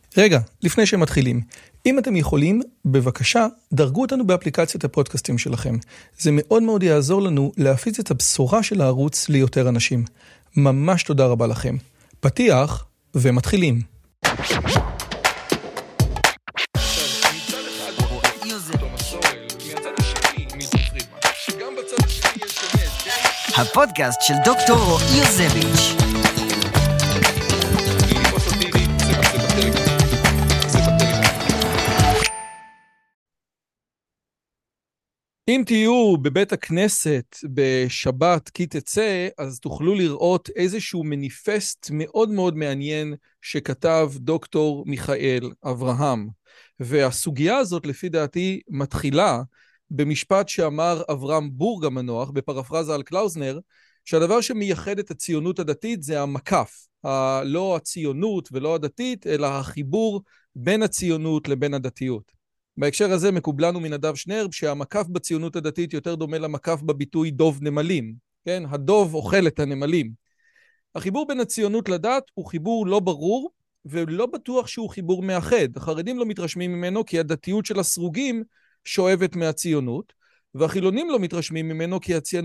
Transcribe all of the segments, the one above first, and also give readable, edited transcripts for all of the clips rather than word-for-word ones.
רגע, לפני שמתחילים, אם אתם יכולים, בבקשה, דרגו אותנו באפליקציית הפודקאסטים שלכם. זה מאוד מאוד יעזור לנו להפיץ את הבשורה של הערוץ ליותר אנשים. ממש תודה רבה לכם. פתיח ומתחילים. הפודקאסט של דוקטור רועי יוזביץ'. אם תהיו בבית הכנסת בשבת כי תצא, אז תוכלו לראות איזשהו מניפסט מאוד מאוד מעניין שכתב דוקטור מיכאל אברהם. והסוגיה הזאת לפי דעתי מתחילה במשפט שאמר אברהם בורג המנוח, בפרפרזה על קלאוזנר, שהדבר שמייחד את הציונות הדתית זה המקף, לא הציונות ולא הדתית, אלא החיבור בין הציונות לבין הדתיות. בהקשר הזה מקובלנו מנדב שנרב שהמקף בציונות הדתית יותר דומה למקף בביטוי דוב נמלים, כן? הדוב אוכל את הנמלים. החיבור בין הציונות לדת הוא חיבור לא ברור, ולא בטוח שהוא חיבור מאחד. החרדים לא מתרשמים ממנו כי הדתיות של הסרוגים שואבת מהציונות, והחילונים לא מתרשמים ממנו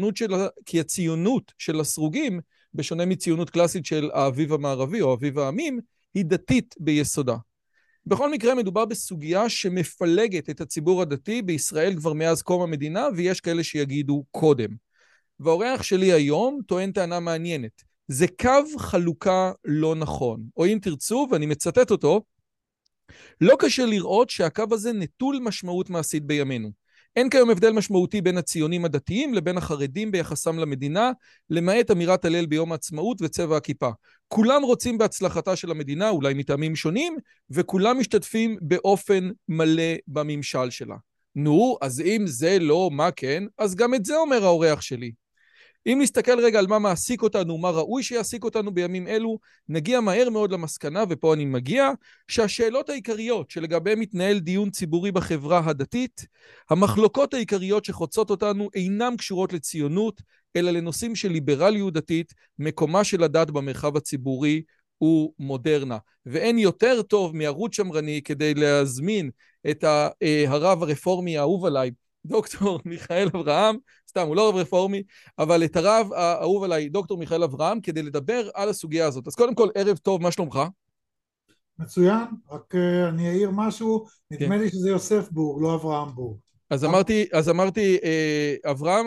כי הציונות של הסרוגים, בשונה מציונות קלאסית של האביב המערבי או אביב העמים, היא דתית ביסודה. בכל מקרה מדובר בסוגיה שמפלגת את הציבור הדתי בישראל כבר מאז קום המדינה, ויש כאלה שיגידו קודם. והאורח שלי היום טוען טענה מעניינת. זה קו חלוקה לא נכון. או אם תרצו, ואני מצטט אותו, לא קשה לראות שהקו הזה נטול משמעות מעשית בימינו. אין כיום הבדל משמעותי בין הציונים הדתיים לבין החרדים ביחסם למדינה, למעט אמירת הלל ביום העצמאות וצבע הכיפה. כולם רוצים בהצלחתה של המדינה, אולי מטעמים שונים, וכולם משתתפים באופן מלא בממשל שלה. נו, אז אם זה לא מה כן, אז גם את זה אומר האורח שלי. אם נסתכל רגע על מה מעסיק אותנו, מה ראוי שיעסיק אותנו בימים אלו, נגיע מהר מאוד למסקנה, ופה אני מגיע, שהשאלות העיקריות שלגבי מתנהל דיון ציבורי בחברה הדתית, המחלוקות העיקריות שחוצות אותנו אינם קשורות לציונות, אלא לנושאים של ליברליות דתית, מקומה של הדת במרחב הציבורי הוא מודרנה. ואין יותר טוב מערוץ שמרני כדי להזמין את הרב הרפורמי האהוב עליי, דוקטור מיכאל אברהם, סתם, הוא לא רב רפורמי, אבל את הרב האהוב עליי, דוקטור מיכאל אברהם, כדי לדבר על הסוגיה הזאת. אז קודם כל, ערב טוב, מה שלומך? מצוין, רק אני אעיר משהו, נדמה לי שזה יוסף בורג, לא אברהם בורג. אז אמרתי אברהם,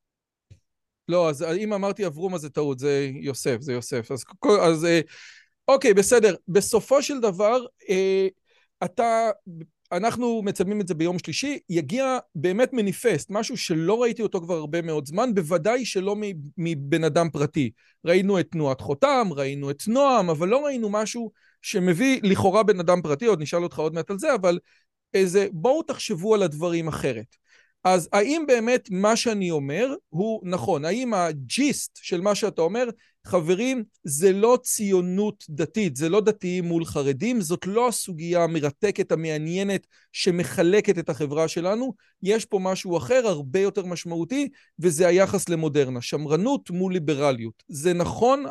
לא, אז אם אמרתי אברום, אז זה טעות, זה יוסף, זה יוסף. אז אוקיי, בסדר. בסופו של דבר, אנחנו מצלמים את זה ביום שלישי, יגיע באמת מניפסט, משהו שלא ראיתי אותו כבר הרבה מאוד זמן, בוודאי שלא מבן אדם פרטי. ראינו את תנועת חותם, ראינו את נועם, אבל לא ראינו משהו שמביא לכאורה בן אדם פרטי, עוד נשאל אותך עוד מעט על זה, אבל בואו תחשבו על הדברים אחרת. אז האם באמת מה שאני אומר הוא נכון? האם הג'יסט של מה שאתה אומר, חברים, זה לא ציונות דתית, זה לא דתיים מול חרדים, זאת לא הסוגיה המרתקת, המעניינת, שמחלקת את החברה שלנו, יש פה משהו אחר, הרבה יותר משמעותי, וזה היחס למודרנה, שמרנות מול ליברליות. זה נכון?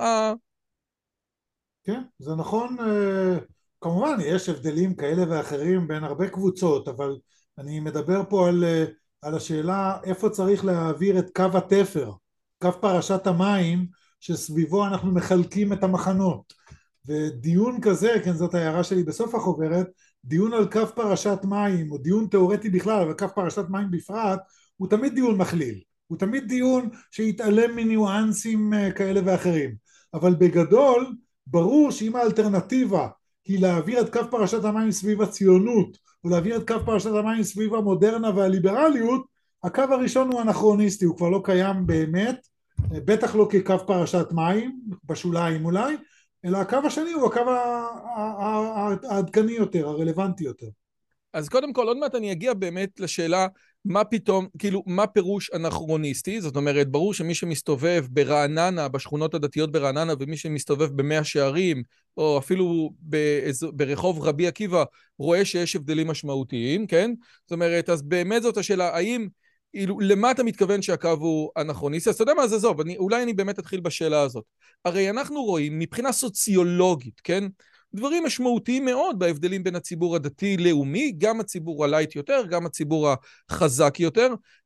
כן, זה נכון, כמובן יש הבדלים כאלה ואחרים בין הרבה קבוצות, אבל אני מדבר פה על השאלה איפה צריך להעביר את קו התפר, קו פרשת המים, שסביבו אנחנו מחלקים את המחנות. ודיון כזה, כן, זאת ההערה שלי בסוף החוברת, דיון על קו פרשת מים, או דיון תיאורטי בכלל, אבל קו פרשת מים בפרט, הוא תמיד דיון מכליל. הוא תמיד דיון שיתעלם מניואנסים כאלה ואחרים. אבל בגדול, ברור שאם האלטרנטיבה היא להעביר את קו פרשת המים סביב הציונות, או להעביר את קו פרשת המים סביב המודרנה והליברליות, הקו הראשון הוא אנכרוניסטי, הוא כבר לא קיים באמת, בטח לא כקו פרשת מים, בשוליים אולי, אלא הקו השני הוא הקו העדכני יותר, הרלוונטי יותר. אז קודם כל, עוד מעט אני אגיע באמת לשאלה, מה פתאום, כאילו, מה פירוש אנכרוניסטי? זאת אומרת, ברור שמי שמסתובב ברעננה, בשכונות הדתיות ברעננה, ומי שמסתובב במאה שערים, או אפילו ברחוב רבי עקיבא, רואה שיש הבדלים משמעותיים, כן? זאת אומרת, אז באמת זאת השאלה, האם, למה אתה מתכוון שהקו הוא אנכרוניסטי? אז אתה יודע מה, אולי אני באמת אתחיל בשאלה הזאת. הרי אנחנו רואים, מבחינה סוציולוגית, כן? דברים משמעותיים מאוד בהבדלים בין הציבור הדתי-לאומי, גם הציבור הלייט יותר, גם הציבור החזק יותר,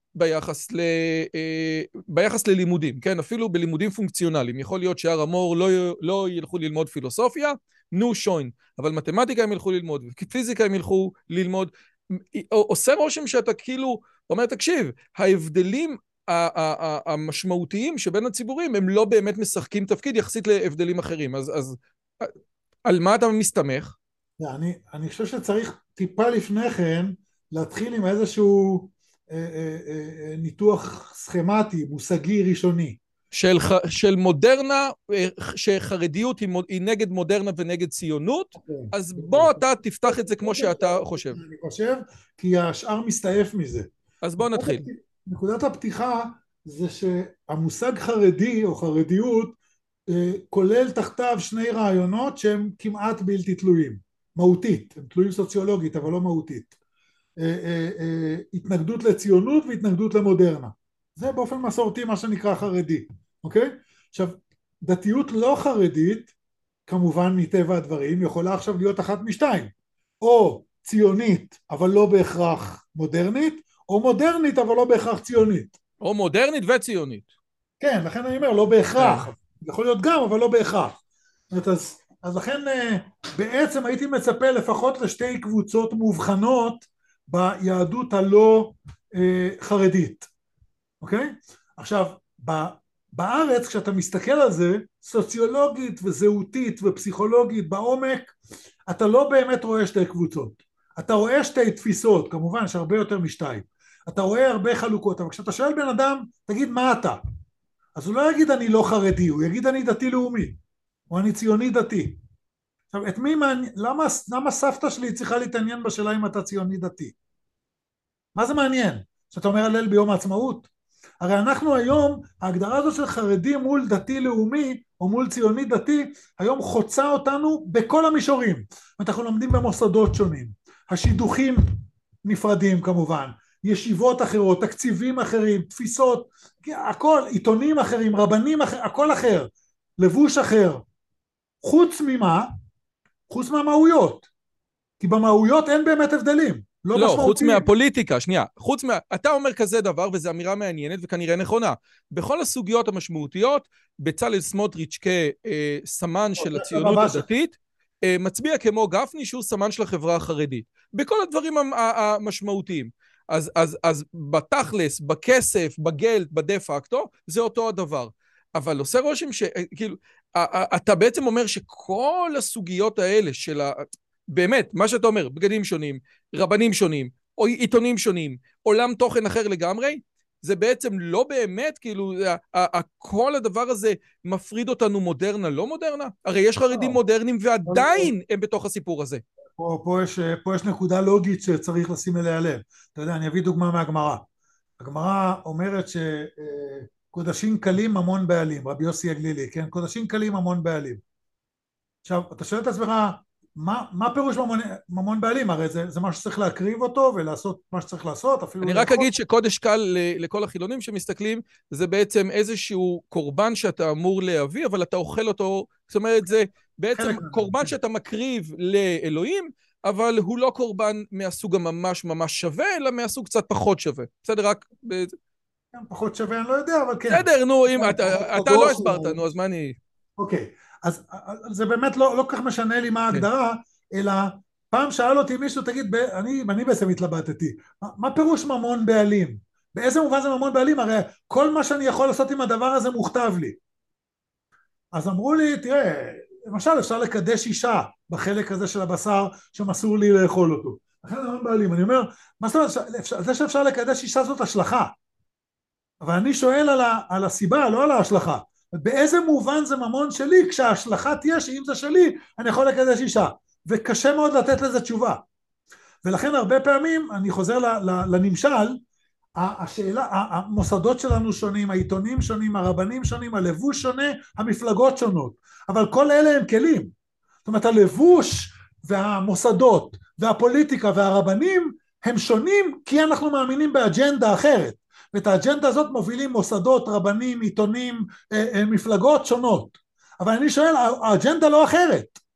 ביחס ללימודים, כן? אפילו בלימודים פונקציונליים. יכול להיות שהר המור לא ילכו ללמוד פילוסופיה, נו שוין, אבל מתמטיקה הם ילכו ללמוד, ופיזיקה הם ילכו ללמוד. עושה רושם שאתה כאילו אומר, תקשיב, ההבדלים המשמעותיים שבין הציבורים הם לא באמת משחקים תפקיד יחסית להבדלים אחרים. אז על מה אתה מסתמך? אני חושב שצריך טיפה לפני כן להתחיל עם איזשהו ניתוח סכמטי, מושגי ראשוני. של מודרנה, שחרדיות היא נגד מודרנה ונגד ציונות, אז בוא אתה תפתח את זה כמו שאתה חושב. אני חושב, כי השאר מסתעף מזה. אז בוא נתחיל. נקודת הפתיחה זה שהמושג חרדי או חרדיות כולל תחתיו שני רעיונות שהם כמעט בלתי תלויים, מהותית, הם תלויים סוציולוגית אבל לא מהותית. התנגדות לציונות והתנגדות למודרנה. זה באופן מסורתי מה שנקרא חרדי, אוקיי? עכשיו, דתיות לא חרדית, כמובן מטבע הדברים, יכולה עכשיו להיות אחת משתיים, או ציונית אבל לא בהכרח מודרנית, או מודרנית אבל לא בהכרח ציונית. או מודרנית וציונית. כן, לכן אני אומר, לא בהכרח. יכול להיות גם, אבל לא בהכרח. אז לכן בעצם הייתי מצפה לפחות לשתי קבוצות מובחנות ביהדות הלא חרדית. אוקיי? עכשיו, בארץ כשאתה מסתכל על זה, סוציולוגית וזהותית ופסיכולוגית בעומק, אתה לא באמת רואה שתי קבוצות. אתה רואה שתי תפיסות, כמובן שהרבה יותר משתיים. אתה רואה הרבה חלוקות, אבל כשאתה שואל בן אדם, תגיד מה אתה? אז הוא לא יגיד אני לא חרדי, הוא יגיד אני דתי לאומי, או אני ציוני דתי. עכשיו, את מי מעניין, למה סבתא שלי צריכה להתעניין בשאלה אם אתה ציוני דתי? מה זה מעניין? שאתה אומר הלל ביום העצמאות? הרי אנחנו היום, ההגדרה הזו של חרדי מול דתי לאומי, או מול ציוני דתי, היום חוצה אותנו בכל המישורים. אנחנו לומדים במוסדות שונים, השידוכים נפרדים כמובן, ישיבות אחרות, תקציבים אחרים, תפיסות, הכל, עיתונים אחרים, רבנים אחרים, הכל אחר, לבוש אחר. חוץ ממה? חוץ מהמהויות. כי במהויות אין באמת הבדלים. לא, חוץ מהפוליטיקה, שנייה. אתה אומר כזה דבר, וזו אמירה מעניינת וכנראה נכונה. בכל הסוגיות המשמעותיות, בצלאל סמוטריץ' כסמן של הציונות הדתית, מצביע כמו גפני שהוא סמן של החברה החרדית. בכל הדברים המשמעותיים. אז בתכלס, בכסף, בגלד, בדה פקטו, זה אותו הדבר. אבל עושה רושם שכאילו, אתה בעצם אומר שכל הסוגיות האלה של באמת, מה שאתה אומר, בגדים שונים, רבנים שונים, או עיתונים שונים, עולם תוכן אחר לגמרי, זה בעצם לא באמת, כאילו, כל הדבר הזה מפריד אותנו מודרנה, לא מודרנה? הרי יש חרדים מודרניים ועדיין הם בתוך הסיפור הזה. פה יש נקודה לוגית שצריך לשים אליה לב. אתה יודע, אני אביא דוגמה מהגמרא. הגמרא אומרת שקודשים קלים ממון בעלים, רבי יוסי הגלילי, כן? קודשים קלים ממון בעלים. עכשיו, אתה שואל את עצמך, מה פירוש ממון בעלים? הרי זה מה שצריך להקריב אותו ולעשות מה שצריך לעשות. אני רק אגיד שקודש קל לכל החילונים שמסתכלים, זה בעצם איזשהו קורבן שאתה אמור להביא, אבל אתה אוכל אותו, זאת אומרת, זה בעצם קורבן שאתה מקריב לאלוהים, אבל הוא לא קורבן מהסוג הממש ממש שווה, אלא מהסוג קצת פחות שווה. בסדר, רק... פחות שווה, אני לא יודע, אבל כן. בסדר, נו, אם אתה לא הסברת, נו, אז מה אני... אוקיי. אז זה באמת לא כך משנה לי מה ההגדרה, אלא פעם שאל אותי מישהו, תגיד, אני בעצם התלבטתי, מה פירוש ממון בעלים? באיזה מובן זה ממון בעלים? הרי כל מה שאני יכול לעשות עם הדבר הזה מוכתב לי. אז אמרו לי, תראה, למשל אפשר לקדש אישה בחלק הזה של הבשר שמסור לי לאכול אותו. לכן זה ממון בעלים. אני אומר, מה זאת אומרת, זה שאפשר לקדש אישה זאת השלכה. אבל אני שואל על הסיבה, לא על ההשלכה. באיזה מובן זה ממון שלי, כשההשלכה תהיה שאם זה שלי, אני יכול לקדש אישה. וקשה מאוד לתת לזה תשובה. ולכן הרבה פעמים, אני חוזר לנמשל, השאלה, המוסדות שלנו שונים, העיתונים שונים, הרבנים שונים, הלבוש שונה, המפלגות שונות. אבל כל אלה הם כלים. זאת אומרת, הלבוש והמוסדות והפוליטיקה והרבנים הם שונים כי אנחנו מאמינים באג'נדה אחרת. ואת האג'נדה הזאת מובילים מוסדות, רבנים, עיתונים, מפלגות שונות. אבל אני שואל, האג'נדה לא אחרת.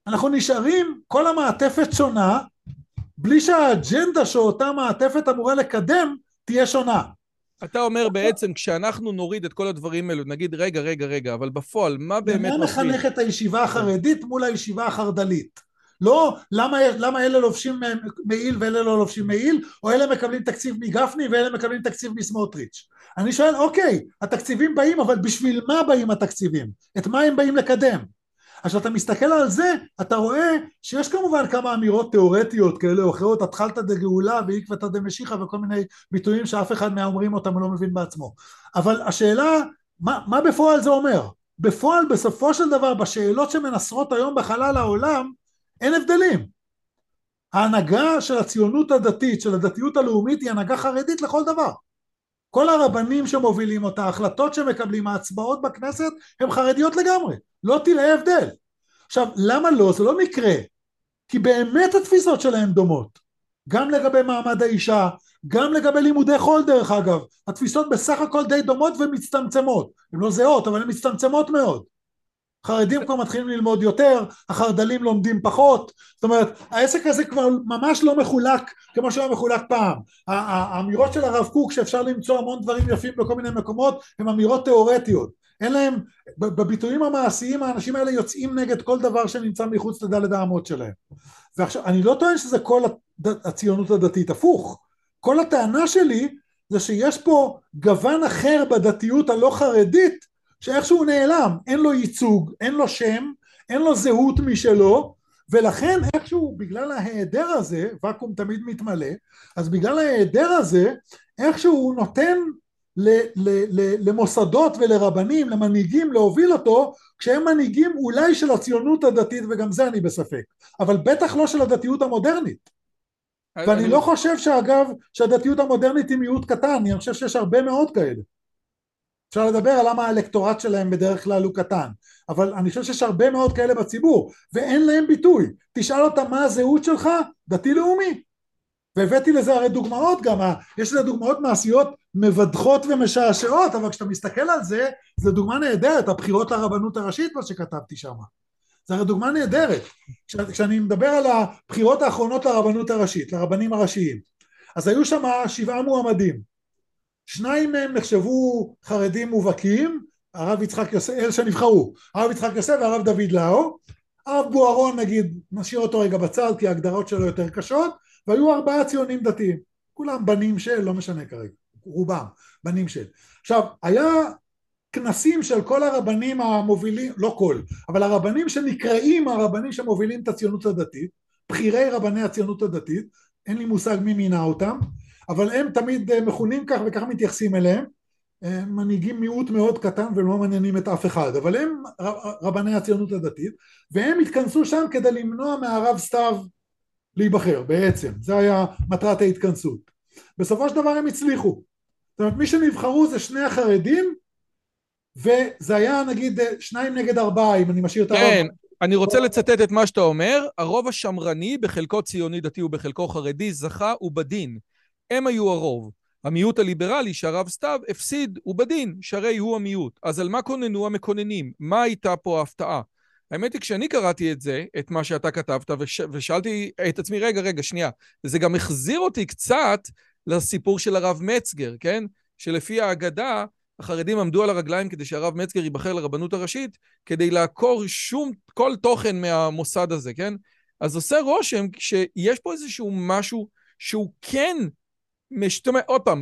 אנחנו נשארים, כל המעטפת שונה, בלי שהאג'נדה שאותה מעטפת אמורה לקדם, תהיה שונה. אתה אומר בעצם, כשאנחנו נוריד את כל הדברים האלו, נגיד, רגע, אבל בפועל, מה באמת למה מפריד? לחנך את הישיבה החרדית מול הישיבה החרד"לית? לא, למה אלה לובשים מעיל ואלה לא לובשים מעיל, או אלה מקבלים תקציב מגפני ואלה מקבלים תקציב מסמוטריץ'. אני שואל, אוקיי, התקציבים באים, אבל בשביל מה באים התקציבים? את מה הם באים לקדם? אז כשאתה מסתכל על זה, אתה רואה שיש כמובן כמה אמירות תיאורטיות כאלה או אחרות, התחלת דגאולה ועקבתא דמשיחא וכל מיני ביטויים שאף אחד מהאומרים אותם הוא לא מבין בעצמו. אבל השאלה, מה בפועל זה אומר? בפועל בסופו של דבר בשאלות שמנסרות היום בחלל העולם, אין הבדלים. ההנהגה של הציונות הדתית, של הדתיות הלאומית, היא הנהגה חרדית לכל דבר. כל הרבנים שמובילים אותה, ההחלטות שמקבלים, ההצבעות בכנסת, הן חרדיות לגמרי. לא תראה הבדל. עכשיו, למה לא? זה לא מקרה. כי באמת התפיסות שלהם דומות. גם לגבי מעמד האישה, גם לגבי לימודי חול דרך אגב. התפיסות בסך הכל די דומות ומצטמצמות. הן לא זהות, אבל הן מצטמצמות מאוד. חרדים כבר מתחילים ללמוד יותר, החרד"לים לומדים פחות, זאת אומרת, העסק הזה כבר ממש לא מחולק כמו שהיה מחולק פעם. האמירות של הרב קוק שאפשר למצוא המון דברים יפים בכל מיני מקומות, הן אמירות תיאורטיות. אין להם, בביטויים המעשיים האנשים האלה יוצאים נגד כל דבר שנמצא מחוץ לדלת האמות שלהם. ועכשיו, אני לא טוען שזה כל הציונות הדתית, הפוך. כל הטענה שלי זה שיש פה גוון אחר בדתיות הלא חרדית, שאיכשהו נעלם, אין לו ייצוג, אין לו שם, אין לו זהות משלו, ולכן איכשהו בגלל ההיעדר הזה, וקום תמיד מתמלא, אז בגלל ההיעדר הזה, איכשהו הוא נותן למוסדות ולרבנים, למנהיגים להוביל אותו, כשהם מנהיגים אולי של הציונות הדתית, וגם זה אני בספק, אבל בטח לא של הדתיות המודרנית. ואני לא חושב שאגב, שהדתיות המודרנית היא מיעוט קטן, אני חושב שיש הרבה מאוד כאלה. אפשר לדבר על למה האלקטורט שלהם בדרך כלל הוא קטן, אבל אני חושב שיש הרבה מאוד כאלה בציבור, ואין להם ביטוי. תשאל אותם מה הזהות שלך, דתי לאומי. והבאתי לזה הרי דוגמאות גם, יש לזה דוגמאות מעשיות מבדחות ומשעשעות, אבל כשאתה מסתכל על זה, זה דוגמה נהדרת, הבחירות לרבנות הראשית, מה שכתבתי שם. זה הרי דוגמה נהדרת. כשאני מדבר על הבחירות האחרונות לרבנות הראשית, לרבנים הראשיים, אז היו שם 7 מועמדים. 2 מהם נחשבו חרדים מובהקים, הרב יצחק יוסף, אלה שנבחרו, הרב יצחק יוסף והרב דוד לאו, הרב בוארון נגיד, נשאיר אותו רגע בצד כי ההגדרות שלו יותר קשות, והיו 4 ציונים דתיים, כולם בנים של, לא משנה כרגע, רובם בנים של. עכשיו, היה כנסים של כל הרבנים המובילים, לא כל, אבל הרבנים שנקראים הרבנים שמובילים את הציונות הדתית, בחירי רבני הציונות הדתית, אין לי מושג מי מינה אותם, אבל הם תמיד מכונים כך וכך מתייחסים אליהם, מנהיגים מיעוט מאוד קטן ולא מעניינים את אף אחד, אבל הם רבני הציונות הדתית, והם התכנסו שם כדי למנוע מהרב סתיו להיבחר בעצם, זה היה מטרת ההתכנסות. בסופו של דבר הם הצליחו, זאת אומרת מי שנבחרו זה 2 החרדים, וזה היה נגיד 2 נגד 4 אם אני משאיר את הרב. כן, אני רוצה לצטט את מה שאתה אומר, הרוב השמרני בחלקו ציוני דתי ובחלקו חרדי זכה ובדין. הם היו הרוב. המיעוט הליברלי שהרב סתיו הפסיד ובדין, שהרי הוא המיעוט. אז על מה כוננו המקוננים? מה הייתה פה ההפתעה? האמת היא, כשאני קראתי את זה, את מה שאתה כתבת, ושאלתי את עצמי, רגע, שנייה, וזה גם החזיר אותי קצת לסיפור של הרב מצגר, כן? שלפי ההגדה, החרדים עמדו על הרגליים כדי שהרב מצגר ייבחר לרבנות הראשית, כדי לעקור כל תוכן מהמוסד הזה, כן? אז עושה רושם שיש פה איזשהו משהו שהוא כן, עוד פעם,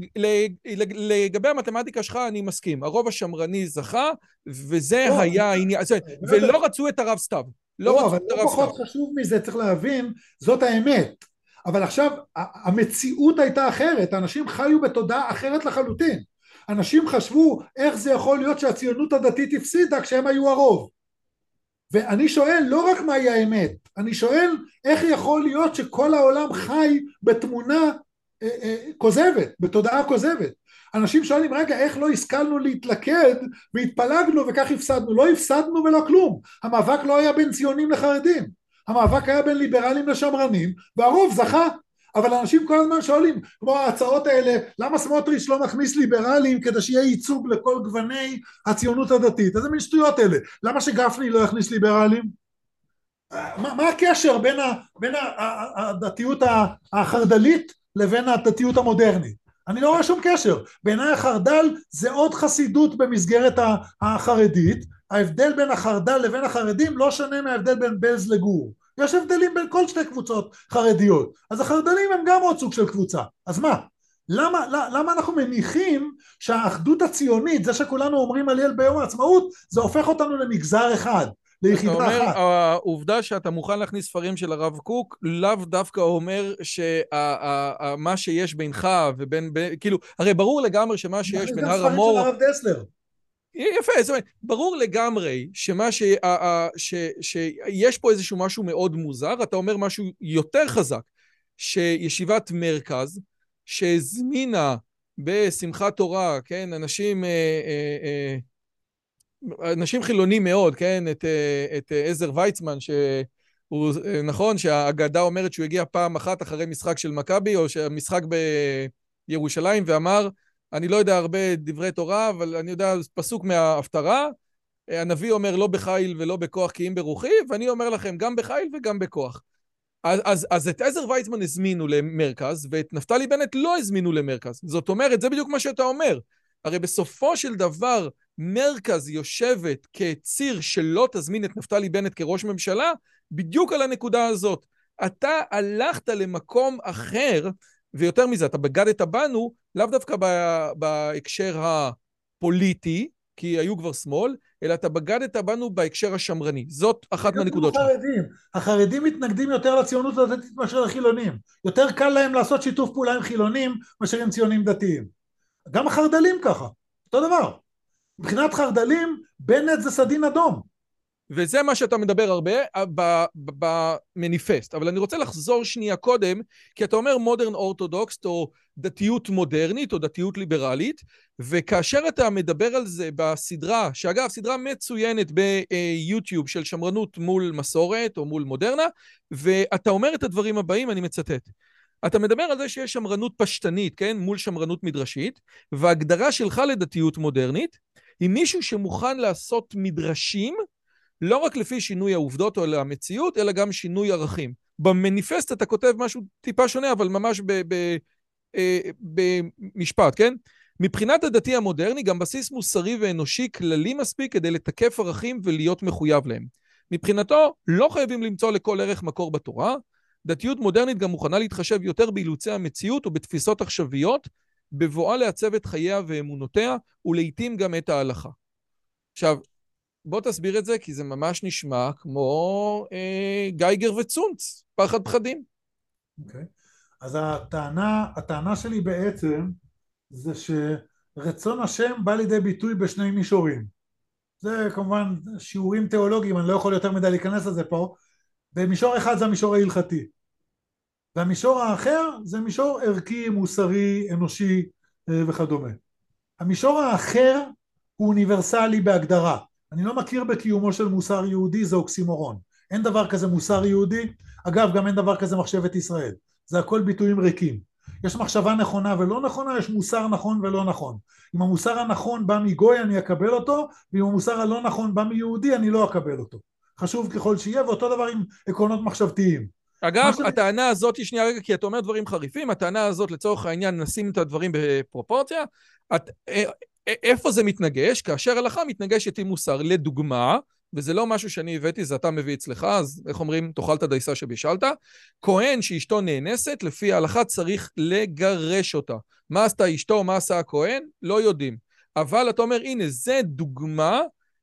לגבי המתמטיקה שלך אני מסכים, הרוב השמרני זכה, וזה היה העניין, ולא רצו את הרב סתיו. לא, אבל לא פחות חשוב מזה, צריך להבין, זאת האמת. אבל עכשיו, המציאות הייתה אחרת, אנשים חיו בתודעה אחרת לחלוטין. אנשים חשבו איך זה יכול להיות שהציונות הדתית הפסידה כשהם היו הרוב. ואני שואל לא רק מהי האמת, אני שואל איך יכול להיות שכל העולם חי בתמונה כוזבת, בתודעה כוזבת. אנשים שואלים רגע איך לא השכלנו להתלכד והתפלגנו וכך הפסדנו, לא הפסדנו ולא כלום, המאבק לא היה בין ציונים לחרדים, המאבק היה בין ליברלים לשמרנים והרוב זכה. אבל אנשים כל הזמן שואלים, כמו ההצעות האלה, למה סמוטריץ' לא מכניס ליברלים כדי שיהיה ייצוג לכל גווני הציונות הדתית? איזה מין שטויות אלה? למה שגפני לא יכניס ליברלים? מה הקשר בין הדתיות החרד"לית לבין הדתיות המודרנית? אני לא רואה שום קשר. בעיניי החרד"ל זה עוד חסידות במסגרת החרדית. ההבדל בין החרד"ל לבין החרדים לא שונה מההבדל בין בלז לגור. יש הבדלים בין כל שתי קבוצות חרדיות. אז החרד"לים הם גם עוד סוג של קבוצה. אז מה? למה אנחנו מניחים שהאחדות הציונית, זה שכולנו אומרים הלל ביום העצמאות, זה הופך אותנו למגזר אחד, ליחידה אתה אומר, אחת? העובדה שאתה מוכן להכניס ספרים של הרב קוק, לאו דווקא אומר שמה שיש בינך ובין, כאילו, הרי ברור לגמרי שמה שיש בין הר ספרים של המור, הרב דסלר. יפה, זאת אומרת, ברור לגמרי שיש פה איזשהו משהו מאוד מוזר, אתה אומר משהו יותר חזק, שישיבת מרכז, שהזמינה בשמחת תורה, כן, אנשים חילונים מאוד, כן, את עזר ויצמן, שהוא, נכון, שהאגדה אומרת שהוא הגיע פעם אחת אחרי משחק של מכבי, או שהמשחק בירושלים, ואמר, אני לא יודע הרבה דברי תורה, אבל אני יודע פסוק מההפטרה, הנביא אומר לא בחיל ולא בכוח כי אם ברוחי, ואני אומר לכם גם בחיל וגם בכוח. אז את עזר ויצמן הזמינו למרכז, ואת נפתלי בנט לא הזמינו למרכז. זאת אומרת, זה בדיוק מה שאתה אומר. הרי בסופו של דבר, מרכז יושבת כציר שלא תזמין את נפתלי בנט כראש ממשלה, בדיוק על הנקודה הזאת. אתה הלכת למקום אחר, ויותר מזה, אתה בגדת בנו, לאו דווקא בהקשר הפוליטי, כי היו כבר שמאל, אלא אתה בגדת בנו בהקשר השמרני. זאת אחת מהנקודות שלך. החרדים מתנגדים יותר לציונות הדתית מאשר לחילונים. יותר קל להם לעשות שיתוף פעולה עם חילונים מאשר עם ציונים דתיים. גם החרד"לים ככה, אותו דבר. מבחינת חרד"לים, בנט זה סדין אדום. וזה מה שאתה מדבר הרבה במניפסט. אבל אני רוצה לחזור שנייה קודם, כי אתה אומר מודרן אורתודוקסט, או דתיות מודרנית, או דתיות ליברלית, וכאשר אתה מדבר על זה בסדרה, שאגב, סדרה מצוינת ביוטיוב של שמרנות מול מסורת, או מול מודרנה, ואתה אומר את הדברים הבאים, אני מצטט. אתה מדבר על זה שיש שמרנות פשטנית, כן, מול שמרנות מדרשית, וההגדרה שלך לדתיות מודרנית, היא מישהו שמוכן לעשות מדרשים, לא רק לפי שינוי העובדות או המציאות, אלא גם שינוי ערכים. במניפסט אתה כותב משהו טיפה שונה, אבל ממש במשפט, כן? מבחינת הדתי המודרני, גם בסיס מוסרי ואנושי כללי מספיק כדי לתקף ערכים ולהיות מחויב להם. מבחינתו, לא חייבים למצוא לכל ערך מקור בתורה, דתיות מודרנית גם מוכנה להתחשב יותר באילוצי המציאות ובתפיסות עכשוויות, בבואה לעצב את חייה ואמונותיה, ולעיתים גם את ההלכה. עכשיו, בוא תסביר את זה, כי זה ממש נשמע כמו גייגר וצונץ, פחד פחדים. אוקיי. אז הטענה שלי בעצם, זה שרצון השם בא לידי ביטוי בשני מישורים. זה כמובן שיעורים תיאולוגיים, אני לא יכול יותר מדי להיכנס לזה פה. במישור אחד זה המישור ההלכתי. והמישור האחר זה מישור ערכי, מוסרי, אנושי וכדומה. המישור האחר הוא אוניברסלי בהגדרה. אני לא מכיר בקיומו של מוסר יהודי, זה אוקסימורון. אין דבר כזה מוסר יהודי, אגב גם אין דבר כזה מחשבת ישראל. זה הכל ביטויים ריקים. יש מחשבה נכונה ולא נכונה, יש מוסר נכון ולא נכון. אם המוסר הנכון בא מגוי אני אקבל אותו, ואם המוסר הלא נכון בא מיהודי אני לא אקבל אותו. חשוב ככל שיהיה, ואותו דבר עם עקרונות מחשבתיים. אגב, הטענה הזאת היא שנייה רגע, כי אתה אומר דברים חריפים, הטענה הזאת לצורך העניין נשים את הדברים בפרופורציה, איפה זה מתנגש? כאשר הלכה מתנגשת עם מוסר, לדוגמה, וזה לא משהו שאני הבאתי, זה אתה מביא אצלך, אז איך אומרים, תאכל את הדייסה שבישלת, כהן שאשתו נאנסת, לפי ההלכה צריך לגרש אותה. מה עשתה אשתו, מה עשה הכהן? לא יודעים. אבל אתה אומר, הנה, זה דוגמה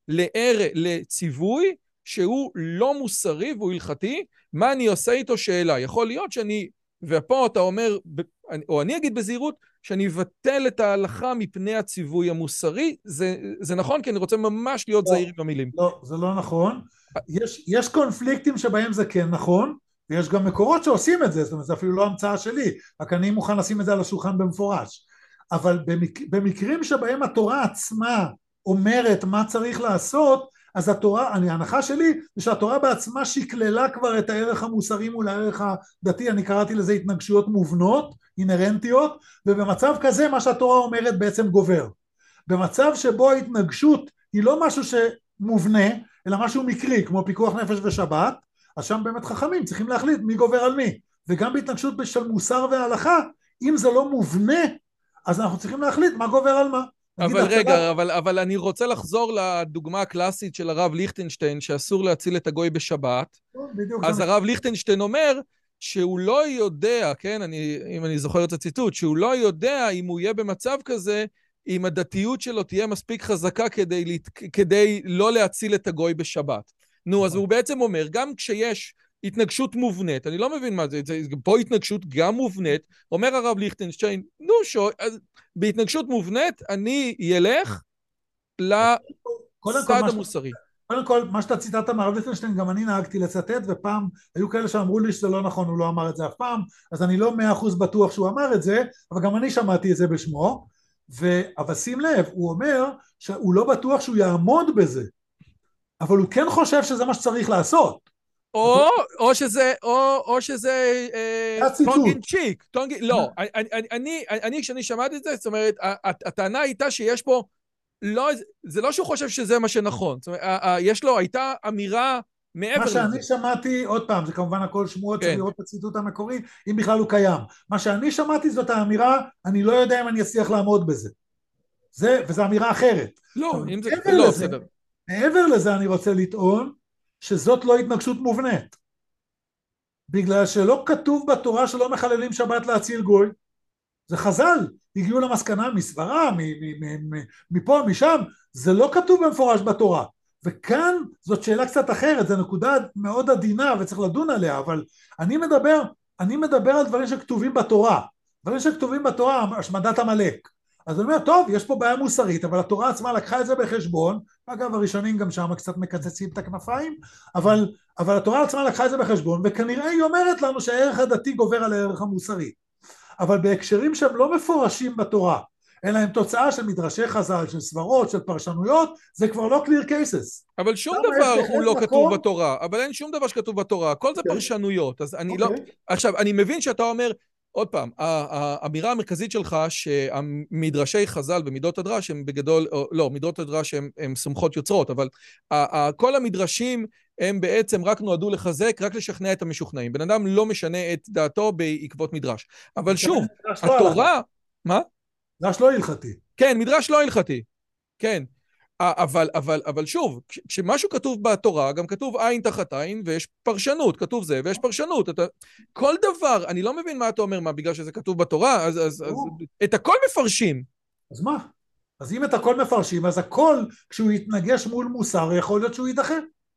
לציווי שהוא לא מוסרי והוא הלכתי, מה אני עושה איתו שאלה? יכול להיות שאני, ופה אתה אומר, או אני אגיד בזהירות, שאני אבטל את ההלכה מפני הציווי המוסרי, זה נכון? כי אני רוצה ממש להיות זהיר במילים. לא, זה לא נכון. יש קונפליקטים שבהם זה כן נכון, ויש גם מקורות שעושים את זה, זאת אומרת, זה אפילו לא המצאה שלי, רק אני מוכן לשים את זה על השולחן במפורש. אבל במקרים שבהם התורה עצמה אומרת מה צריך לעשות, אז התורה, ההנחה שלי, זה שהתורה בעצמה שקללה כבר את הערך המוסרי מול הערך הדתי, אני קראתי לזה התנגשויות מובנות, אינרנטיות, ובמצב כזה מה שהתורה אומרת בעצם גובר. במצב שבו ההתנגשות היא לא משהו שמובנה, אלא משהו מקרי, כמו פיקוח נפש ושבת, אז שם באמת חכמים צריכים להחליט מי גובר על מי, וגם בהתנגשות של מוסר והלכה, אם זה לא מובנה, אז אנחנו צריכים להחליט מה גובר על מה. אבל רגע, אבל אני רוצה לחזור לדוגמה הקלאסית של הרב ליכטנשטיין, שאסור להציל את הגוי בשבת. אז הרב ליכטנשטיין אומר שהוא לא יודע, כן, אם אני זוכר את הציטוט, שהוא לא יודע אם הוא יהיה במצב כזה, אם הדתיות שלו תהיה מספיק חזקה כדי לא להציל את הגוי בשבת. נו, אז הוא בעצם אומר, גם כשיש התנגשות מובנית, אני לא מבין מה זה, פה התנגשות גם מובנית, אומר הרב ליכטנשטיין, נו, בהתנגשות מובנית אני ילך לצד המוסרי. קודם כל, מה שאתה ציטטת מהרב ליכטנשטיין, גם אני נהגתי לצטט, ופעם היו כאלה שאמרו לי שזה לא נכון, הוא לא אמר את זה אף פעם, אז אני לא 100% בטוח שהוא אמר את זה, אבל גם אני שמעתי את זה בשמו, אבל שים לב, הוא אומר שהוא לא בטוח שהוא יעמוד בזה, אבל הוא כן חושב שזה מה שצריך לעשות. או שזה טונגין צ'יק, לא, אני כשאני שמעתי את זה, זאת אומרת, הטענה הייתה שיש פה, זה לא שהוא חושב שזה מה שנכון, זאת אומרת, יש לו, הייתה אמירה מעבר לזה. מה שאני שמעתי, עוד פעם, זה כמובן הכל שמועות, צריך לראות את הציטוט המקורי, אם בכלל הוא קיים. מה שאני שמעתי זאת האמירה, אני לא יודע אם אני אצליח לעמוד בזה. וזו אמירה אחרת. לא, אם זה לא, בסדר. מעבר לזה אני רוצה לטעון, שזאת לא התנגשות מובנית. בגלל שלא כתוב בתורה שלא מחללים שבת להציל גוי. זה חז"ל, הגיעו למסקנה מסברה, מפה, משם, זה לא כתוב במפורש בתורה. וכאן זאת שאלה קצת אחרת, זו נקודה מאוד עדינה וצריך לדון עליה, אבל אני מדבר על דברים שכתובים בתורה. דברים שכתובים בתורה, השמדת עמלק. אז אני אומר, טוב, יש פה בעיה מוסרית, אבל התורה עצמה לקחה את זה בחשבון, אגב, הראשונים גם שם קצת מקצצים את הכנפיים, אבל התורה עצמה לקחה את זה בחשבון, וכנראה היא אומרת לנו שהערך הדתי גובר על הערך המוסרי. אבל בהקשרים שהם לא מפורשים בתורה, אלא הם תוצאה של מדרשי חז"ל, של סברות, של פרשנויות, זה כבר לא clear cases. אבל שום דבר הוא לא כתוב בתורה, אבל אין שום דבר שכתוב בתורה, הכל זה פרשנויות, אז אני לא... עכשיו, אני מבין שאתה אומר, עוד פעם, האמירה המרכזית שלך שהמדרשי חז"ל ומידות הדרש הם בגדול, לא, מידות הדרש הם סומכות יוצרות, אבל כל המדרשים הם בעצם רק נועדו לחזק, רק לשכנע את המשוכנעים. בן אדם לא משנה את דעתו בעקבות מדרש. אבל שוב, התורה... מה? מדרש לא הלכתי. כן, מדרש לא הלכתי. כן. אבל שוב, כשמשהו כתוב בתורה, גם כתוב עין תחת עין, ויש פרשנות, כתוב זה, ויש פרשנות. כל דבר, אני לא מבין מה אתה אומר, מה, בגלל שזה כתוב בתורה, אז את הכל מפרשים. אז מה? אז אם את הכל מפרשים, אז הכל, כשהוא יתנגש מול מוסר, יכול להיות שהוא יידחה.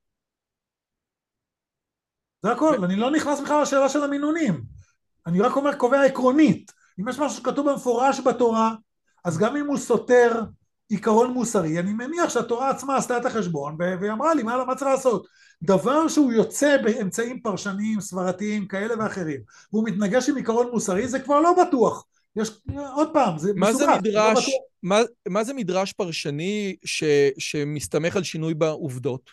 זה הכל, אני לא נכנס בכלל לשאלה של המינונים. אני רק אומר, קובע עקרונית. אם יש משהו שכתוב במפורש בתורה, אז גם אם הוא סותר עיקרון מוסרי, אני מניח שהתורה עצמה עשתה את החשבון, והיא אמרה לי, מה צריך לעשות? דבר שהוא יוצא באמצעים פרשניים, סברתיים, כאלה ואחרים, והוא מתנגש עם עיקרון מוסרי, זה כבר לא בטוח. יש, עוד פעם, זה מסובך. מה זה מדרש פרשני שמסתמך על שינוי בעובדות?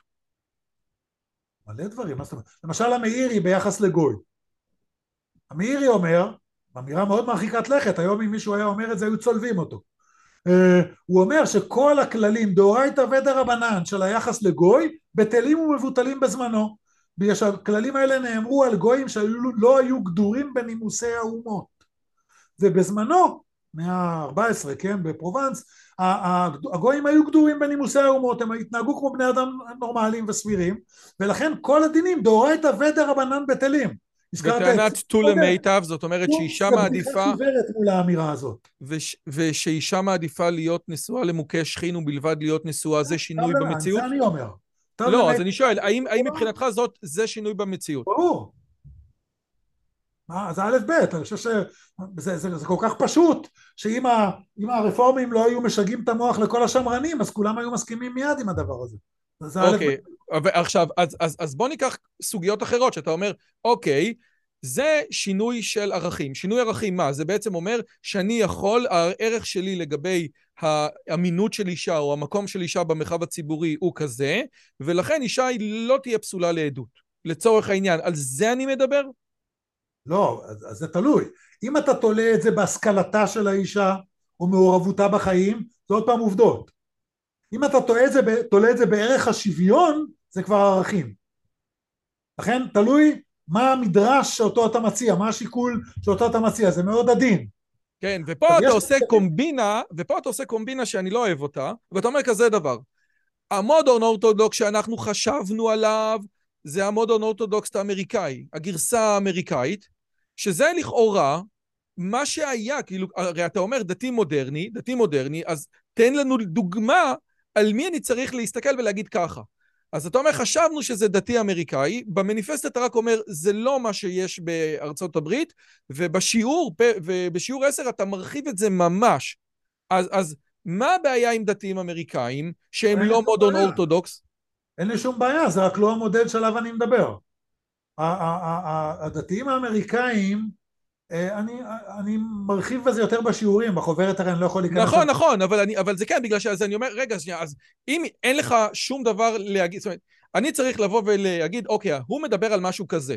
מלא דברים, מה זאת אומרת? למשל המאירי ביחס לגוי. המאירי אומר, אמירה מאוד מרחיקת לכת, היום אם מישהו היה אומר את זה, היו צולבים אותו. הוא אומר שכל הכללים, דאורייתא ודרבנן של היחס לגוי, בטלים ומבוטלים בזמנו. בגלל שהכללים האלה נאמרו על גויים שלא היו גדורים בנימוסי האומות. ובזמנו, מאה ה-14, כן, בפרובנס, הגויים היו גדורים בנימוסי האומות, הם התנהגו כמו בני אדם נורמליים וסבירים, ולכן כל הדינים, דאורייתא ודרבנן בטלים. וטענת טולה מיטב, זאת אומרת שאישה מעדיפה... מול האמירה הזאת. ושאישה מעדיפה להיות נשואה למוכה שכין ובלבד להיות נשואה, זה שינוי במציאות? זה אני אומר. לא, אז אני שואל, האם מבחינתך זה שינוי במציאות? ברור. זה א' ב', אני חושב שזה כל כך פשוט, שאם הרפורמים לא היו משגעים את המוח לכל השמרנים, אז כולם היו מסכימים מיד עם הדבר הזה. אוקיי, עכשיו, אז בוא ניקח סוגיות אחרות, שאתה אומר, אוקיי, זה שינוי של ערכים. שינוי ערכים מה? זה בעצם אומר שאני יכול, הערך שלי לגבי האמינות של אישה, או המקום של אישה במרחב הציבורי הוא כזה, ולכן אישה היא לא תהיה פסולה לעדות. לצורך העניין, על זה אני מדבר? לא, אז זה תלוי. אם אתה תולה את זה בהשכלתה של האישה, או מעורבותה בחיים, זה עוד פעם עובדות. אם אתה תולה את זה בערך השוויון, זה כבר ערכים. לכן תלוי מה המדרש שאותו אתה מציע, מה השיקול שאותו אתה מציע, זה מאוד עדין. כן, עכשיו, ופה אתה יש עושה קומבינה, ופה אתה עושה קומבינה שאני לא אוהב אותה, ואתה אומר כזה דבר. המודרן אורתודוקס שאנחנו חשבנו עליו, זה המודרן אורתודוקס האמריקאי, הגרסה האמריקאית, שזה לכאורה מה שהיה, כאילו, הרי אתה אומר דתי מודרני, אז תן לנו דוגמה על מי אני צריך להסתכל ולהגיד ככה. אז אתה אומר, חשבנו שזה דתי אמריקאי, במניפסט אתה רק אומר, זה לא מה שיש בארצות הברית, ובשיעור 10 אתה מרחיב את זה ממש. אז מה הבעיה עם דתיים אמריקאים, שהם אין לי לא שום מודרן בעיה, אורתודוקס? אין לי שום בעיה, זה רק לא המודל שעליו אני מדבר. הדתיים האמריקאים, אני מרחיב בזה יותר בשיעורים, בחוברת הרי אני לא יכול להיכנס... נכון, נכון, אבל זה כן, בגלל שאז אני אומר, רגע, שנייה, אז אם אין לך שום דבר להגיד, זאת אומרת, אני צריך לבוא ולהגיד, אוקיי, הוא מדבר על משהו כזה.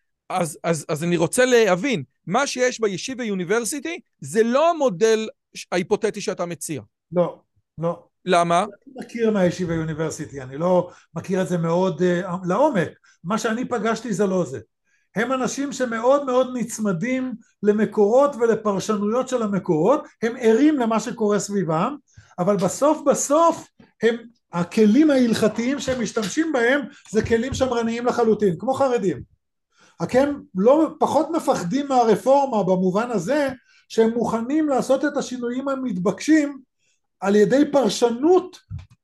אז אני רוצה להבין, מה שיש בישיבה יוניברסיטי, זה לא המודל ההיפותטי שאתה מציע. לא, לא. למה? אני מכיר מהישיבה יוניברסיטי, אני לא מכיר את זה מאוד לעומק. מה שאני פגשתי זה לא זה. הם אנשים שמאוד מאוד נצמדים למקורות ולפרשנויות של המקורות, הם ערים למה שקורה סביבם, אבל בסוף הם, הכלים ההלכתיים שהם משתמשים בהם זה כלים שמרניים לחלוטין, כמו חרדים. רק הם לא פחות מפחדים מהרפורמה במובן הזה שהם מוכנים לעשות את השינויים המתבקשים על ידי פרשנות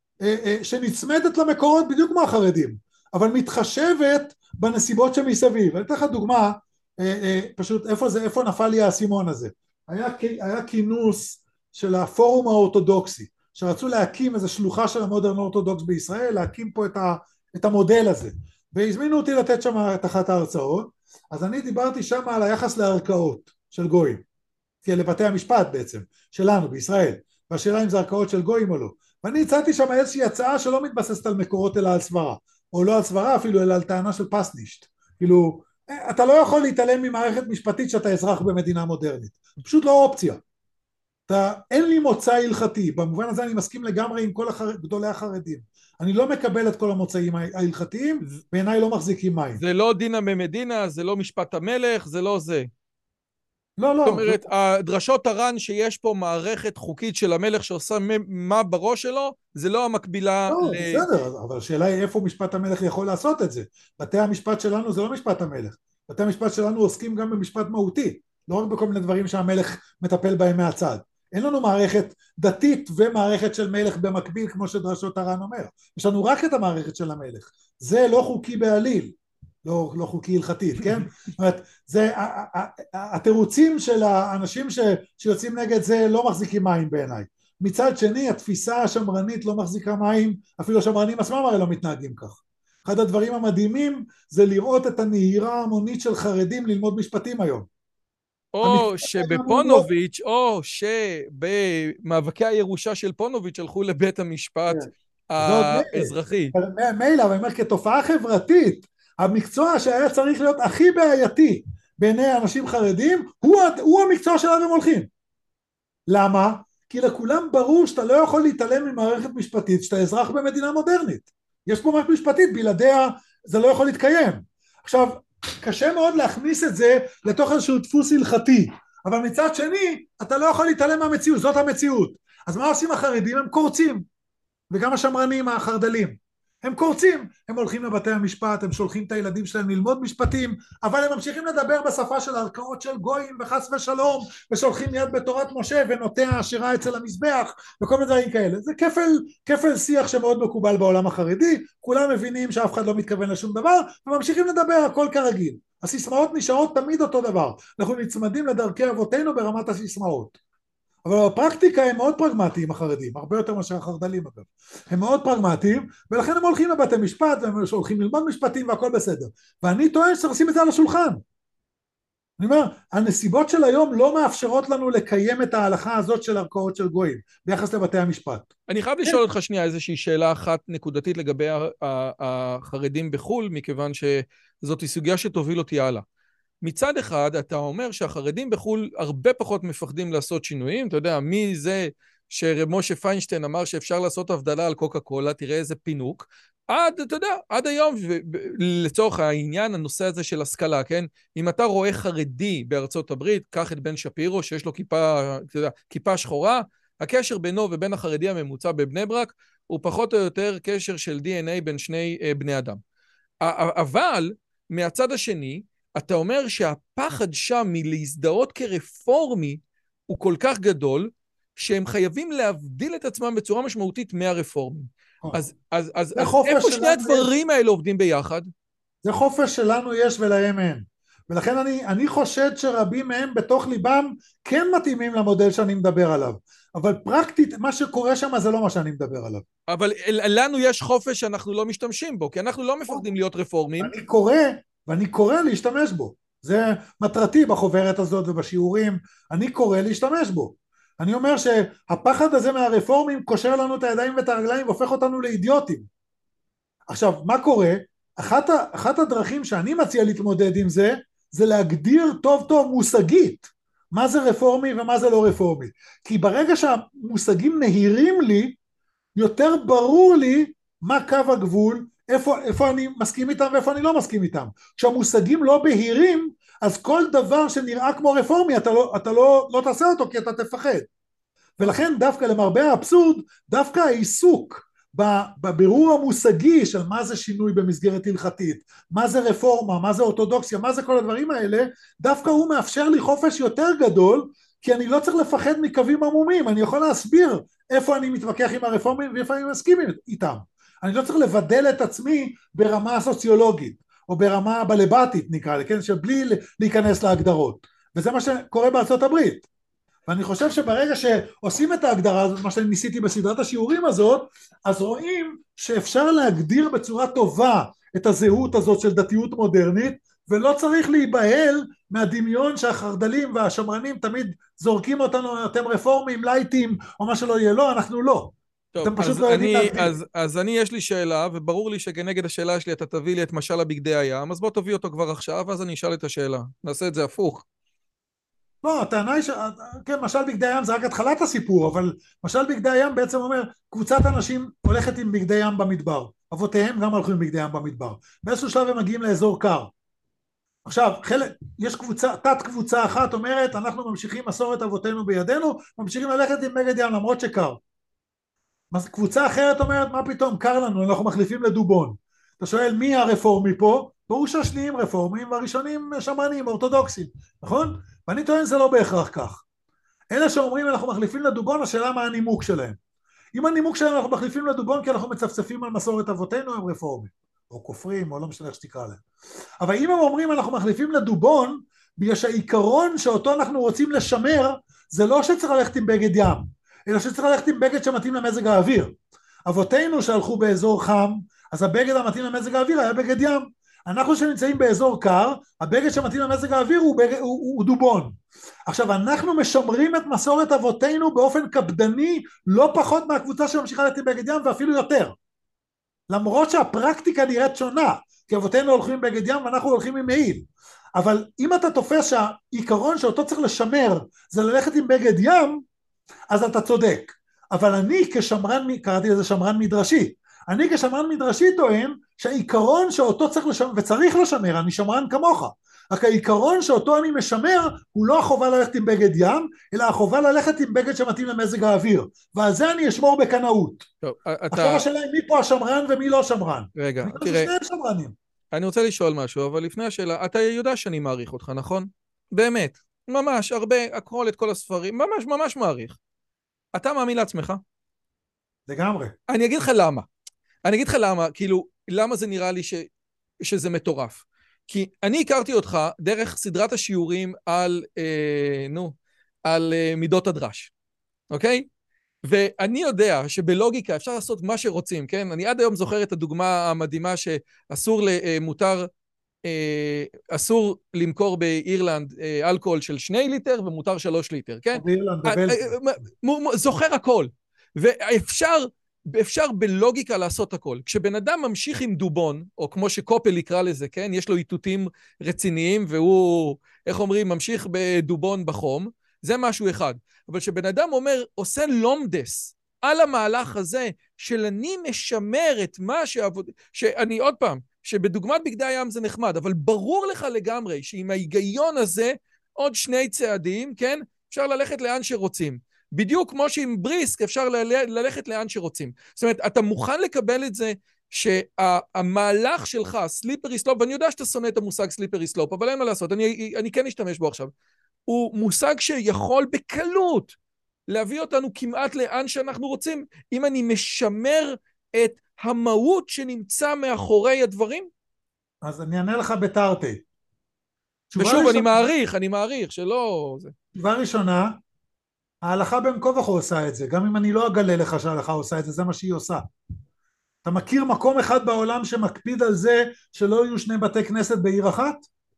שנצמדת למקורות בדיוק כמו החרדים, אבל מתחשבת בנסיבות שמסביב. אני אתן לך דוגמה, פשוט איפה נפל לי האסימון הזה. היה כינוס של הפורום האורתודוקסי, שרצו להקים איזו שלוחה של המודרן אורתודוקס בישראל, להקים פה את המודל הזה, והזמינו אותי לתת שם את אחת ההרצאות. אז אני דיברתי שם על היחס לערכאות של גויים, כי לבתי המשפט בעצם, שלנו בישראל, והשאלה אם זה ערכאות של גויים או לא. ואני הצעתי שם איזושהי הצעה שלא מתבססת על מקורות אלא על סברה, או לא על סברה אפילו, אלא על טענה של פסנישט. כאילו, אתה לא יכול להתעלם ממערכת משפטית שאתה אזרח במדינה מודרנית. פשוט לא אופציה. אין לי מוצא הלכתי, במובן הזה אני מסכים לגמרי עם כל גדולי החרדים. אני לא מקבל את כל המוצאים ההלכתיים, בעיניי לא מחזיקים מים. זה לא דינא ממדינה, זה לא משפט המלך, זה לא זה. לא, זאת לא. אומרת, הדרשות הר"ן שיש פה מערכת חוקית של המלך שעושה מה בראש שלו, זה לא המקבילה לא, בסדר, אבל השאלה היא איפה משפט המלך יכול לעשות את זה. בתי המשפט שלנו זה לא משפט המלך. בתי המשפט שלנו עוסקים גם במשפט מהותי, לא רק בכל מיני דברים שהמלך מטפל בהם מהצד. אין לנו מערכת דתית ומערכת של מלך במקביל, כמו שדרשות הר"ן אומר. יש לנו רק את המערכת של המלך. זה לא חוקי בעליל. לא חוקי הלכתית, כן? זאת אומרת, זה, התירוצים של האנשים שיוצאים נגד זה לא מחזיקים מים בעיניי. מצד שני, התפיסה השמרנית לא מחזיקה מים, אפילו השמרנים עצמם הרי לא מתנהגים כך. אחד הדברים המדהימים זה לראות את הנהירה ההמונית של חרדים ללמוד משפטים היום. או שבפונוביץ', או שבמאבקי הירושה של פונוביץ' הלכו לבית המשפט האזרחי. מילא, אבל אני אומר, כתופעה חברתית, המקצוע שהיה צריך להיות הכי בעייתי בעיני אנשים חרדים, הוא המקצוע שלנו הם הולכים. למה? כי לכולם ברור שאתה לא יכול להתעלם ממערכת משפטית, שאתה אזרח במדינה מודרנית. יש פה מערכת משפטית, בלעדיה זה לא יכול להתקיים. עכשיו, קשה מאוד להכניס את זה לתוך איזשהו דפוס הלכתי, אבל מצד שני, אתה לא יכול להתעלם מהמציאות, זאת המציאות. אז מה עושים החרדים? הם קורצים, וגם השמרנים החרדלים. הם קורצים, הם הולכים לבתי המשפט, הם שולחים את הילדים שלהם ללמוד משפטים, אבל הם ממשיכים לדבר בשפה של ערכאות של גויים וחס ושלום, ושולחים יד בתורת משה ונוטע השירה אצל המזבח, וכל מיני דברים כאלה. זה כפל שיח שמאוד מקובל בעולם החרדי, כולם מבינים שאף אחד לא מתכוון לשום דבר, וממשיכים לדבר הכל כרגיל. הסיסמאות נשארות תמיד אותו דבר, אנחנו נצמדים לדרכי אבותינו ברמת הסיסמאות. אבל בפרקטיקה הם מאוד פרגמטיים החרדים, הרבה יותר מאשר החרדלים אגב. הם מאוד פרגמטיים, ולכן הם הולכים לבתי משפט, והם הולכים ללמוד משפטים והכל בסדר. ואני טוען שצריך לשים את זה על השולחן. אני אומר, הנסיבות של היום לא מאפשרות לנו לקיים את ההלכה הזאת של ערכאות של גויים, ביחס לבתי המשפט. אני חייב לשאול אותך שנייה איזושהי שאלה אחת נקודתית לגבי החרדים בחו"ל, מכיוון שזאת סוגיה שתוביל אותי הלאה. מצד אחד, אתה אומר שהחרדים בחו"ל הרבה פחות מפחדים לעשות שינויים, אתה יודע, מי זה שמשה פיינשטיין אמר שאפשר לעשות הבדלה על קוקה קולה, תראה איזה פינוק, אתה יודע, עד היום, לצורך העניין, הנושא הזה של השכלה, כן? אם אתה רואה חרדי בארצות הברית, קח את בן שפירו, שיש לו כיפה, אתה יודע, כיפה שחורה, הקשר בינו ובין החרדי הממוצע בבני ברק, הוא פחות או יותר קשר של DNA בין שני בני אדם. אבל, מהצד השני, אתה אומר שהפחד שם מלהזדהות כרפורמי, הוא כל כך גדול, שהם חייבים להבדיל את עצמם בצורה משמעותית מהרפורמים. אז איפה שני הדברים האלה עובדים ביחד? זה חופש שלנו יש ולהם אין. ולכן אני חושד שרבים מהם בתוך ליבם כן מתאימים למודל שאני מדבר עליו. אבל פרקטית, מה שקורה שם זה לא מה שאני מדבר עליו. אבל לנו יש חופש שאנחנו לא משתמשים בו, כי אנחנו לא מפחדים להיות רפורמים. ואני קורא להשתמש בו. זה מטרתי בחוברת הזאת ובשיעורים, אני קורא להשתמש בו. אני אומר שהפחד הזה מהרפורמים קושר לנו את הידיים ואת הרגליים והופך אותנו לאידיוטים. עכשיו, מה קורה? אחת הדרכים שאני מציע להתמודד עם זה, זה להגדיר טוב טוב מושגית, מה זה רפורמי ומה זה לא רפורמי. כי ברגע שהמושגים נהירים לי, יותר ברור לי מה קו הגבול, איפה אני מסכים איתם ואיפה אני לא מסכים איתם. כשהמושגים לא בהירים, אז כל דבר שנראה כמו רפורמי, אתה לא תעשה אותו כי אתה תפחד. ולכן דווקא למרבה האבסורד, דווקא העיסוק בבירור המושגי של מה זה שינוי במסגרת הלכתית, מה זה רפורמה, מה זה אורתודוקסיה, מה זה כל הדברים האלה, דווקא הוא מאפשר לי חופש יותר גדול, כי אני לא צריך לפחד מקווים עמומים, אני יכול להסביר איפה אני מתווכח עם הרפורמים ואיפה אני מסכים איתם. אני לא צריך לבדל את עצמי ברמה סוציולוגית, או ברמה בלבטית נקרא לי, כן? שבלי להיכנס להגדרות. וזה מה שקורה בארצות הברית. ואני חושב שברגע שעושים את ההגדרה הזאת, מה שאני ניסיתי בסדרת השיעורים הזאת, אז רואים שאפשר להגדיר בצורה טובה את הזהות הזאת של דתיות מודרנית, ולא צריך להיבהל מהדמיון שהחרדלים והשמרנים תמיד זורקים אותנו, אתם רפורמים, לייטים, או מה שלא יהיה, לא, אנחנו לא. טוב, אז אני יש לי שאלה, וברור לי שכנגד השאלה שלי אתה תביא לי את משל הבגדי הים, אז בוא תביא אותו כבר עכשיו, אז אני אשאל את השאלה. נעשה את זה הפוך. לא, הטענה היא כן, משל בגדי הים זה רק התחלת הסיפור, אבל משל בגדי הים בעצם אומר, קבוצת אנשים הולכת עם בגדי ים במדבר, אבותיהם גם הלכו עם בגדי ים במדבר, באיזשהו שלב הם מגיעים לאזור קר. עכשיו, יש תת קבוצה אחת אומרת, אנחנו ממשיכים מסורת אבותינו בידינו, ממשיכים ללכת עם בגד ים למרות שקר. קבוצה אחרת אומרת, מה פתאום, קר לנו, אנחנו מחליפים לדובון. אתה שואל, מי הרפורמי פה? ברור שהשניים רפורמים והראשונים שמרנים, אורתודוקסים, נכון? ואני טוען זה לא בהכרח כך. אלה שאומרים אנחנו מחליפים לדובון, השאלה מה הנימוק שלהם. אם הנימוק שלהם אנחנו מחליפים לדובון כי אנחנו מצפצפים על מסורת אבותינו, הם רפורמים, או כופרים, או לא משנה איך שתקרא להם. אבל אם הם אומרים אנחנו מחליפים לדובון, בגלל שהעיקרון שאותו אנחנו רוצים לשמר, זה לא שצריך ללכת עם בגד ים, אלא שצריך ללכת עם בגד שמתאים למזג האוויר. אבותינו שהלכו באזור חם, אז הבגד המתאים למזג האוויר היה בגד ים. אנחנו שנמצאים באזור קר, הבגד שמתאים למזג האוויר הוא דובון. עכשיו, אנחנו משמרים את מסורת אבותינו באופן קפדני, לא פחות מהקבוצה שממשיכה ללכת עם בגד ים, ואפילו יותר. למרות שהפרקטיקה נראית שונה, כי אבותינו הולכים עם בגד ים ואנחנו הולכים עם מעיל. אבל אם אתה תופס שהעיקרון שאותו צריך לשמר, זה ללכת עם בגד ים, אז אתה צודק. אבל אני כשמרן, קראתי לזה שמרן מדרשי, אני כשמרן מדרשי טוען שהעיקרון שאותו צריך לשמר, וצריך לשמר, אני שמרן כמוך, רק העיקרון שאותו אני משמר הוא לא החובה ללכת עם בגד ים, אלא החובה ללכת עם בגד שמתאים למזג האוויר, ועל זה אני אשמור בקנאות. עכשיו השאלה היא מי פה השמרן ומי לא שמרן. רגע, תראה, שמרנים. אני רוצה לשאול משהו, אבל לפני השאלה, אתה יודע שאני מעריך אותך, נכון? באמת, ממש, הרבה, הכל, את כל הספרים, ממש ממש מעריך. אתה מאמין לעצמך? לגמרי. אני אגיד לך למה, כאילו, למה זה נראה לי שזה מטורף. כי אני הכרתי אותך דרך סדרת השיעורים על מידות הדרש, אוקיי? ואני יודע שבלוגיקה אפשר לעשות מה שרוצים, כן? אני עד היום זוכר את הדוגמה המדהימה אסור למכור באירלנד אלכוהול של 2 ליטר ומותר 3 ליטר, כן? באירלנד, זוכר הכל. ואפשר בלוגיקה לעשות הכל. כשבן אדם ממשיך עם דובון, או כמו שקופל יקרא לזה, כן? יש לו איתותים רציניים, והוא, איך אומרים, ממשיך בדובון בחום, זה משהו אחד. אבל כשבן אדם אומר, עושה לומדס על המהלך הזה, של אני משמר את מה שאני עוד פעם, שבדוגמת בגדי הים זה נחמד, אבל ברור לך לגמרי שעם ההיגיון הזה, עוד 2 צעדים, כן? אפשר ללכת לאן שרוצים. בדיוק כמו שעם בריסק אפשר ללכת לאן שרוצים. זאת אומרת, אתה מוכן לקבל את זה שהמהלך שלך, סליפרי סלופ, ואני יודע שאתה שונא את המושג סליפרי סלופ, אבל אין מה לעשות, אני כן אשתמש בו עכשיו. הוא מושג שיכול בקלות להביא אותנו כמעט לאן שאנחנו רוצים, אם אני משמר את המהות שנמצא מאחורי הדברים. אז אני אענה לך בתרתי. ושוב, אני מעריך שלא... תשובה ראשונה, ההלכה בין כה וכה עושה את זה, גם אם אני לא אגלה לך שההלכה עושה את זה, זה מה שהיא עושה. אתה מכיר מקום אחד בעולם שמקפיד על זה שלא יהיו 2 בתי כנסת בעיר אחת?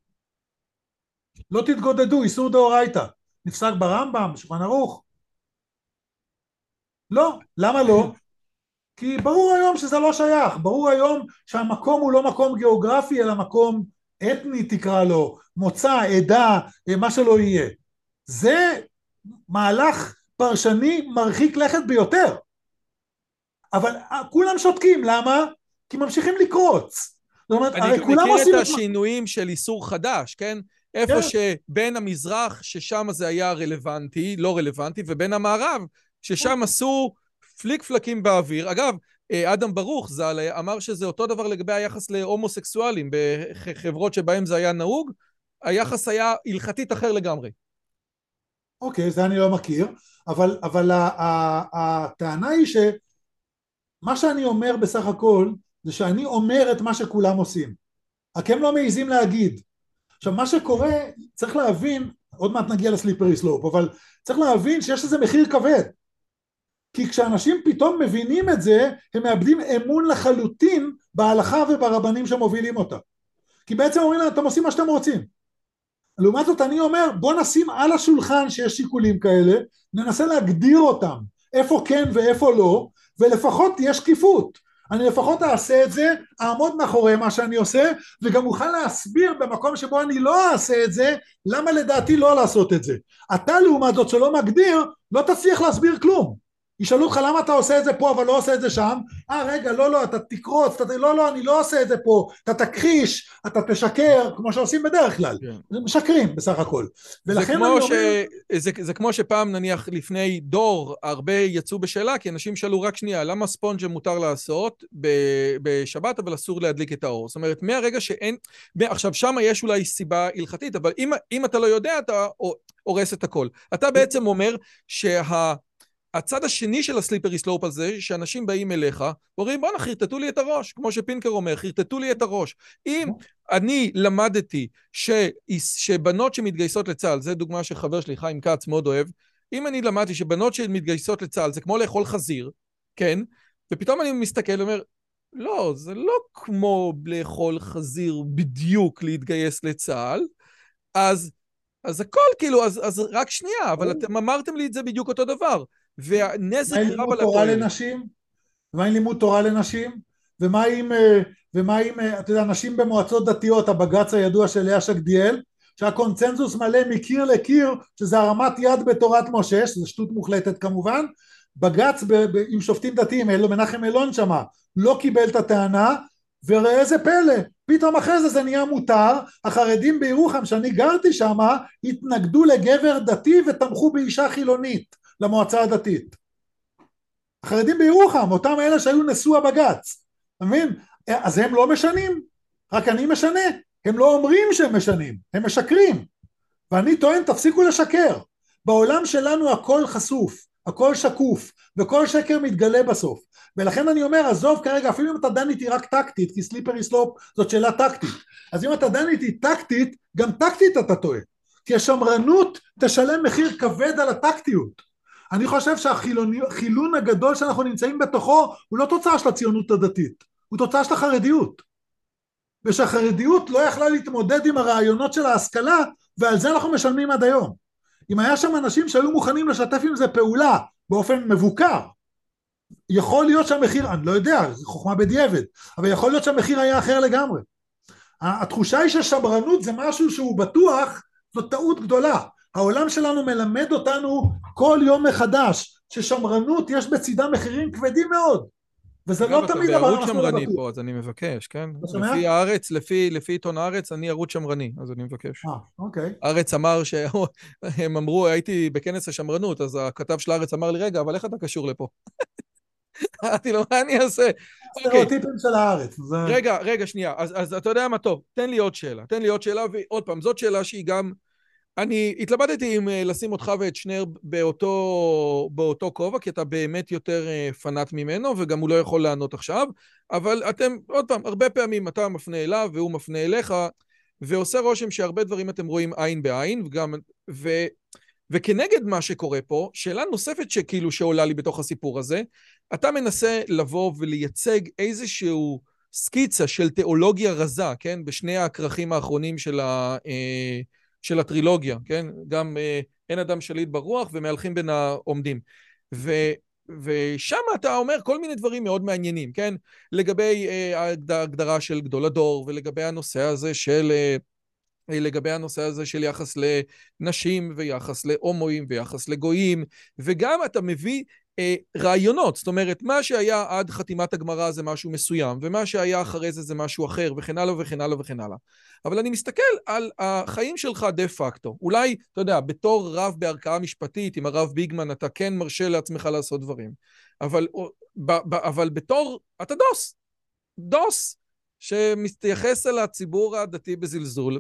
לא תתגודדו, איסור דאורייתא. נפסק ברמב"ם, שולחן ערוך. לא, למה לא? כי ברור היום שזה לא שייך, ברור היום שהמקום הוא לא מקום גיאוגרפי, אלא מקום אתני תקרא לו, מוצא, עדה, מה שלא יהיה. זה מהלך פרשני מרחיק לכת ביותר. אבל כולם שותקים, למה? כי ממשיכים לקרוץ. זאת אומרת, הרי כולם עושים את השינויים של איסור חדש, כן? איפה שבין המזרח, ששם זה היה רלוונטי, לא רלוונטי, ובין המערב, ששם עשו פליק פלקים באוויר. אגב, אדם ברוך ז"ל אמר שזה אותו דבר לגבי היחס להומוסקסואלים, בחברות שבהם זה היה נהוג, היחס היה הלכתית אחר לגמרי. אוקיי, זה אני לא מכיר, אבל הטענה היא שמה שאני אומר בסך הכל, זה שאני אומר את מה שכולם עושים. רק הם לא מעיזים להגיד. עכשיו, מה שקורה, צריך להבין, עוד מעט נגיע לסליפרי סלופ, אבל צריך להבין שיש לזה מחיר כבד. כי כשאנשים פתאום מבינים את זה, הם מאבדים אמון לחלוטין בהלכה וברבנים שמובילים אותה. כי בעצם אומרים להם, אתם עושים מה שאתם רוצים. לעומת זאת אני אומר, בוא נשים על השולחן שיש שיקולים כאלה, ננסה להגדיר אותם, איפה כן ואיפה לא, ולפחות תהיה שקיפות. אני לפחות אעשה את זה, אעמוד מאחורי מה שאני עושה, וגם אוכל להסביר במקום שבו אני לא אעשה את זה, למה לדעתי לא לעשות את זה. אתה לעומת זאת שלא מגדיר, לא תצליח להסביר כלום. ישאלו אותך למה אתה עושה את זה פה אבל לא עושה את זה שם, רגע לא אתה תקרוץ, לא אני לא עושה את זה פה, אתה תכחיש, אתה תשקר, כמו שעושים בדרך כלל, משקרים בסך הכל. זה כמו שפעם נניח לפני דור הרבה יצאו בשאלה, כי אנשים שאלו רק שנייה, למה ספונג'ה מותר לעשות בשבת אבל אסור להדליק את האור? זאת אומרת מהרגע שאין, עכשיו שם יש אולי סיבה הלכתית, אבל אם אתה לא יודע אתה הורס את הכל. אתה בעצם אומר הצד השני של הסליפרי סלופ הזה, שאנשים באים אליך, ואומרים, בוא נחרטטו לי את הראש, כמו שפינקר אומר, חרטטו לי את הראש. אם אני למדתי שבנות שמתגייסות לצה"ל, זה דוגמה שחבר שלי, חיים כץ, מאוד אוהב, אם אני למדתי שבנות שמתגייסות לצה"ל, זה כמו לאכול חזיר, כן? ופתאום אני מסתכל ואומר, לא, זה לא כמו לאכול חזיר בדיוק להתגייס לצה"ל, אז הכל כאילו, אז רק שנייה, אבל אתם אמרתם לי את זה בדיוק אותו דבר. והנזק רב על התועלת. ומה עם לימוד תורה לנשים? ומה עם אתה יודע, נשים במועצות דתיות, הבג"ץ הידוע של לאה שקדיאל, שהקונצנזוס מלא מקיר לקיר, שזה הרמת יד בתורת משה, שזה שטות מוחלטת כמובן, בג"ץ עם שופטים דתיים, מנחם אלון שמה, לא קיבל את הטענה, וראה איזה פלא, פתאום אחרי זה נהיה מותר, החרדים בירוחם שאני גרתי שמה, התנגדו לגבר דתי ותמכו באישה חילונית, למועצה הדתית. החרדים בירוחם, אותם אלה שהיו נשוא הבג"ץ, אתה מבין? אז הם לא משנים, רק אני משנה, הם לא אומרים שהם משנים, הם משקרים, ואני טוען תפסיקו לשקר, בעולם שלנו הכל חשוף, הכל שקוף, וכל שקר מתגלה בסוף, ולכן אני אומר, עזוב כרגע, אפילו אם אתה דן איתי רק טקטית, כי סליפרי סלופ זאת שאלה טקטית, אז אם אתה דן איתי טקטית, גם טקטית אתה טועה, כי השמרנות תשלם מחיר כבד על הטקטיות. אני חושב שהחילון הגדול שאנחנו נמצאים בתוכו, הוא לא תוצאה של הציונות הדתית, הוא תוצאה של החרדיות, ושהחרדיות לא יכלה להתמודד עם הרעיונות של ההשכלה, ועל זה אנחנו משלמים עד היום. אם היה שם אנשים שהיו מוכנים לשתף עם זה פעולה, באופן מבוקר, יכול להיות שהמחיר, אני לא יודע, זה חוכמה בדיעבד, אבל יכול להיות שהמחיר היה אחר לגמרי. התחושה היא ששמרנות זה משהו שהוא בטוח, זאת טעות גדולה. העולם שלנו מלמד אותנו כל יום מחדש, ששמרנות יש בצידה מחירים כבדים מאוד, וזה אגב, לא אתה תמיד אבל בערוץ המסלול שמרני הבטוח. פה, אז אני מבקש, כן? אתה שומע? לפי הארץ, לפי עיתון הארץ, אני ערוץ שמרני, אז אני מבקש. אוקיי. הארץ אמר שהם אמרו, הייתי בכנס השמרנות, אז הכתב של הארץ אמר לי, רגע, אבל איך אתה קשור לפה? אמרתי לו, מה אני אעשה? אוקיי, סטריאוטיפים של הארץ. זה... רגע, שנייה, אז אתה יודע מה טוב, תן לי עוד שאלה, ועוד פעם, זאת שאלה שהיא גם, אני התלבטתי אם לשים אותך ואת שנר באותו כובע, כי אתה באמת יותר פנאט ממנו, וגם הוא לא יכול לענות עכשיו, אבל אתם, עוד פעם, הרבה פעמים אתה מפנה אליו, והוא מפנה אליך, ועושה רושם שהרבה דברים אתם רואים עין בעין, וכנגד מה שקורה פה, שאלה נוספת שכאילו שעולה לי בתוך הסיפור הזה, אתה מנסה לבוא ולייצג איזשהו סקיצה של תיאולוגיה רזה, כן? בשני הכרכים האחרונים של הטרילוגיה, כן? גם אין אדם שליט ברוח ומהלכים בין העומדים. ושם אתה אומר כל מיני דברים מאוד מעניינים, כן? לגבי ההגדרה של גדול הדור, ולגבי הנושא הזה של יחס לנשים ויחס להומואים ויחס לגויים, וגם אתה מביא רעיונות, זאת אומרת, מה שהיה עד חתימת הגמרא זה משהו מסוים, ומה שהיה אחרי זה זה משהו אחר, וכן הלאה וכן הלאה וכן הלאה. אבל אני מסתכל על החיים שלך דה פקטו. אולי, אתה יודע, בתור רב בערכאה משפטית, עם הרב ביגמן, אתה כן מרשה לעצמך לעשות דברים. אבל בתור, אתה דוס, שמתייחס על הציבור הדתי בזלזול,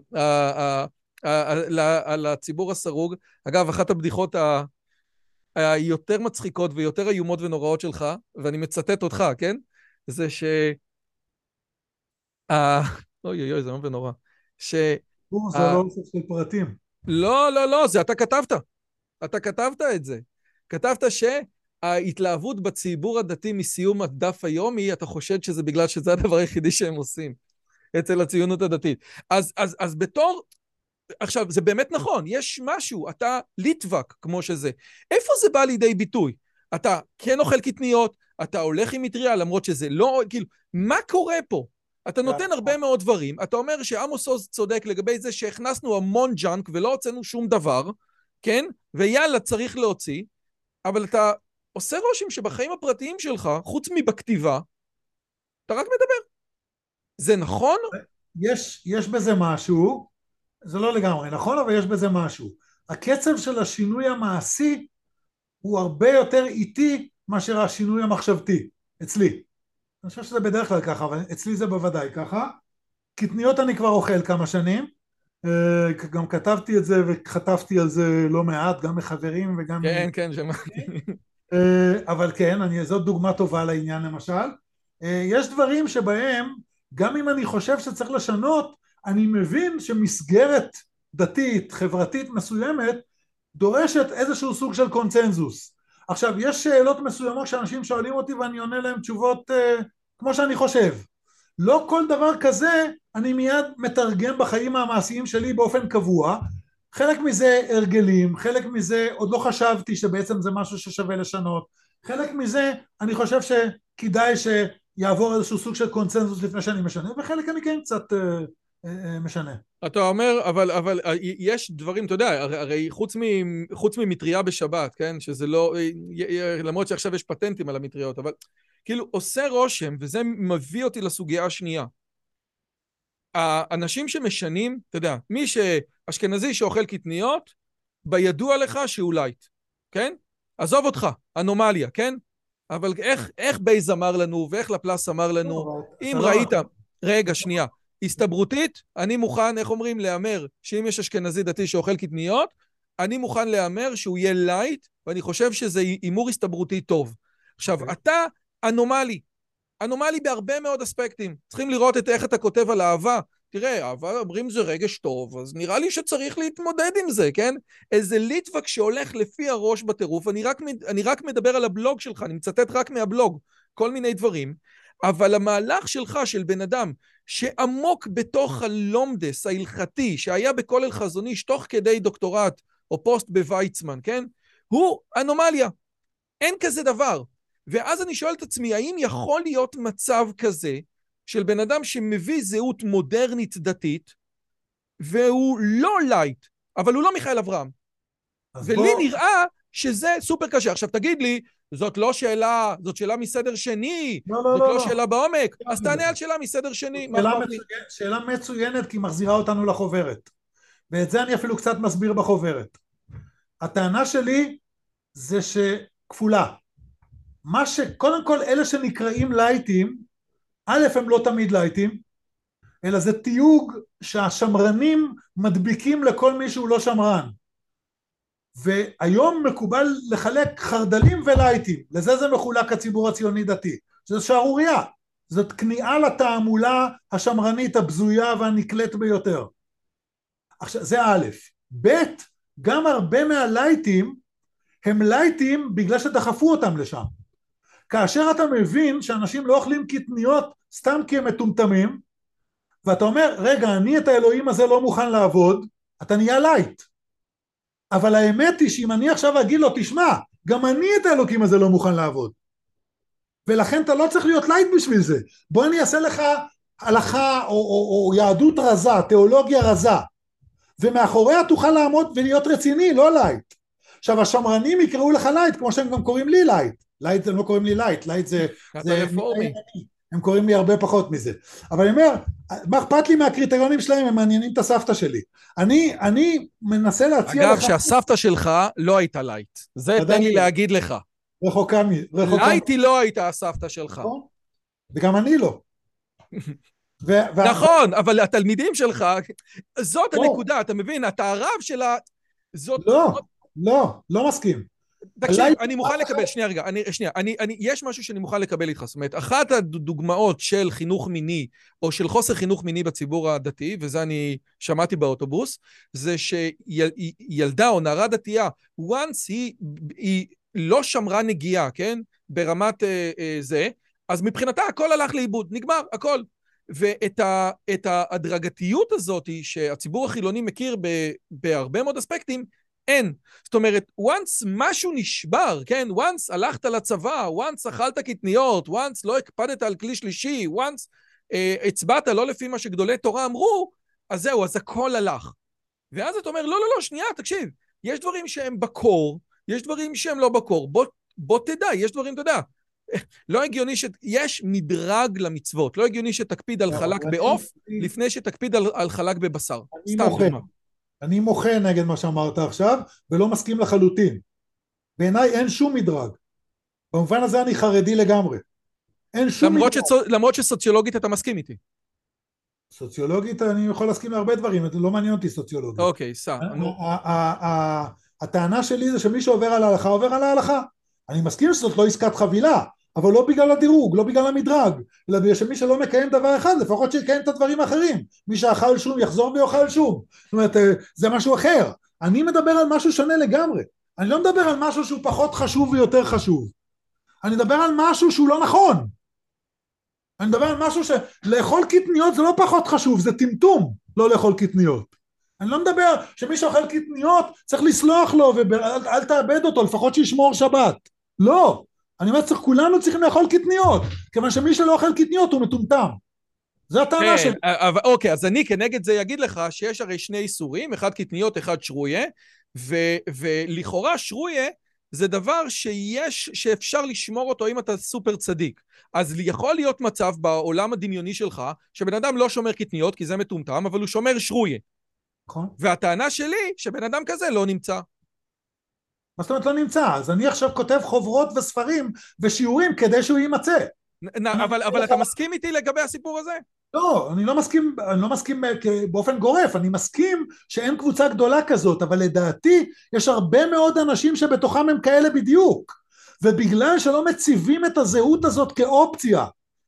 על הציבור הסרוג. אגב, אחת הבדיחות היותר מצחיקות ויותר איומות ונוראות שלך, ואני מצטט אותך, כן? זה אוי, זה איום ונורא. זה לא אוסף של פרטים. לא, זה אתה כתבת. אתה כתבת את זה. כתבת שההתלהבות בציבור הדתי מסיום הדף היומי, אתה חושד שזה בגלל שזה הדבר היחידי שהם עושים אצל הציונות הדתית. אז בתור, עכשיו, זה באמת נכון, יש משהו, אתה ליטווק כמו שזה. איפה זה בא לידי ביטוי? אתה כן אוכל קטניות, אתה הולך עם מטריה, למרות שזה לא, כאילו, מה קורה פה? אתה נותן הרבה מאוד דברים, אתה אומר שעמוס עוז צודק לגבי זה שהכנסנו המון ג'אנק ולא הוצאנו שום דבר, כן? ויאללה, צריך להוציא, אבל אתה עושה רושם שבחיים הפרטיים שלך, חוץ מבכתיבה, אתה רק מדבר. זה נכון? יש בזה משהו, זה לא לגמרי נכון, אבל יש בזה משהו. הקצב של השינוי המעשי הוא הרבה יותר איטי מאשר השינוי המחשבתי, אצלי. אני חושב שזה בדרך כלל ככה, אבל אצלי זה בוודאי ככה. קטניות אני כבר אוכל כמה שנים, גם כתבתי את זה וכתבתי על זה לא מעט, גם מחברים וגם... כן, שמעתי. אבל כן, זאת דוגמה טובה לעניין למשל. יש דברים שבהם, גם אם אני חושב שצריך לשנות, אני מבין שמסגרת דתית, חברתית מסוימת, דורשת איזשהו סוג של קונצנזוס. עכשיו, יש שאלות מסוימות שאנשים שואלים אותי ואני עונה להם תשובות כמו שאני חושב. לא כל דבר כזה אני מיד מתרגם בחיים המעשיים שלי באופן קבוע. חלק מזה הרגלים, חלק מזה עוד לא חשבתי שבעצם זה משהו ששווה לשנות. חלק מזה אני חושב שכדאי שיעבור איזשהו סוג של קונצנזוס לפני שאני משנה, וחלק אני כן קצת משנה. אתה אומר, אבל יש דברים, אתה יודע, הרי חוץ ממטריה בשבת, כן? שזה לא, למרות שעכשיו יש פטנטים על המטריות, אבל כאילו עושה רושם, וזה מביא אותי לסוגיה השנייה. האנשים שמשנים, אתה יודע, מי שאשכנזי שאוכל קטניות, בידוע לך שהוא לייט, כן? עזוב אותך, אנומליה, כן? אבל איך בייז אמר לנו, ואיך לפלס אמר לנו, אם ראית, רגע, שנייה, הסתברותית, אני מוכן, איך אומרים, לאמר, שאם יש אשכנזי דתי שאוכל קטניות, אני מוכן לאמר שהוא יהיה לייט, ואני חושב שזה אימור הסתברותי טוב. עכשיו, אתה אנומלי בהרבה מאוד אספקטים. צריכים לראות איך אתה כותב על אהבה. תראה, אהבה אומרים זה רגש טוב, אז נראה לי שצריך להתמודד עם זה, כן? איזה ליטווק שהולך לפי הראש בטירוף, אני רק מדבר על הבלוג שלך, אני מצטט רק מהבלוג, כל מיני דברים, אבל המהלך שלך, של בן אדם, שעמוק בתוך הלומדס ההלכתי, שהיה בכל חזון איש, תוך כדי דוקטורט או פוסט בוויצמן, כן? הוא אנומליה. אין כזה דבר. ואז אני שואל את עצמי, האם יכול להיות מצב כזה של בן אדם שמביא זהות מודרנית דתית, והוא לא לייט, אבל הוא לא מיכאל אברהם. ולי נראה שזה סופר קשה. עכשיו תגיד לי, זאת לא שאלה, זאת שאלה מסדר שני, לא, לא, זאת לא, לא לא. שאלה בעומק, אז תענה על שאלה מסדר שני, מה אכפת לי? שאלה מצוינת, כי היא מחזירה אותנו לחוברת. ואת זה אני אפילו קצת מסביר בחוברת. הטענה שלי זה שכפולה. קודם כל, אלה שנקראים לייטים, א', הם לא תמיד לייטים, אלא זה תיוג שהשמרנים מדביקים לכל מי שהוא לא שמרן. והיום מקובל לחלק חרדלים ולייטים, לזה זה מחולק הציבור הציוני דתי. זו שערורייה, זאת כניעה לתעמולה השמרנית הבזויה והנקלט ביותר. עכשיו, זה א', ב', גם הרבה מהלייטים הם לייטים בגלל שדחפו אותם לשם. כאשר אתה מבין שאנשים לא אוכלים קטניות סתם כי הם מטומטמים, ואתה אומר, רגע, אני את האלוהים הזה לא מוכן לעבוד, אתה נהיה לייט. אבל האמת היא שאם אני עכשיו אגיד לו, תשמע, גם אני את האלוקים הזה לא מוכן לעבוד. ולכן אתה לא צריך להיות לייט בשביל זה. בוא אני אעשה לך הלכה או יהדות רזה, תיאולוגיה רזה. ומאחוריה תוכל לעמוד ולהיות רציני, לא לייט. עכשיו השמרנים יקראו לך לייט, כמו שהם גם קוראים לי לייט. לייט הם לא קוראים לי לייט, לייט זה רפורמי. הם קוראים לי הרבה פחות מזה. אבל אני אומר, מה אכפת לי מהקריטריונים שלהם, הם מעניינים את הסבתא שלי. אני מנסה להציע אגב, לך... שהסבתא שלך לא הייתה לייט. זה תן לי להגיד לך. רחוקה. לייט היא לא הייתה הסבתא שלך. וגם אני לא. נכון, אבל התלמידים שלך, זאת הנקודה, אתה מבין? אתה הרב שלה, זאת... לא מסכים. תקשיב, אני מוכן לקבל, שנייה רגע, יש משהו שאני מוכן לקבל איתך, זאת אומרת, אחת הדוגמאות של חינוך מיני, או של חוסר חינוך מיני בציבור הדתי, וזה אני שמעתי באוטובוס, זה שילדה או נערה דתייה, once היא לא שמרה נגיעה, כן? ברמת זה, אז מבחינתה הכל הלך לאיבוד, נגמר, הכל. ואת ההדרגתיות הזאת שהציבור החילוני מכיר בהרבה מאוד אספקטים, אין. זאת אומרת, once משהו נשבר, כן? once הלכת לצבא, once אכלת קטניות, once לא הקפדת על כלי שלישי, once הצבעת לא לפי מה שגדולי תורה אמרו, אז זהו, אז הכל הלך. ואז אתה אומר, לא, לא, לא, שנייה, תקשיב, יש דברים שהם בקור, יש דברים שהם לא בקור, בוא תדע, יש דברים, תדע. לא הגיוני יש מדרג למצוות, לא הגיוני שתקפיד על חלק בעוף, לפני שתקפיד על חלק בבשר. סתם דוגמה. אני מוחה נגד מה שאמרת עכשיו, ולא מסכים לחלוטין. בעיניי אין שום מדרג. במובן הזה אני חרדי לגמרי. אין שום מדרג. למרות שסוציולוגית אתה מסכים איתי. סוציולוגית אני יכול להסכים להרבה דברים, לא מעניין אותי סוציולוגית. אוקיי, סע. הטענה שלי זה שמי שעובר על ההלכה, עובר על ההלכה. אני מסכים שזאת לא עסקת חבילה, אבל לא בגלל הדירוג, לא בגלל המדרג, אלא בגלל שמי שלא מקיים דבר אחד, לפחות שיקיים את הדברים האחרים. מי שאכל שום יחזור ויאכל שום. זאת אומרת, זה משהו אחר. אני מדבר על משהו שונה לגמרי. אני לא מדבר על משהו שהוא פחות חשוב ויותר חשוב. אני מדבר על משהו שהוא לא נכון. אני מדבר על משהו שלאכול קטניות זה לא פחות חשוב, זה טמטום לא לאכול קטניות. אני לא מדבר שמי שאוכל קטניות צריך לסלוח לו ואל תאבד אותו, לפחות שישמור שבת. לא. אני אומר, כולנו צריכים לאכול קטניות, כיוון שמי שלא אוכל קטניות הוא מטומטם. זה הטענה שלי. אוקיי, אז אני כנגד זה אגיד לך שיש הרי שני איסורים, אחד קטניות, אחד שרויה, ולכאורה שרויה זה דבר שאפשר לשמור אותו אם אתה סופר צדיק. אז יכול להיות מצב בעולם הדמיוני שלך, שבן אדם לא שומר קטניות, כי זה מטומטם, אבל הוא שומר שרויה. נכון. והטענה שלי, שבן אדם כזה לא נמצא. מה זאת אומרת לא נמצא? אז אני עכשיו כותב חוברות וספרים ושיעורים כדי שהוא יימצא. אבל אתה מסכים איתי לגבי הסיפור הזה? לא, אני לא מסכים באופן גורף, אני מסכים שאין קבוצה גדולה כזאת, אבל לדעתי יש הרבה מאוד אנשים שבתוכם הם כאלה בדיוק, ובגלל שלא מציבים את הזהות הזאת כאופציה,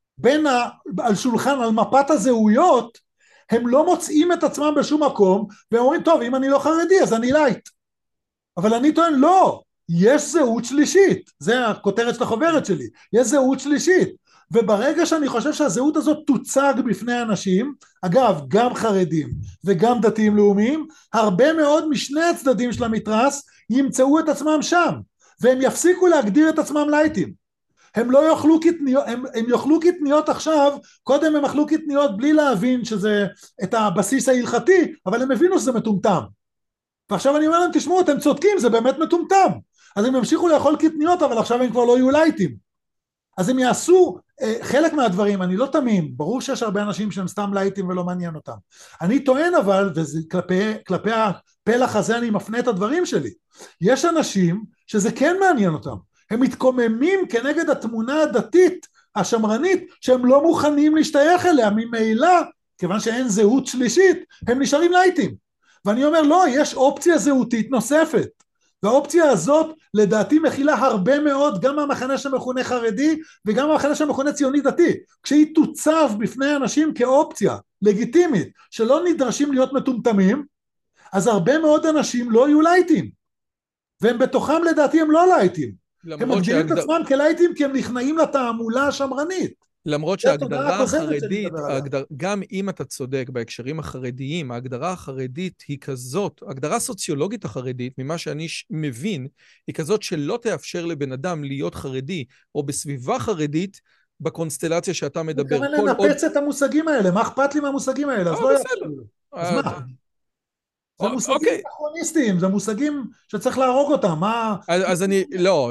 על שולחן, על מפת הזהויות, הם לא מוצאים את עצמם בשום מקום, והם אומרים, טוב, אם אני לא חרדי, אז אני לייט. אבל אני טוען, לא, יש זהות שלישית, זה הכותרת של החוברת שלי, יש זהות שלישית, וברגע שאני חושב שהזהות הזאת תוצג בפני אנשים, אגב, גם חרדים וגם דתיים לאומיים, הרבה מאוד משני הצדדים של המתרס ימצאו את עצמם שם, והם יפסיקו להגדיר את עצמם לייטים. הם לא יאכלו קטניות, הם יאכלו קטניות עכשיו, קודם הם אכלו קטניות בלי להבין שזה את הבסיס ההלכתי, אבל הם הבינו שזה מטומטם. ועכשיו אני אומר להם, תשמעו, אתם צודקים, זה באמת מטומטם. אז הם ימשיכו לאכול קטניות, אבל עכשיו הם כבר לא יהיו לייטים. אז הם יעשו חלק מהדברים, אני לא תמים, ברור שיש הרבה אנשים שהם סתם לייטים ולא מעניין אותם. אני טוען אבל, וכלפי הפלח הזה אני מפנה את הדברים שלי, יש אנשים שזה כן מעניין אותם, הם מתקוממים כנגד התמונה הדתית השמרנית, שהם לא מוכנים להשתייך אליה, ממילא, כיוון שאין זהות שלישית, הם נשארים לייטים. ואני אומר, לא, יש אופציה זהותית נוספת. והאופציה הזאת לדעתי מכילה הרבה מאוד גם מהמחנה שמכונה חרדי וגם מהמחנה שמכונה ציוני דתי, כשהיא תוצב בפני אנשים כאופציה לגיטימית שלא נדרשים להיות מטומטמים, אז הרבה מאוד אנשים לא יהיו לייטים, והם בתוכם לדעתי הם לא לייטים, הם מגדירים את עצמם כלייטים כי הם נכנעים לתעמולה השמרנית. למרות שההגדרה החרדית, גם אם אתה צודק בהקשרים החרדיים, ההגדרה החרדית היא כזאת, ההגדרה הסוציולוגית החרדית, ממה שאני מבין, היא כזאת שלא תאפשר לבן אדם להיות חרדי, או בסביבה חרדית, בקונסטלציה שאתה מדבר. אני מתכוון לנפץ את המושגים האלה, מה אכפת לי מהמושגים האלה? אז לא יאפשר לי. אז מה? זה מושגים אנכרוניסטיים, זה מושגים שצריך להרוג אותם, מה... אז אני, לא,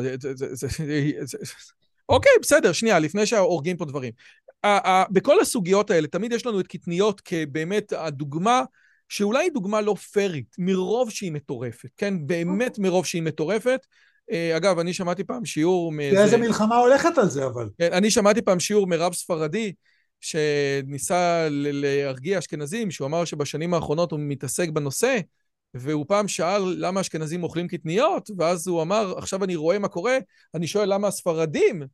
אוקיי, בסדר, שנייה, לפני שהורגים פה דברים. בכל הסוגיות האלה, תמיד יש לנו את קטניות כבאמת הדוגמה, שאולי היא דוגמה לא פרית, מרוב שהיא מטורפת, כן? באמת מרוב שהיא מטורפת. אגב, אני שמעתי פעם שיעור... איזה מלחמה הולכת על זה, אבל. אני שמעתי פעם שיעור מרב ספרדי, שניסה להרגיע אשכנזים, שהוא אמר שבשנים האחרונות הוא מתעסק בנושא, והוא פעם שאל למה אשכנזים אוכלים קטניות, ואז הוא אמר, עכשיו אני רואה מה קורה, אני שואל למה הספרדים,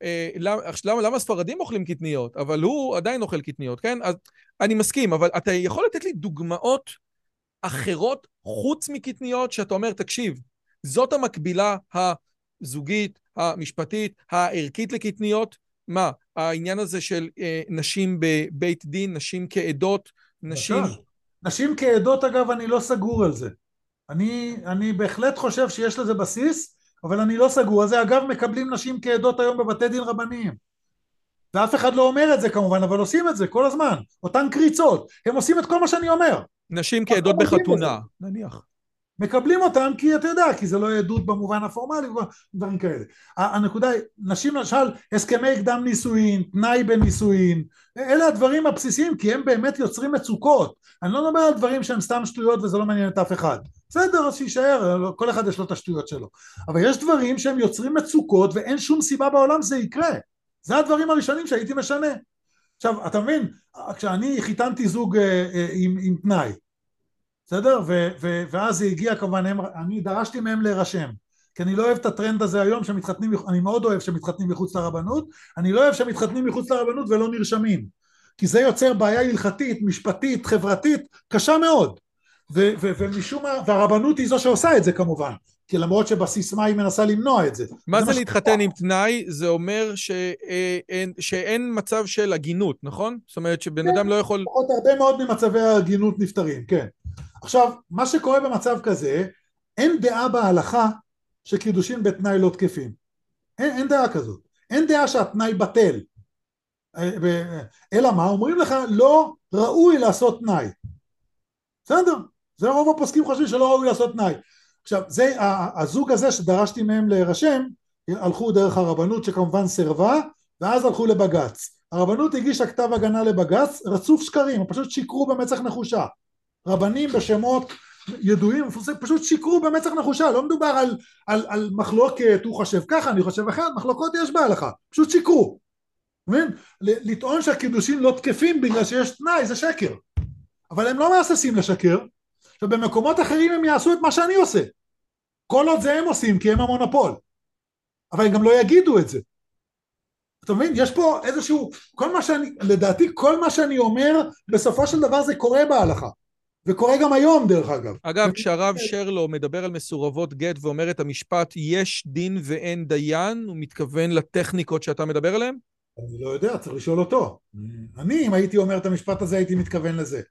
למה הספרדים אוכלים קטניות, אבל הוא עדיין אוכל קטניות, כן? אז אני מסכים, אבל אתה יכול לתת לי דוגמאות אחרות חוץ מקטניות, שאתה אומר, תקשיב, זאת המקבילה הזוגית, המשפטית, הערכית לקטניות, מה? העניין הזה של נשים בבית דין, נשים כעדות, נשים... נשים כעדות, אגב, אני לא סגור על זה. אני בהחלט חושב שיש לזה בסיס, אבל אני לא סגור על זה. אגב, מקבלים נשים כעדות היום בבתי דין רבניים. ואף אחד לא אומר את זה כמובן, אבל עושים את זה כל הזמן. אותן קריצות. הם עושים את כל מה שאני אומר. נשים כעדות בחתונה, נניח. מקבלים אותם כי אתה יודע, כי זה לא עדות במובן הפורמלי, דברים כאלה. הנקודה היא, נשים למשל, הסכמי קדם נישואין, תנאי בנישואין, אלה הדברים הבסיסיים, כי הם באמת יוצרים מצוקות. אני לא מדבר על דברים שהם סתם שטויות וזה לא מעניין את אף אחד. בסדר, אז שישאר, כל אחד יש לו את השטויות שלו. אבל יש דברים שהם יוצרים מצוקות ואין שום סיבה בעולם זה יקרה. זה הדברים הראשונים שהייתי משנה. עכשיו, אתה מבין, כשאני חיתנתי זוג עם תנאי, בסדר? ואז זה הגיע כמובן, אני דרשתי מהם להירשם, כי אני לא אוהב את הטרנד הזה היום שמתחתנים, אני מאוד אוהב שמתחתנים מחוץ לרבנות, אני לא אוהב שמתחתנים מחוץ לרבנות ולא נרשמים, כי זה יוצר בעיה הלכתית, משפטית, חברתית, קשה מאוד, ומשום מה, והרבנות היא זו שעושה את זה כמובן, כי למרות שבסיסמה היא מנסה למנוע את זה. מה זה להתחתן עם תנאי? זה אומר שאין מצב של הגינות, נכון? זאת אומרת שבן אדם לא יכול... הרבה מאוד ממצבי הגינות נפטרים, כן. עכשיו, מה שקורה במצב כזה, אין דעה בהלכה שקידושין בתנאי לא תקפים. אין דעה כזאת. אין דעה שהתנאי בטל. אלא מה? אומרים לך, לא ראוי לעשות תנאי. בסדר? זה רוב הפוסקים חושבים שלא ראוי לעשות תנאי. עכשיו, זה, הזוג הזה שדרשתי מהם להירשם, הלכו דרך הרבנות שכמובן סרבה, ואז הלכו לבגץ. הרבנות הגישה כתב הגנה לבגץ, רצוף שקרים, פשוט שיקרו במצח נחושה. רבנים בשמות ידועים, פשוט שיקרו במצח נחושה, לא מדובר על מחלוקת, הוא חושב ככה, אני חושב אחרת, מחלוקות יש בהלכה, פשוט שיקרו. לטעון שהקידושין לא תקפים בגלל שיש תנאי, זה שקר. אבל הם לא מהססים לשקר, ובמקומות אחרים הם יעשו את מה שאני עושה. כל עוד זה הם עושים, כי הם המונופול. אבל הם גם לא יגידו את זה. אתה מבין? יש פה איזשהו, לדעתי כל מה שאני אומר, בסופו של דבר זה קורה בהלכה. וקורה גם היום דרך אגב. אגב, כשהרב שרלו מדבר על מסורבות גט ואומר את המשפט יש דין ואין דיין, הוא מתכוון לטכניקות שאתה מדבר עליהן? אני לא יודע, צריך לשאול אותו. אני, אם הייתי אומר את המשפט הזה, הייתי מתכוון לזה.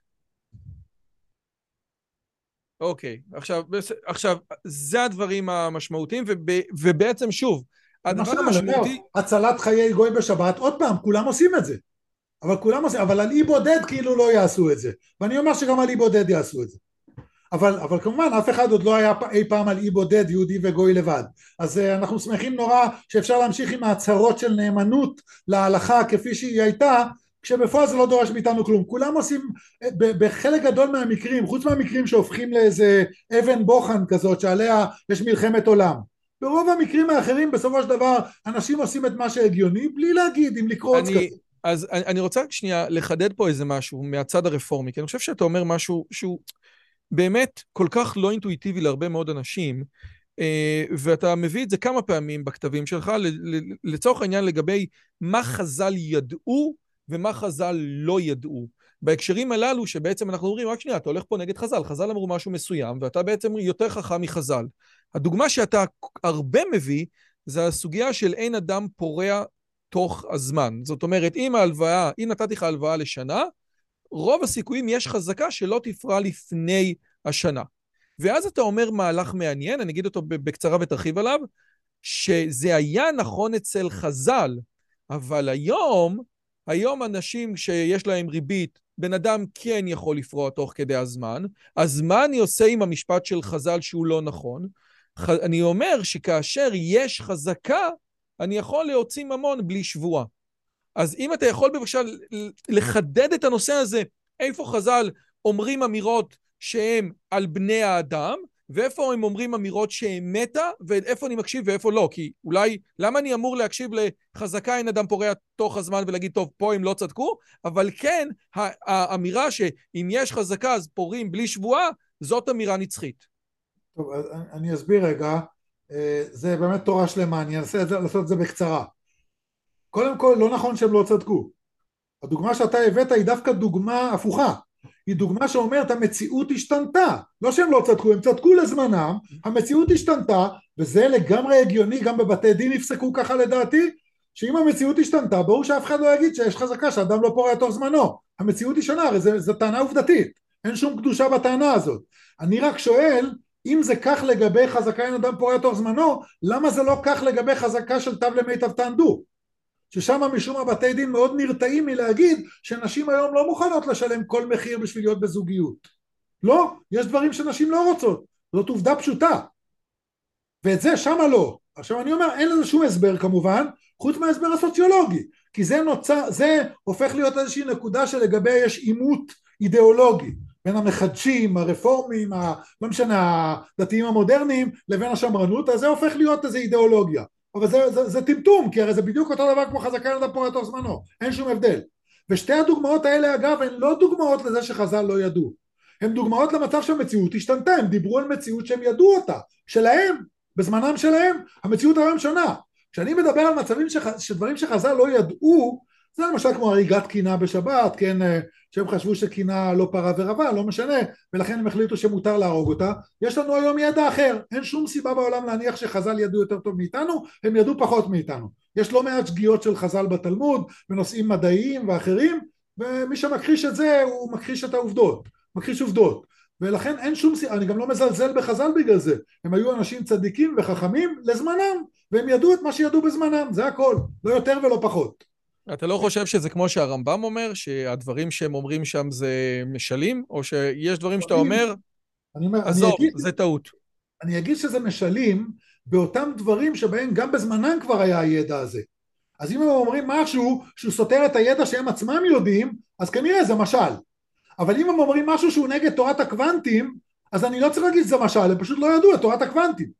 אוקיי, עכשיו, זה הדברים המשמעותיים, ובעצם שוב, הדבר המשמעותי... הצלת חיי גוי בשבת, עוד פעם, כולם עושים את זה. אבל על אי בודד כאילו לא יעשו את זה. ואני אומר שגם על אי בודד יעשו את זה. אבל כמובן אף אחד עוד לא היה אי פעם על אי בודד יהודי וגוי לבד, אז אנחנו שמחים נורא שאפשר להמשיך עם ההצהרות של נאמנות להלכה כפי שהיא הייתה, כשבפועל זה לא דורש מאיתנו כלום. כולם עושים בחלק גדול מהמקרים, חוץ מהמקרים שהופכים לאיזה אבן בוחן כזאת שעליה יש מלחמת עולם, ברוב המקרים האחרים בסופו של דבר אנשים עושים את מה שהגיוני בלי להגיד אם לקרוץ כזה. אז אני רוצה שנייה לחדד פה איזה משהו מהצד הרפורמי, כי אני חושב שאתה אומר משהו שהוא באמת כל כך לא אינטואיטיבי להרבה מאוד אנשים, ואתה מביא את זה כמה פעמים בכתבים שלך, לצורך העניין לגבי מה חז"ל ידעו ומה חז"ל לא ידעו. בהקשרים הללו שבעצם אנחנו אומרים, רק שנייה, אתה הולך פה נגד חז"ל, חז"ל אמרו משהו מסוים, ואתה בעצם יותר חכם מחז"ל. הדוגמה שאתה הרבה מביא, זה הסוגיה של אין אדם פורע תוך הזמן. זאת אומרת, אם נתתי לך הלוואה לשנה, רוב הסיכויים יש חזקה שלא תפרע לפני השנה. ואז אתה אומר מהלך מעניין, אני אגיד אותו בקצרה ותרחיב עליו, שזה היה נכון אצל חז"ל, אבל היום אנשים שיש להם ריבית, בן אדם כן יכול לפרוע תוך כדי הזמן, אז מה אני עושה עם המשפט של חז"ל שהוא לא נכון? אני אומר שכאשר יש חזקה, אני יכול להוציא ממון בלי שבועה. אז אם אתה יכול בבקשה לחדד את הנושא הזה, איפה חז"ל אומרים אמירות שהן על בני האדם, ואיפה הם אומרים אמירות שהן מתה, ואיפה אני מקשיב ואיפה לא, כי אולי, למה אני אמור להקשיב לחזקה אין אדם פורע תוך הזמן ולהגיד, טוב, פה הם לא צדקו, אבל כן, האמירה שאם יש חזקה אז פורעים בלי שבועה, זאת אמירה נצחית. טוב, אני אסביר רגע, זה באמת תורה שלמה, אני אנסה לעשות את זה בקצרה. קודם כל, לא נכון שהם לא צדקו. הדוגמה שאתה הבאת היא דווקא דוגמה הפוכה. היא דוגמה שאומרת המציאות השתנתה. לא שהם לא צדקו, הם צדקו לזמנם, המציאות השתנתה, וזה לגמרי הגיוני, גם בבתי דין יפסקו ככה לדעתי, שאם המציאות השתנתה, ברור שאף אחד לא יגיד שיש חזקה שאדם לא פורע תוך זמנו. המציאות היא שונה, הרי זו טענה עובדתית. אין שום קדושה בטענה הזאת. אני רק שואל, אם זה כך לגבי חזקה אין אדם פורע תוך זמנו, למה זה לא כך לגבי חזקה של תו למיטב תענדו? ששם משום הבתי דין מאוד נרתעים מלהגיד שנשים היום לא מוכנות לשלם כל מחיר בשביל להיות בזוגיות. לא, יש דברים שנשים לא רוצות, זאת עובדה פשוטה. ואת זה שמה לא. עכשיו אני אומר, אין לזה שום הסבר כמובן, חוץ מההסבר הסוציולוגי, כי זה הופך להיות איזושהי נקודה שלגבי יש עימות אידיאולוגי, בין המחדשים, הרפורמים, לא משנה, הדתיים המודרניים, לבין השמרנות, אז זה הופך להיות איזו אידיאולוגיה. אבל זה טמטום, כי הרי זה בדיוק אותו דבר כמו חזקה אין אדם פורע תוך זמנו, אין שום הבדל. ושתי הדוגמאות האלה אגב הן לא דוגמאות לזה שחז"ל לא ידעו, הן דוגמאות למצב שהמציאות השתנתה, הם דיברו על מציאות שהם ידעו אותה, שלהם, בזמנם שלהם, המציאות היום שונה. כשאני מדבר על מצבים שדברים שחז"ל לא ידעו, זה למשל כמו הריגת קינה בשבת, כן, שהם חשבו שקינה לא פרה ורבה, לא משנה, ולכן הם החליטו שמותר להרוג אותה. יש לנו היום ידע אחר, אין שום סיבה בעולם להניח שחז"ל ידעו יותר טוב מאיתנו, הם ידעו פחות מאיתנו. יש לא מעט שגיאות של חז"ל בתלמוד, בנושאים מדעיים ואחרים, ומי שמכחיש את זה, הוא מכחיש את העובדות, מכחיש עובדות. ולכן אין שום סיבה, אני גם לא מזלזל בחז"ל בגלל זה, הם היו אנשים צדיקים וחכמים לזמנם, והם ידעו את מה שידעו בזמנם, זה הכל, לא יותר ולא פחות. אתה לא חושב שזה כמו שהרמב"ם אומר, שהדברים שהם אומרים שם זה משלים, או שיש דברים שאתה אומר, עזוב, זה טעות. אני אגיד שזה משלים באותם דברים שבהם גם בזמנם כבר היה הידע הזה. אז אם הם אומרים משהו שהוא סותר את הידע שהם עצמם יודעים, אז כנראה זה משל. אבל אם הם אומרים משהו שהוא נגד תורת הקוונטים, אז אני לא צריך להגיד שזה משל, הם פשוט לא ידעו את תורת הקוונטים.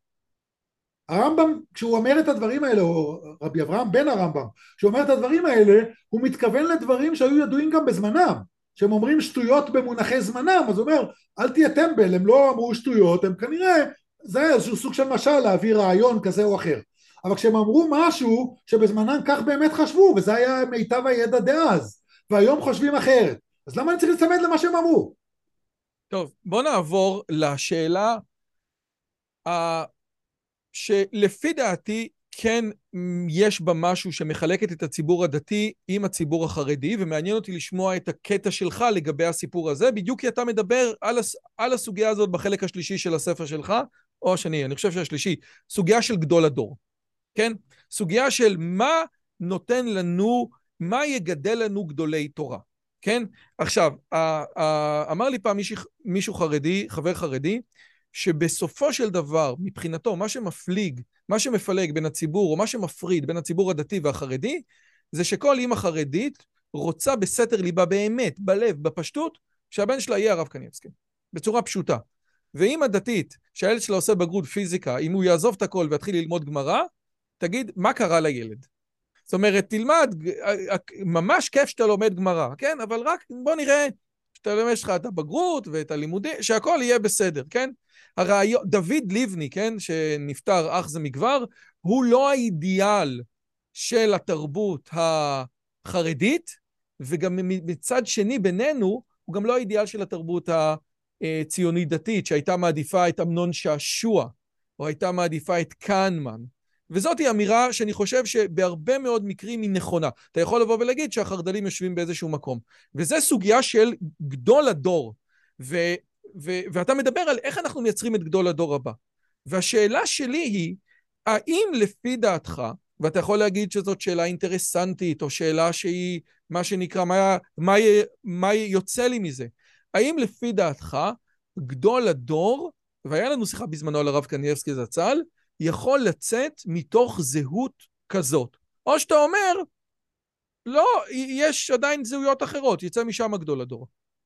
הרמב"ם, כשהוא אומר את הדברים האלה, או רבי אברהם בן הרמב"ם, כשהוא אומר את הדברים האלה, הוא מתכוון לדברים שהיו ידועים גם בזמנם, שהם אומרים שטויות במונחי זמנם, אז הוא אומר, אל תהיה טמבל, הם לא אמרו שטויות, הם כנראה, זה איזשהו סוג של משל להביא רעיון כזה או אחר. אבל כשהם אמרו משהו שבזמנם כך באמת חשבו, וזה היה מיטב הידע דאז, והיום חושבים אחרת, אז למה אני צריך לצמד למה שהם אמרו? טוב, בוא נעבור לשאלה שלפי דעתי כן יש בה משהו שמחלקת את הציבור הדתי עם הציבור החרדי, ומעניין אותי לשמוע את הקטע שלך לגבי הסיפור הזה, בדיוק כי אתה מדבר על הסוגיה הזאת בחלק השלישי של הספר שלך, או השני, אני חושב שהשלישי, סוגיה של גדול הדור, כן? סוגיה של מה נותן לנו, מה יגדל לנו גדולי תורה. כן? עכשיו, אמר לי פעם מישהו חרדי, חבר חרדי, שבסופו של דבר, מבחינתו, מה שמפלג בין הציבור, או מה שמפריד בין הציבור הדתי והחרדי, זה שכל אמא חרדית רוצה בסתר ליבה באמת, בלב, בפשטות, שהבן שלה יהיה הרב קניבסקי, בצורה פשוטה. ואמא דתית, שהילד שלה עושה בגרות פיזיקה, אם הוא יעזוב את הכל ויתחיל ללמוד גמרא, תגיד, מה קרה לילד? זאת אומרת, תלמד, ממש כיף שאתה לומד גמרא, כן? אבל רק בוא נראה שאתה לומד לך את הבגרות ואת הלימודים, שהכל יהיה בסדר, כן? דוד ליבני, כן? שנפטר אך זה מכבר, הוא לא האידיאל של התרבות החרדית, וגם מצד שני בינינו, הוא גם לא האידיאל של התרבות הציונית דתית, שהייתה מעדיפה את אמנון שעשוע, או הייתה מעדיפה את קהנמן. וזאת היא אמירה שאני חושב שבהרבה מאוד מקרים היא נכונה. אתה יכול לבוא ולהגיד שהחרד"לים יושבים באיזשהו מקום. וזה סוגיה של גדול הדור. ואתה מדבר על איך אנחנו מייצרים את גדול הדור הבא. והשאלה שלי היא, האם לפי דעתך, ואתה יכול להגיד שזאת שאלה אינטרסנטית, או שאלה שהיא, מה שנקרא, מה יוצא לי מזה? האם לפי דעתך, גדול הדור, והיה לנו שיחה בזמנו על הרב קניבסקי זצ"ל, יכול לצאת מתוך זהות כזאת. או שאתה אומר, לא, יש עדיין זהויות אחרות, יצא משם גדול הדור.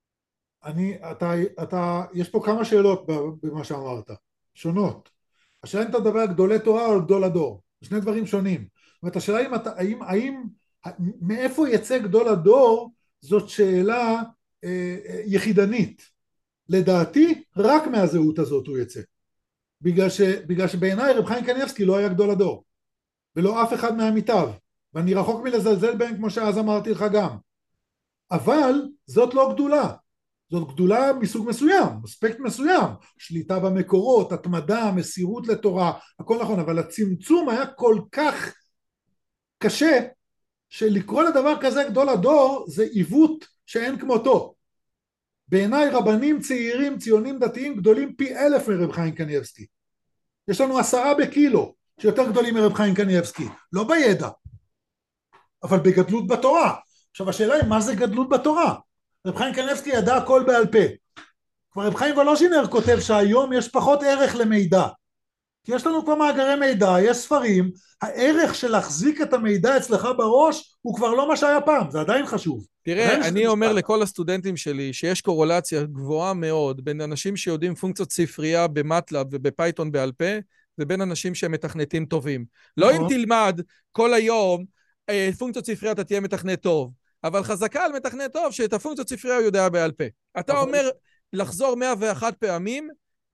יש פה כמה שאלות במה שאמרת, שונות. השאלה אם אתה מדבר על גדולי תורה או על גדול הדור, שני דברים שונים. זאת אומרת, השאלה האם מאיפה יצא גדול הדור, זאת שאלה יחידנית. לדעתי, רק מהזהות הזאת הוא יצא. בגלל שבעיניי רב חיים קניבסקי לא היה גדול הדור, ולא אף אחד מעמיתיו, ואני רחוק מלזלזל בהם כמו שאז אמרתי לך גם. אבל זאת לא גדולה, זאת גדולה מסוג מסוים, אספקט מסוים, שליטה במקורות, התמדה, מסירות לתורה, הכל נכון, אבל הצמצום היה כל כך קשה, שלקרוא לדבר כזה גדול הדור, זה עיוות שאין כמותו. בעיניי רבנים צעירים, ציונים דתיים, גדולים פי 1000 מרב חיים קניבסקי. יש לנו 10 בקילו, שיותר גדולים מרב חיים קניבסקי, לא בידע, אבל בגדלות בתורה. עכשיו השאלה היא, מה זה גדלות בתורה? רב חיים קניבסקי ידע הכל בעל פה. כבר רב חיים וולוז'ינר כותב שהיום יש פחות ערך למידע. כי יש לנו כבר מאגרי מידע, יש ספרים, הערך של להחזיק את המידע אצלך בראש, הוא כבר לא מה שהיה פעם, זה עדיין חשוב. תראה, אני אומר לכל הסטודנטים שלי, שיש קורולציה גבוהה מאוד, בין אנשים שיודעים פונקציות ספרייה במטלב ובפייתון בעל פה, ובין אנשים שהם מתכנתים טובים. לא אם תלמד כל היום, פונקציות ספרייה אתה תהיה מתכנת טוב, אבל חזקה על מתכנת טוב, שאת הפונקציות ספרייה הוא יודע בעל פה. אתה אומר, לחזור 101 פעמים,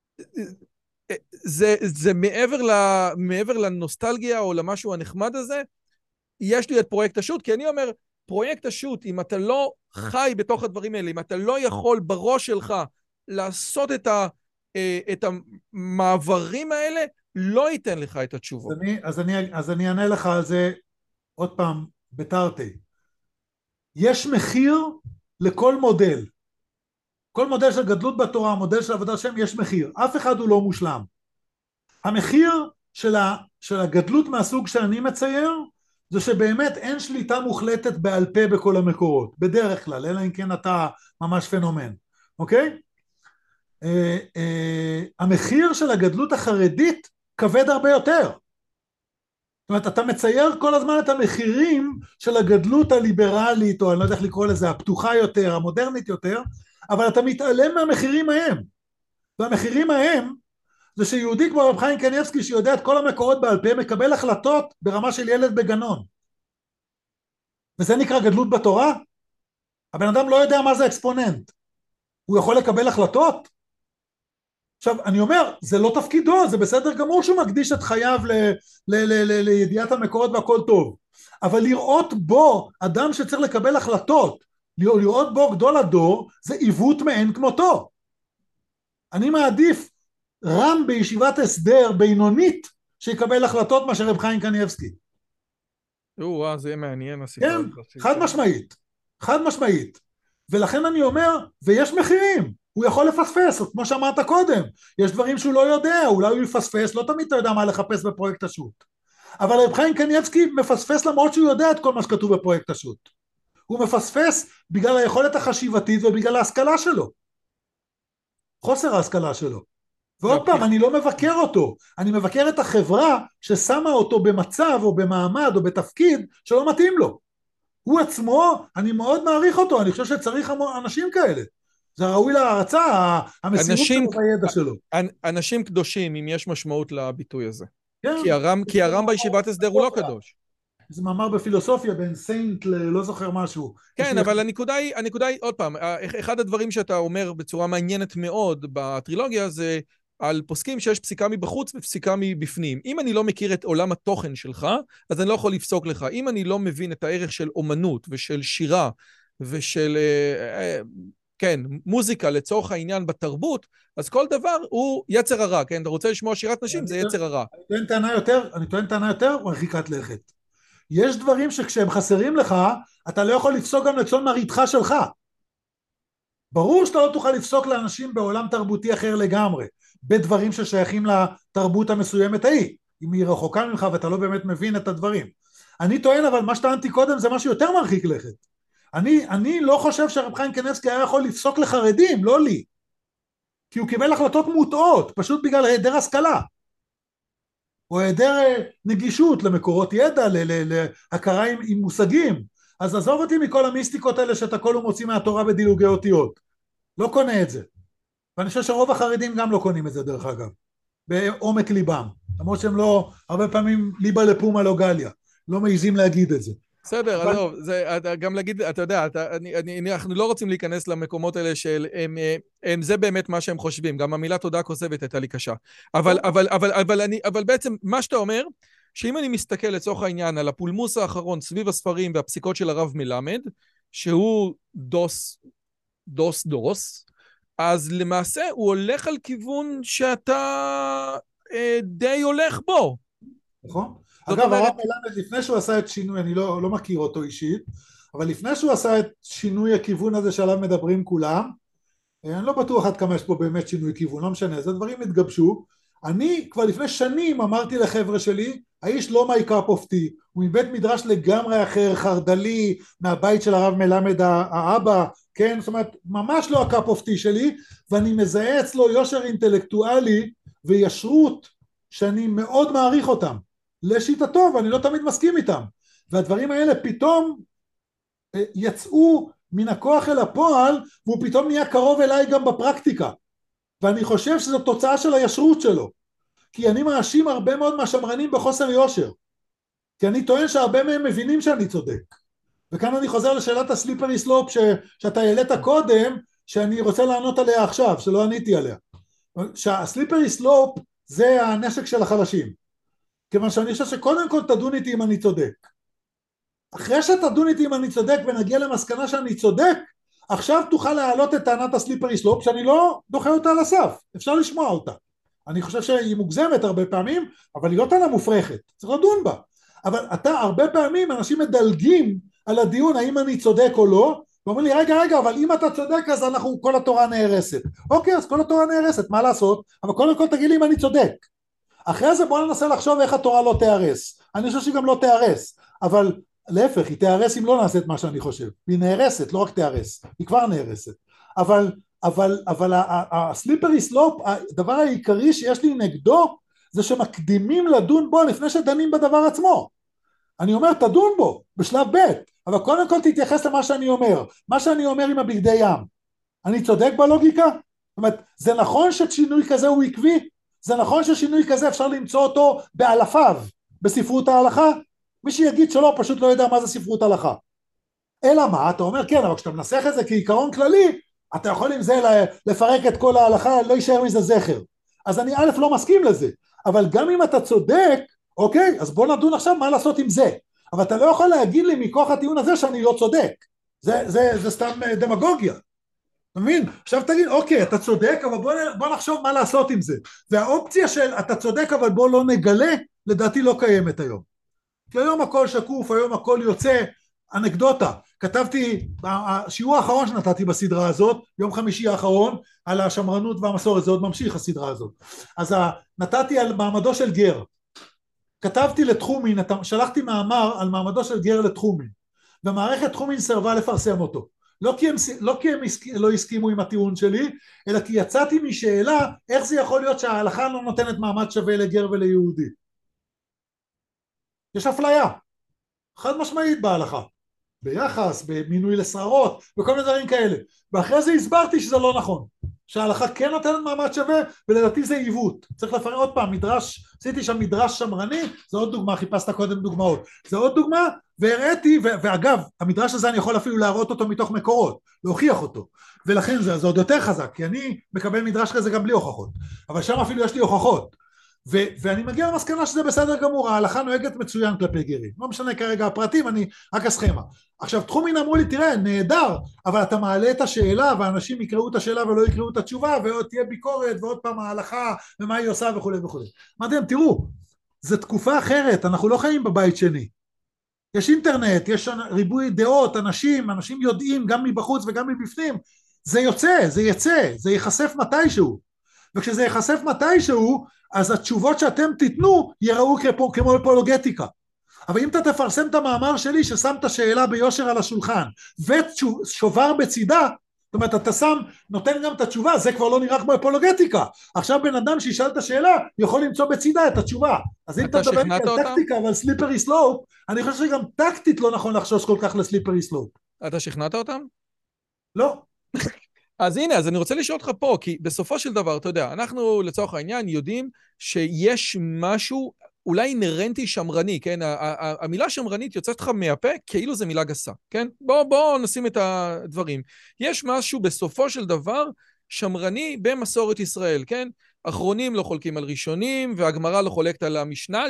זה מעבר לנוסטלגיה או למשהו הנחמד הזה, יש לי את פרויקט השו"ת, כי אני אומר, פרויקט השו"ת, אם אתה לא חי בתוך הדברים האלה, אם אתה לא יכול בראש שלך לעשות את המעברים האלה, לא ייתן לך את התשובות. אז אני אענה לך על זה עוד פעם בתרתי. יש מחיר לכל מודל. כל מודל של גדלות בתורה, מודל של עבודת השם, יש מחיר. אף אחד הוא לא מושלם. המחיר של הגדלות מהסוג שאני מצייר, זה שבאמת אין שליטה מוחלטת בעל פה בכל המקורות, בדרך כלל, אלא אם כן אתה ממש פנומן, אוקיי? המחיר של הגדלות החרדית כבד הרבה יותר. זאת אומרת, אתה מצייר כל הזמן את המחירים של הגדלות הליברלית, או אני לא יודע איך לקרוא לזה, הפתוחה יותר, המודרנית יותר, אבל אתה מתעלם מהמחירים ההם. והמחירים ההם, זה שיהודי כמו רב חיים קניבסקי, שיודע את כל המקורות בעל פה, מקבל החלטות ברמה של ילד בגנון. וזה נקרא גדלות בתורה? הבן אדם לא יודע מה זה אקספוננט. הוא יכול לקבל החלטות? עכשיו, אני אומר, זה לא תפקידו, זה בסדר גמור שהוא מקדיש את חייו לידיעת המקורות והכל טוב. אבל לראות בו אדם שצריך לקבל החלטות, לראות בו גדול הדור, זה עיוות מעין כמותו. אני מעדיף רם בישיבת הסדר בינונית שיקבל החלטות מאשר רב חיים קניבסקי. זה יהיה מעניין. כן, חד משמעית. חד משמעית. ולכן אני אומר, ויש מחירים. הוא יכול לפספס, כמו שאמרת קודם. יש דברים שהוא לא יודע, אולי הוא יפספס, לא תמיד אתה יודע מה לחפש בפרויקט השו"ת. אבל רב חיים קניבסקי מפספס למרות שהוא יודע את כל מה שכתוב בפרויקט השו"ת. הוא מפספס בגלל היכולת החשיבתית ובגלל ההשכלה שלו, חוסר ההשכלה שלו. ועוד פעם, אני לא מבקר אותו, אני מבקר את החברה ששמה אותו במצב או במעמד או בתפקיד שלא מתאים לו. הוא עצמו, אני מאוד מעריך אותו, אני חושב שצריך אנשים כאלה. זה ראוי להערצה, המסירות שלו והידע שלו. אנשים קדושים, אם יש משמעות לביטוי הזה. כן. כי הרם בישיבת הסדר הוא לא קדוש. זה מאמר בפילוסופיה בין סיינט ללא זוכר משהו. כן, אבל הנקודה היא, עוד פעם, אחד הדברים שאתה אומר בצורה מעניינת מאוד בטרילוגיה זה על פוסקים שיש פסיקה מבחוץ ופסיקה מבפנים. אם אני לא מכיר את עולם התוכן שלך, אז אני לא יכול לפסוק לך. אם אני לא מבין את הערך של אומנות ושל שירה ושל, כן, מוזיקה לצורך העניין בתרבות, אז כל דבר הוא יצר הרע, כן? אתה רוצה לשמוע שירת נשים, זה יצר הרע. אני טוען טענה יותר מרחיקת לכת. יש דברים שכשהם חסרים לך, אתה לא יכול לפסוק גם לצאן מרעיתך שלך. ברור שאתה לא תוכל לפסוק לאנשים בעולם תרבותי אחר לגמרי, בדברים ששייכים לתרבות המסוימת ההיא, אם היא רחוקה ממך ואתה לא באמת מבין את הדברים. אני טוען, אבל מה שטענתי קודם זה משהו יותר מרחיק לכת. אני לא חושב שרב חיים קניבסקי היה יכול לפסוק לחרדים, לא לי. כי הוא קיבל החלטות מוטעות, פשוט בגלל היעדר השכלה. או היעדר נגישות למקורות ידע, להכרה עם מושגים. אז עזוב אותי מכל המיסטיקות האלה שאת הכל הוא מוציא מהתורה בדילוגי אותיות. לא קונה את זה. ואני חושב שרוב החרדים גם לא קונים את זה דרך אגב. בעומק ליבם. למרות שהם לא, הרבה פעמים ליבה לפומה לא גליה. לא מעיזים להגיד את זה. בסדר, עזוב, גם להגיד, אתה יודע, אנחנו לא רוצים להיכנס למקומות האלה של, זה באמת מה שהם חושבים, גם המילה תודה כוזבת הייתה לי קשה. אבל בעצם מה שאתה אומר, שאם אני מסתכל לצורך העניין על הפולמוס האחרון סביב הספרים והפסיקות של הרב מלמד, שהוא דוס, אז למעשה הוא הולך על כיוון שאתה די הולך בו. נכון? אגב, הרב מלמד לפני שהוא עשה את שינוי, אני לא מכיר אותו אישית, אבל לפני שהוא עשה את שינוי הכיוון הזה שעליו מדברים כולם, אני לא בטוח עד כמה יש פה באמת שינוי כיוון, לא משנה, זה דברים התגבשו. אני כבר לפני שנים אמרתי לחבר'ה שלי, האיש לא my cup of tea, הוא מבית מדרש לגמרי אחר, חרדלי, מהבית של הרב מלמד האבא, כן, זאת אומרת, ממש לא ה-cup of tea שלי, ואני מזהה אצלו יושר אינטלקטואלי וישרות שאני מאוד מעריך אותם. לשיטתו, ואני לא תמיד מסכים איתם. והדברים האלה פתאום יצאו מן הכוח אל הפועל, והוא פתאום נהיה קרוב אליי גם בפרקטיקה. ואני חושב שזו תוצאה של הישרות שלו. כי אני מאשים הרבה מאוד מהשמרנים בחוסר יושר. כי אני טוען שהרבה מהם מבינים שאני צודק. וכאן אני חוזר לשאלת הסליפרי סלופ שאתה העלית קודם, שאני רוצה לענות עליה עכשיו, שלא עניתי עליה. שהסליפרי סלופ זה הנשק של החלשים. כיוון שאני חושב שקודם כל תדון איתי אם אני צודק. אחרי שתדון איתי אם אני צודק ונגיע למסקנה שאני צודק, עכשיו תוכל להעלות את טענת הסליפרי סלופ, שאני לא דוחה אותה על הסף, אפשר לשמוע אותה. אני חושב שהיא מוגזמת הרבה פעמים, אבל היא לא טענה מופרכת, צריך לדון בה. אבל הרבה פעמים אנשים מדלגים על הדיון האם אני צודק או לא, ואומרים לי רגע, אבל אם אתה צודק אז כל התורה נהרסת. אוקיי, אז כל התורה נהרסת, מה לעשות? אבל קודם כל תגיד לי אם אני צודק. אחרי זה בואו ננסה לחשוב איך התורה לא תהרס. אני חושב שהיא גם לא תהרס, אבל להפך, היא תהרס אם לא נעשה את מה שאני חושב. היא נהרסת, לא רק תהרס, היא כבר נהרסת. אבל הסליפרי סלופ, הדבר העיקרי שיש לי נגדו, זה שמקדימים לדון בו לפני שדנים בדבר עצמו. אני אומר, תדון בו, בשלב ב', אבל קודם כל תתייחס למה שאני אומר. מה שאני אומר עם הבגדי ים. אני צודק בלוגיקה? זאת אומרת, זה נכון ששינוי כזה הוא עקבי? זה נכון ששינוי כזה אפשר למצוא אותו באלפיו, בספרות ההלכה? מי שיגיד שלא, פשוט לא יודע מה זה ספרות הלכה. אלא מה? אתה אומר, כן, אבל כשאתה מנסח את זה כעיקרון כללי, אתה יכול עם זה לפרק את כל ההלכה, לא יישאר מזה זכר. אז אני א' לא מסכים לזה, אבל גם אם אתה צודק, אוקיי, אז בוא נדון עכשיו מה לעשות עם זה. אבל אתה לא יכול להגיד לי מכוח הטיעון הזה שאני לא צודק. זה סתם דמגוגיה. אתה מבין? עכשיו תגיד, אוקיי, אתה צודק, אבל בוא נחשוב מה לעשות עם זה. והאופציה של אתה צודק, אבל בוא לא נגלה, לדעתי לא קיימת היום. כי היום הכל שקוף, היום הכל יוצא, אנקדוטה. כתבתי, השיעור האחרון שנתתי בסדרה הזאת, יום חמישי האחרון, על השמרנות והמסורת, זה עוד ממשיך הסדרה הזאת. אז נתתי על מעמדו של גר. כתבתי לתחומין, שלחתי מאמר על מעמדו של גר לתחומין. ומערכת תחומין סירבה לפרסם אותו. לא כי הם לא הסכימו עם הטיעון שלי, אלא כי יצאתי משאלה איך זה יכול להיות שההלכה לא נותנת מעמד שווה לגר וליהודי. יש אפליה, חד משמעית בהלכה, ביחס, במינוי לשררות, וכל מיני דברים כאלה. ואחרי זה הסברתי שזה לא נכון, שההלכה כן נותנת מעמד שווה, ולדעתי זה עיוות. צריך לפרט עוד פעם, מדרש, עשיתי שם מדרש שמרני, זה עוד דוגמה, חיפשת קודם דוגמאות, זה עוד דוגמה, והראיתי, ואגב, המדרש הזה אני יכול אפילו להראות אותו מתוך מקורות, להוכיח אותו, ולכן זה עוד יותר חזק, כי אני מקבל מדרש כזה גם בלי הוכחות, אבל שם אפילו יש לי הוכחות, ואני מגיע למסקנה שזה בסדר גמור, ההלכה נוהגת מצוין כלפי גרים, לא משנה כרגע הפרטים, אני רק הסכמה. עכשיו תחומין אמרו לי, תראה, נהדר, אבל אתה מעלה את השאלה, ואנשים יקראו את השאלה ולא יקראו את התשובה, ועוד תהיה ביקורת, ועוד פעם ההלכה, ומה היא עושה וכו' וכו'. אמרתי להם, תראו, זו תקופה אחרת, אנחנו לא חיים בבית שני. יש אינטרנט, יש ריבוי דעות, אנשים יודעים גם מבחוץ וגם מבפנים, זה יוצא, זה יצא, זה ייחשף מתישהו, וכשזה ייחשף מתישהו, אז התשובות שאתם תיתנו יראו כמו אפולוגטיקה. אבל אם אתה תפרסם את המאמר שלי ששם את השאלה ביושר על השולחן, ושובר בצידה, זאת אומרת אתה נותן גם את התשובה, זה כבר לא נראה כמו אפולוגטיקה. עכשיו בן אדם שישאל את השאלה יכול למצוא בצידה את התשובה. אז אם אתה מדבר על טקטיקה ועל סליפרי סלופ, אני חושב שגם טקטית לא נכון לחשוש כל כך לסליפרי סלופ. אתה שכנעת אותם? לא. אז הנה, אז אני רוצה לשאול אותך פה, כי בסופו של דבר, אתה יודע, אנחנו לצורך העניין יודעים שיש משהו אולי אינרנטי שמרני, כן? המילה שמרנית יוצאת לך מהפה כאילו זה מילה גסה, כן? בוא נשים את הדברים. יש משהו בסופו של דבר שמרני במסורת ישראל, כן? אחרונים לא חולקים על ראשונים, והגמרא לא חולקת על המשנה,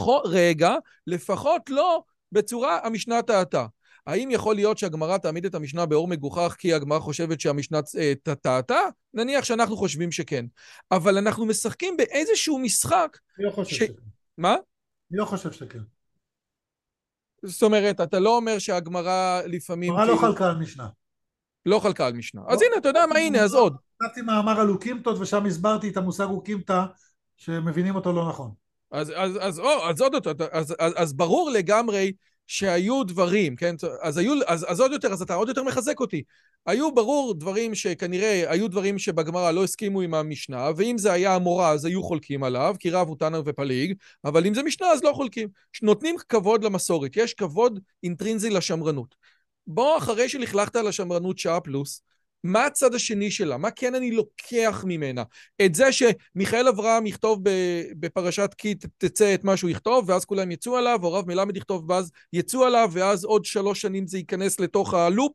לפחות לא בצורה המשנה טעתה. האם יכול להיות שהגמרא תעמיד את המשנה באור מגוחך כי הגמרא חושבת שהמשנה טעתה? נניח שאנחנו חושבים שכן. אבל אנחנו משחקים באיזשהו משחק... אני לא חושב שכן. מה? אני לא חושב שכן. זאת אומרת, אתה לא אומר שהגמרא לפעמים... הגמרא לא חלקה על משנה. לא חלקה על משנה. אז הנה, אתה יודע מה, הנה, אז עוד. כתבתי מאמר על אוקימתות, ושם הסברתי את המושג אוקימתא, שמבינים אותו לא נכון. אז ברור לגמרי שהיו דברים, כן? אז עוד יותר, אז אתה עוד יותר מחזק אותי. היו ברור דברים שכנראה, היו דברים שבגמרא לא הסכימו עם המשנה, ואם זה היה המורה, אז היו חולקים עליו, כי רב הוא תנא ופליג, אבל אם זה משנה, אז לא חולקים. נותנים כבוד למסורת, יש כבוד אינטרינזי לשמרנות. בוא, אחרי שלכלכת על השמרנות שעה פלוס, מה הצד השני שלה? מה כן אני לוקח ממנה? את זה שמיכאל אברהם יכתוב בפרשת כי תצא את מה שהוא יכתוב, ואז כולם יצאו עליו, או רב מלמד יכתוב, ואז יצאו עליו, ואז עוד 3 שנים זה ייכנס לתוך הלופ.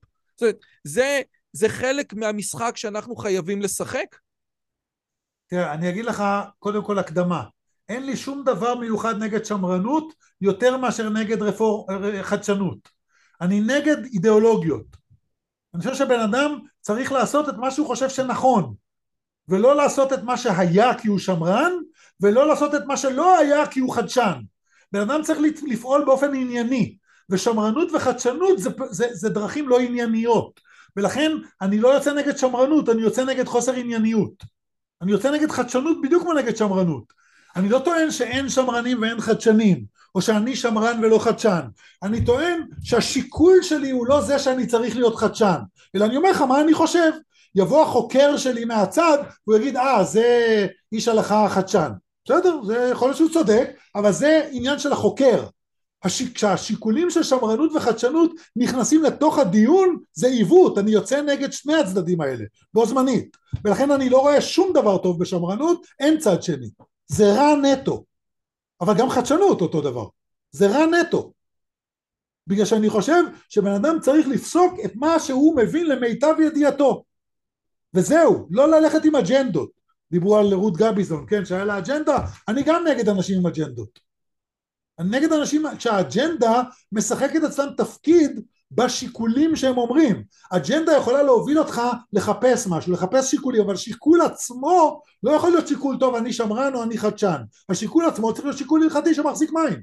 זה חלק מהמשחק שאנחנו חייבים לשחק? תראה, אני אגיד לך קודם כל הקדמה. אין לי שום דבר מיוחד נגד שמרנות, יותר מאשר נגד חדשנות. אני נגד אידיאולוגיות. אני חושב שבן אדם צריך לעשות את מה שהוא חושב שנכון, ולא לעשות את מה שהיה כי הוא שמרן, ולא לעשות את מה שלא היה כי הוא חדשן. בן אדם צריך לפעול באופן ענייני, ושמרנות וחדשנות זה דרכים לא ענייניות, ולכן אני לא יוצא נגד שמרנות, אני יוצא נגד חוסר ענייניות. אני יוצא נגד חדשנות בדיוק כמו נגד שמרנות. אני לא טוען שאין שמרנים ואין חדשנים, או שאני שמרן ולא חדשן. אני טוען שהשיקול שלי הוא לא זה שאני צריך להיות חדשן, אלא אני אומר לך מה אני חושב. יבוא החוקר שלי מהצד, והוא יגיד, זה איש הלכה חדשן. בסדר, זה יכול להיות שהוא צודק, אבל זה עניין של החוקר. כשהשיקולים של שמרנות וחדשנות נכנסים לתוך הדיון, זה עיוות, אני יוצא נגד שני הצדדים האלה, בו זמנית. ולכן אני לא רואה שום דבר טוב בשמרנות, אין צד שני. זה רע נטו. אבל גם חדשנות אותו דבר. זה רע נטו. בגלל שאני חושב שבן אדם צריך לפסוק את מה שהוא מבין למיטב ידיעתו. וזהו, לא ללכת עם אג'נדות. דיברו על רות גביזון, כן, שהיה לה אג'נדה, אני גם נגד אנשים עם אג'נדות. אני נגד אנשים שהאג'נדה משחקת אצלם תפקיד בשיקולים שהם אומרים. אג'נדה יכולה להוביל אותך לחפש משהו, לחפש שיקולים, אבל שיקול עצמו לא יכול להיות שיקול טוב, אני שמרן או אני חדשן. השיקול עצמו צריך להיות שיקול הלכתי שמחזיק מים.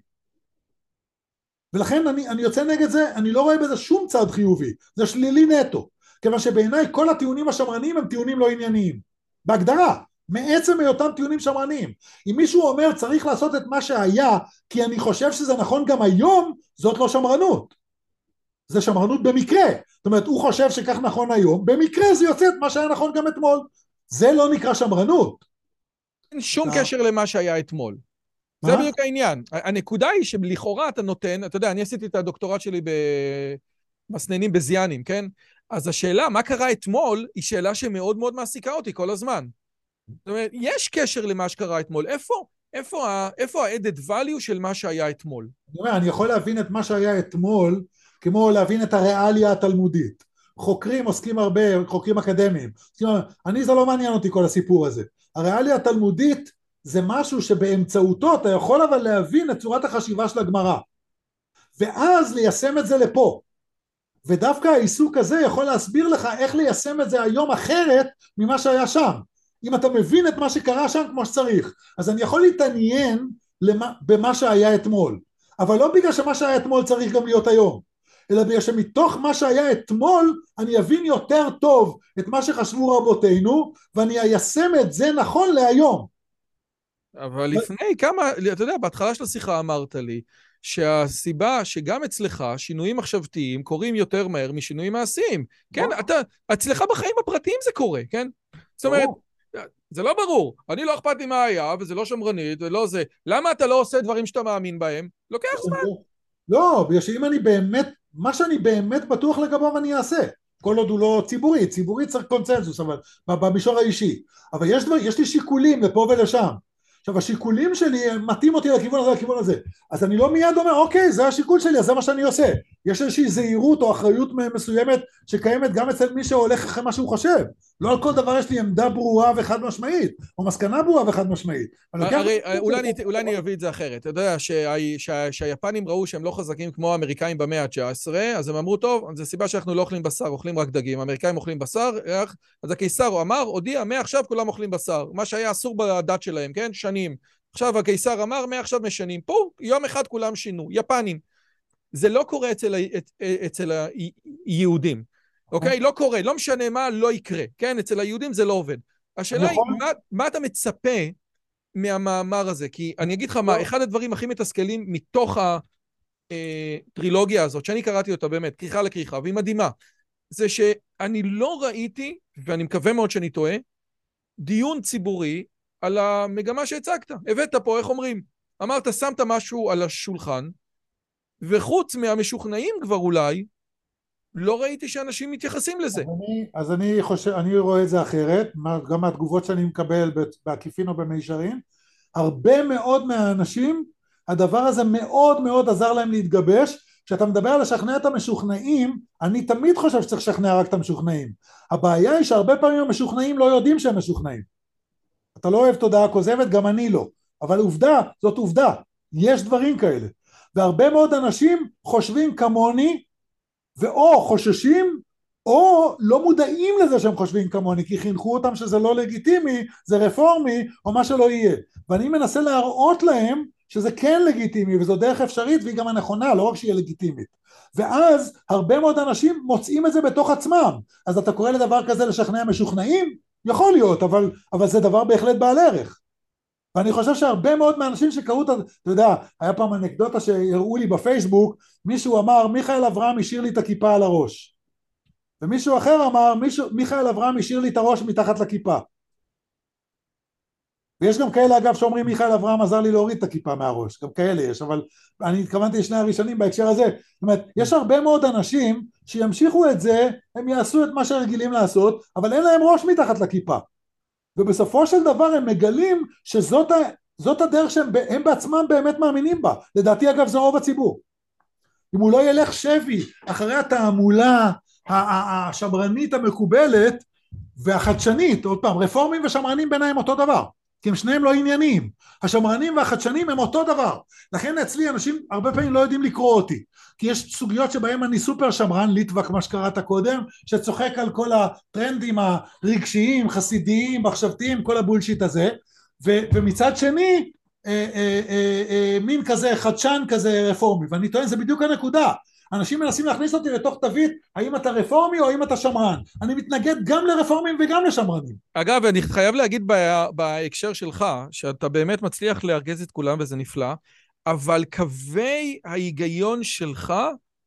ולכן אני יוצא נגד זה, אני לא רואה בזה שום צד חיובי, זה שלילי נטו. כיוון שבעיניי כל הטיעונים השמרניים הם טיעונים לא ענייניים. בהגדרה. מעצם היותם טיעונים שמרניים. אם מישהו אומר צריך לעשות את מה שהיה כי אני חושב שזה נכון גם היום, זאת לא שמרנות. זה שמרנות במקרה. זאת אומרת, הוא חושב שכך נכון היום, במקרה זה יוצא את מה שהיה נכון גם אתמול. זה לא נקרא שמרנות. אין שום קשר למה שהיה אתמול. זה מה? בדיוק העניין. הנקודה היא שלכאורה אתה נותן, אתה יודע, אני עשיתי את הדוקטורט שלי במסננים בזיאנים, כן? אז השאלה, מה קרה אתמול, היא שאלה שמאוד מאוד מעסיקה אותי כל הזמן. זאת אומרת, יש קשר למה שקרה אתמול. איפה ה-added value של מה שהיה אתמול? אני יכול להבין את מה שהיה אתמול, כמו להבין את הריאליה התלמודית. חוקרים עוסקים הרבה, חוקרים אקדמיים. אני, זה לא מעניין אותי כל הסיפור הזה. הריאליה התלמודית זה משהו שבאמצעותו אתה יכול אבל להבין את צורת החשיבה של הגמרא. ואז ליישם את זה לפה. ודווקא העיסוק הזה יכול להסביר לך איך ליישם את זה היום אחרת ממה שהיה שם. אם אתה מבין את מה שקרה שם כמו שצריך. אז אני יכול להתעניין במה שהיה אתמול. אבל לא בגלל שמה שהיה אתמול צריך גם להיות היום. אלא בגלל שמתוך מה שהיה אתמול אני אבין יותר טוב את מה שחשבו רבותינו ואני איישם את זה נכון להיום. אבל לפני כמה, אתה יודע, בהתחלה של השיחה אמרת לי שהסיבה שגם אצלך שינויים מחשבתיים קורים יותר מהר משינויים מעשיים. כן, אצלך בחיים הפרטיים זה קורה, כן? זאת אומרת, זה לא ברור. אני לא אכפת לי מה היה, וזה לא שמרנית, ולא זה. למה אתה לא עושה דברים שאתה מאמין בהם? לוקח זמן. לא, בגלל שאם אני באמת, מה שאני באמת בטוח לגביו אני אעשה. כל עוד הוא לא ציבורי, ציבורי צריך קונצנזוס, אבל במישור האישי. אבל יש לי שיקולים לפה ולשם. עכשיו השיקולים שלי מתאים אותי לכיוון הזה, לכיוון הזה. אז אני לא מיד אומר, אוקיי, זה השיקול שלי, אז זה מה שאני עושה. יש איזושהי זהירות או אחריות מסוימת שקיימת גם אצל מי שהולך אחרי מה שהוא חושב. לא על כל דבר יש לי עמדה ברורה וחד משמעית, או מסקנה ברורה וחד משמעית. אולי אני אביא את זה אחרת. אתה יודע שהיפנים ראו שהם לא חזקים כמו האמריקאים במאה ה-19, אז הם אמרו, טוב, זו סיבה שאנחנו לא אוכלים בשר, אוכלים רק דגים. האמריקאים אוכלים בשר, אז הקיסר אמר, הודיע, מעכשיו כולם אוכלים בשר. מה שהיה אסור בדת שלהם, כן? שנים. עכשיו הקיסר אמר, מעכשיו משנים. פה יום אחד כולם שינו, יפנים. זה לא קורה אצל היהודים. אוקיי? לא קורה, לא משנה מה, לא יקרה. כן? אצל היהודים זה לא עובד. השאלה היא, מה אתה מצפה מהמאמר הזה? כי אני אגיד לך מה, אחד הדברים הכי מתסכלים מתוך הטרילוגיה הזאת, שאני קראתי אותה באמת, כריכה לכריכה, והיא מדהימה, זה שאני לא ראיתי, ואני מקווה מאוד שאני טועה, דיון ציבורי על המגמה שהצגת. הבאת פה, איך אומרים? אמרת, שמת משהו על השולחן, וחוץ מהמשוכנעים כבר אולי, לא ראיתי שאנשים מתייחסים לזה. אז אני רואה את זה אחרת, גם מהתגובות שאני מקבל בעקיפין או במישרין, הרבה מאוד מהאנשים, הדבר הזה מאוד מאוד עזר להם להתגבש. כשאתה מדבר על לשכנע את המשוכנעים, אני תמיד חושב שצריך לשכנע רק את המשוכנעים. הבעיה היא שהרבה פעמים המשוכנעים לא יודעים שהם משוכנעים. אתה לא אוהב תודעה כוזבת, גם אני לא. אבל עובדה, זאת עובדה. יש דברים כאלה. והרבה מאוד אנשים חושבים כמוני, ואו חוששים, או לא מודעים לזה שהם חושבים כמוני, כי חינכו אותם שזה לא לגיטימי, זה רפורמי, או מה שלא יהיה. ואני מנסה להראות להם שזה כן לגיטימי, וזו דרך אפשרית, והיא גם הנכונה, לא רק שהיא לגיטימית. ואז הרבה מאוד אנשים מוצאים את זה בתוך עצמם. אז אתה קורא לדבר כזה לשכנע משוכנעים? יכול להיות, אבל זה דבר בהחלט בעל ערך. ואני חושב שהרבה מאוד מהאנשים שקראו את, אתה יודע, היה פעם אנקדוטה שהראו לי בפייסבוק, מישהו אמר, מיכאל אברהם השאיר לי את הכיפה על הראש. ומישהו אחר אמר, מיכאל אברהם השאיר לי את הראש מתחת לכיפה. ויש גם כאלה אגב שאומרים, מיכאל אברהם עזר לי להוריד את הכיפה מהראש, גם כאלה יש, אבל אני התכוונתי לשני הראשונים בהקשר הזה. זאת אומרת, יש הרבה מאוד אנשים שימשיכו את זה, הם יעשו את מה שרגילים לעשות, אבל אין להם ראש מתחת לכיפה. ובסופו של דבר הם מגלים שזאת הדרך שהם בעצמם באמת מאמינים בה. לדעתי אגב זה רוב הציבור. אם הוא לא ילך שבי אחרי התעמולה השמרנית המקובלת והחדשנית, עוד פעם, רפורמים ושמרנים ביניהם אותו דבר, כי הם שניהם לא עניינים. השמרנים והחדשנים הם אותו דבר. לכן אצלי אנשים הרבה פעמים לא יודעים לקרוא אותי, כי יש סוגיות שבהם אני סופר שמרן, ליטבק מה שקראת קודם, שצוחק על כל הטרנדים הרגשיים, חסידיים, מחשבתיים, כל הבולשיט הזה, ומצד שני, מין כזה חדשן כזה רפורמי, ואני טוען זה בדיוק הנקודה. אנשים מנסים להכניס אותי לתוך תווית, האם אתה רפורמי או האם אתה שמרן. אני מתנגד גם לרפורמים וגם לשמרנים. אגב, אני חייב להגיד בהקשר שלך, שאתה באמת מצליח להרגז את כולם וזה נפלא, אבל קווי ההיגיון שלך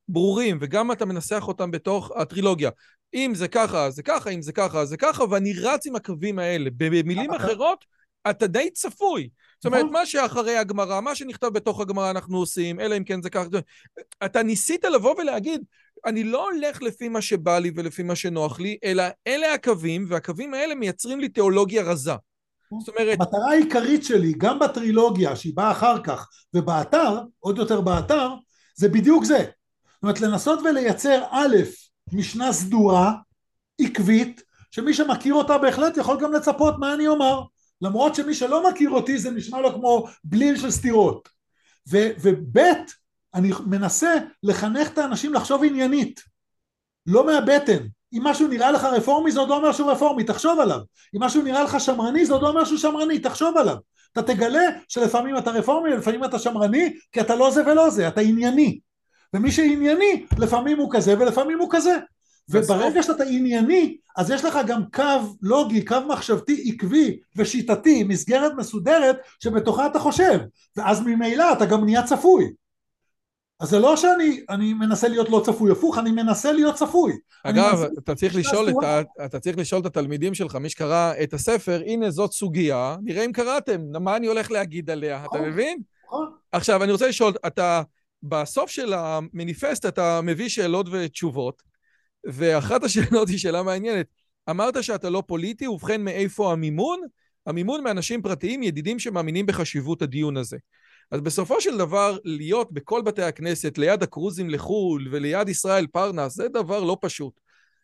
ברורים, וגם אתה מנסח אותם בתוך הטרילוגיה. אם זה ככה, זה ככה, אם זה ככה, זה ככה, ואני רץ עם הקווים האלה. במילים אחרות, אתה די צפוי. זאת אומרת, מה שאחרי הגמרא, מה שנכתב בתוך הגמרא אנחנו עושים, אלא אם כן זה ככה. אתה ניסית לבוא ולהגיד, אני לא הולך לפי מה שבא לי ולפי מה שנוח לי, אלא אלה הקווים, והקווים האלה מייצרים לי תיאולוגיה רזה. זאת אומרת... המטרה העיקרית שלי, גם בטרילוגיה שהיא באה אחר כך, ובאתר, עוד יותר באתר, זה בדיוק זה. זאת אומרת, לנסות ולייצר א', משנה סדורה, עקבית, שמי שמכיר אותה בהחלט יכול גם לצפות מה אני אומר, למרות שמי שלא מכיר אותי זה נשמע לו כמו בליל של סתירות. וב' אני מנסה לחנך את האנשים לחשוב עניינית, לא מהבטן. אם משהו נראה לך רפורמי זה עוד לא אומר שהוא רפורמי, תחשוב עליו. אם משהו נראה לך שמרני זה עוד לא אומר שהוא שמרני, תחשוב עליו. אתה תגלה שלפעמים אתה רפורמי ולפעמים אתה שמרני, כי אתה לא זה ולא זה, אתה ענייני. ומי שענייני לפעמים הוא כזה ולפעמים הוא כזה. וברגע שאתה ענייני, אז יש לך גם קו לוגי, קו מחשבתי עקבי ושיטתי, מסגרת מסודרת שבתוכה אתה חושב, ואז ממילא אתה גם נהיה צפוי. אז זה לא שאני מנסה להיות לא צפוי, הפוך, אני מנסה להיות צפוי. אגב, אתה צריך לשאול את התלמידים שלך, מי שקרא את הספר, הנה זאת סוגיה, נראה אם קראתם, מה אני הולך להגיד עליה, אתה מבין? עכשיו, אני רוצה לשאול, אתה בסוף של המניפסט אתה מביא שאלות ותשובות, ואחת השאלות היא שאלה מעניינת. אמרת שאתה לא פוליטי, ובכן מאיפה המימון? המימון מאנשים פרטיים, ידידים שמאמינים בחשיבות הדיון הזה. אז בסופו של דבר, להיות בכל בתי הכנסת, ליד הקרוזים לחול וליד ישראל פרנס, זה דבר לא פשוט.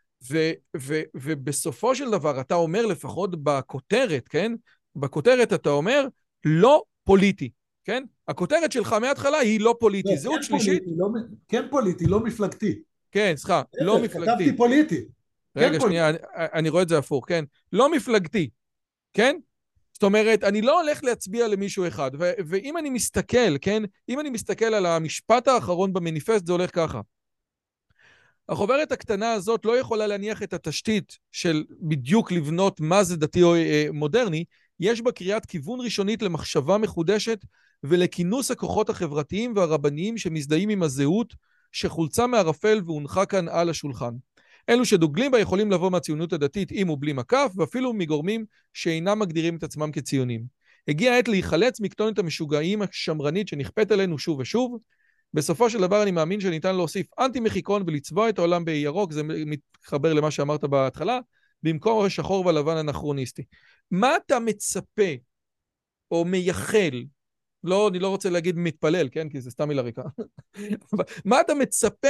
ובסופו של דבר, אתה אומר לפחות בכותרת, כן? בכותרת אתה אומר, לא פוליטי, כן? הכותרת שלך מההתחלה היא לא פוליטי. זהות שלישית? כן פוליטי, לא מפלגתי. כן, סליחה, לא מפלגתי. כתבתי פוליטי. רגע, שנייה, אני רואה את זה הפוך, כן? לא מפלגתי, כן? זאת אומרת, אני לא הולך להצביע למישהו אחד, ואם אני מסתכל, כן? אם אני מסתכל על המשפט האחרון במניפסט, זה הולך ככה. החוברת הקטנה הזאת לא יכולה להניח את התשתית של בדיוק לבנות מה זה דתי או מודרני, יש בה קריאת כיוון ראשונית למחשבה מחודשת ולכינוס הכוחות החברתיים והרבניים שמזדהים עם הזהות שחולצה מערפל והונחה כאן על השולחן. אלו שדוגלים בה יכולים לבוא מהציונות הדתית עם ובלי מקף, ואפילו מגורמים שאינם מגדירים את עצמם כציונים. הגיע העת להיחלץ מכתונת המשוגעים השמרנית שנכפית עלינו שוב ושוב. בסופו של דבר אני מאמין שניתן להוסיף אנטי-מחיקון ולצבוע את העולם בירוק, זה מתחבר למה שאמרת בהתחלה, במקום השחור והלבן אנכרוניסטי. מה אתה מצפה או מייחל, לא, אני לא רוצה להגיד מתפלל, כן? כי זה סתם מילה ריקה. מה אתה מצפה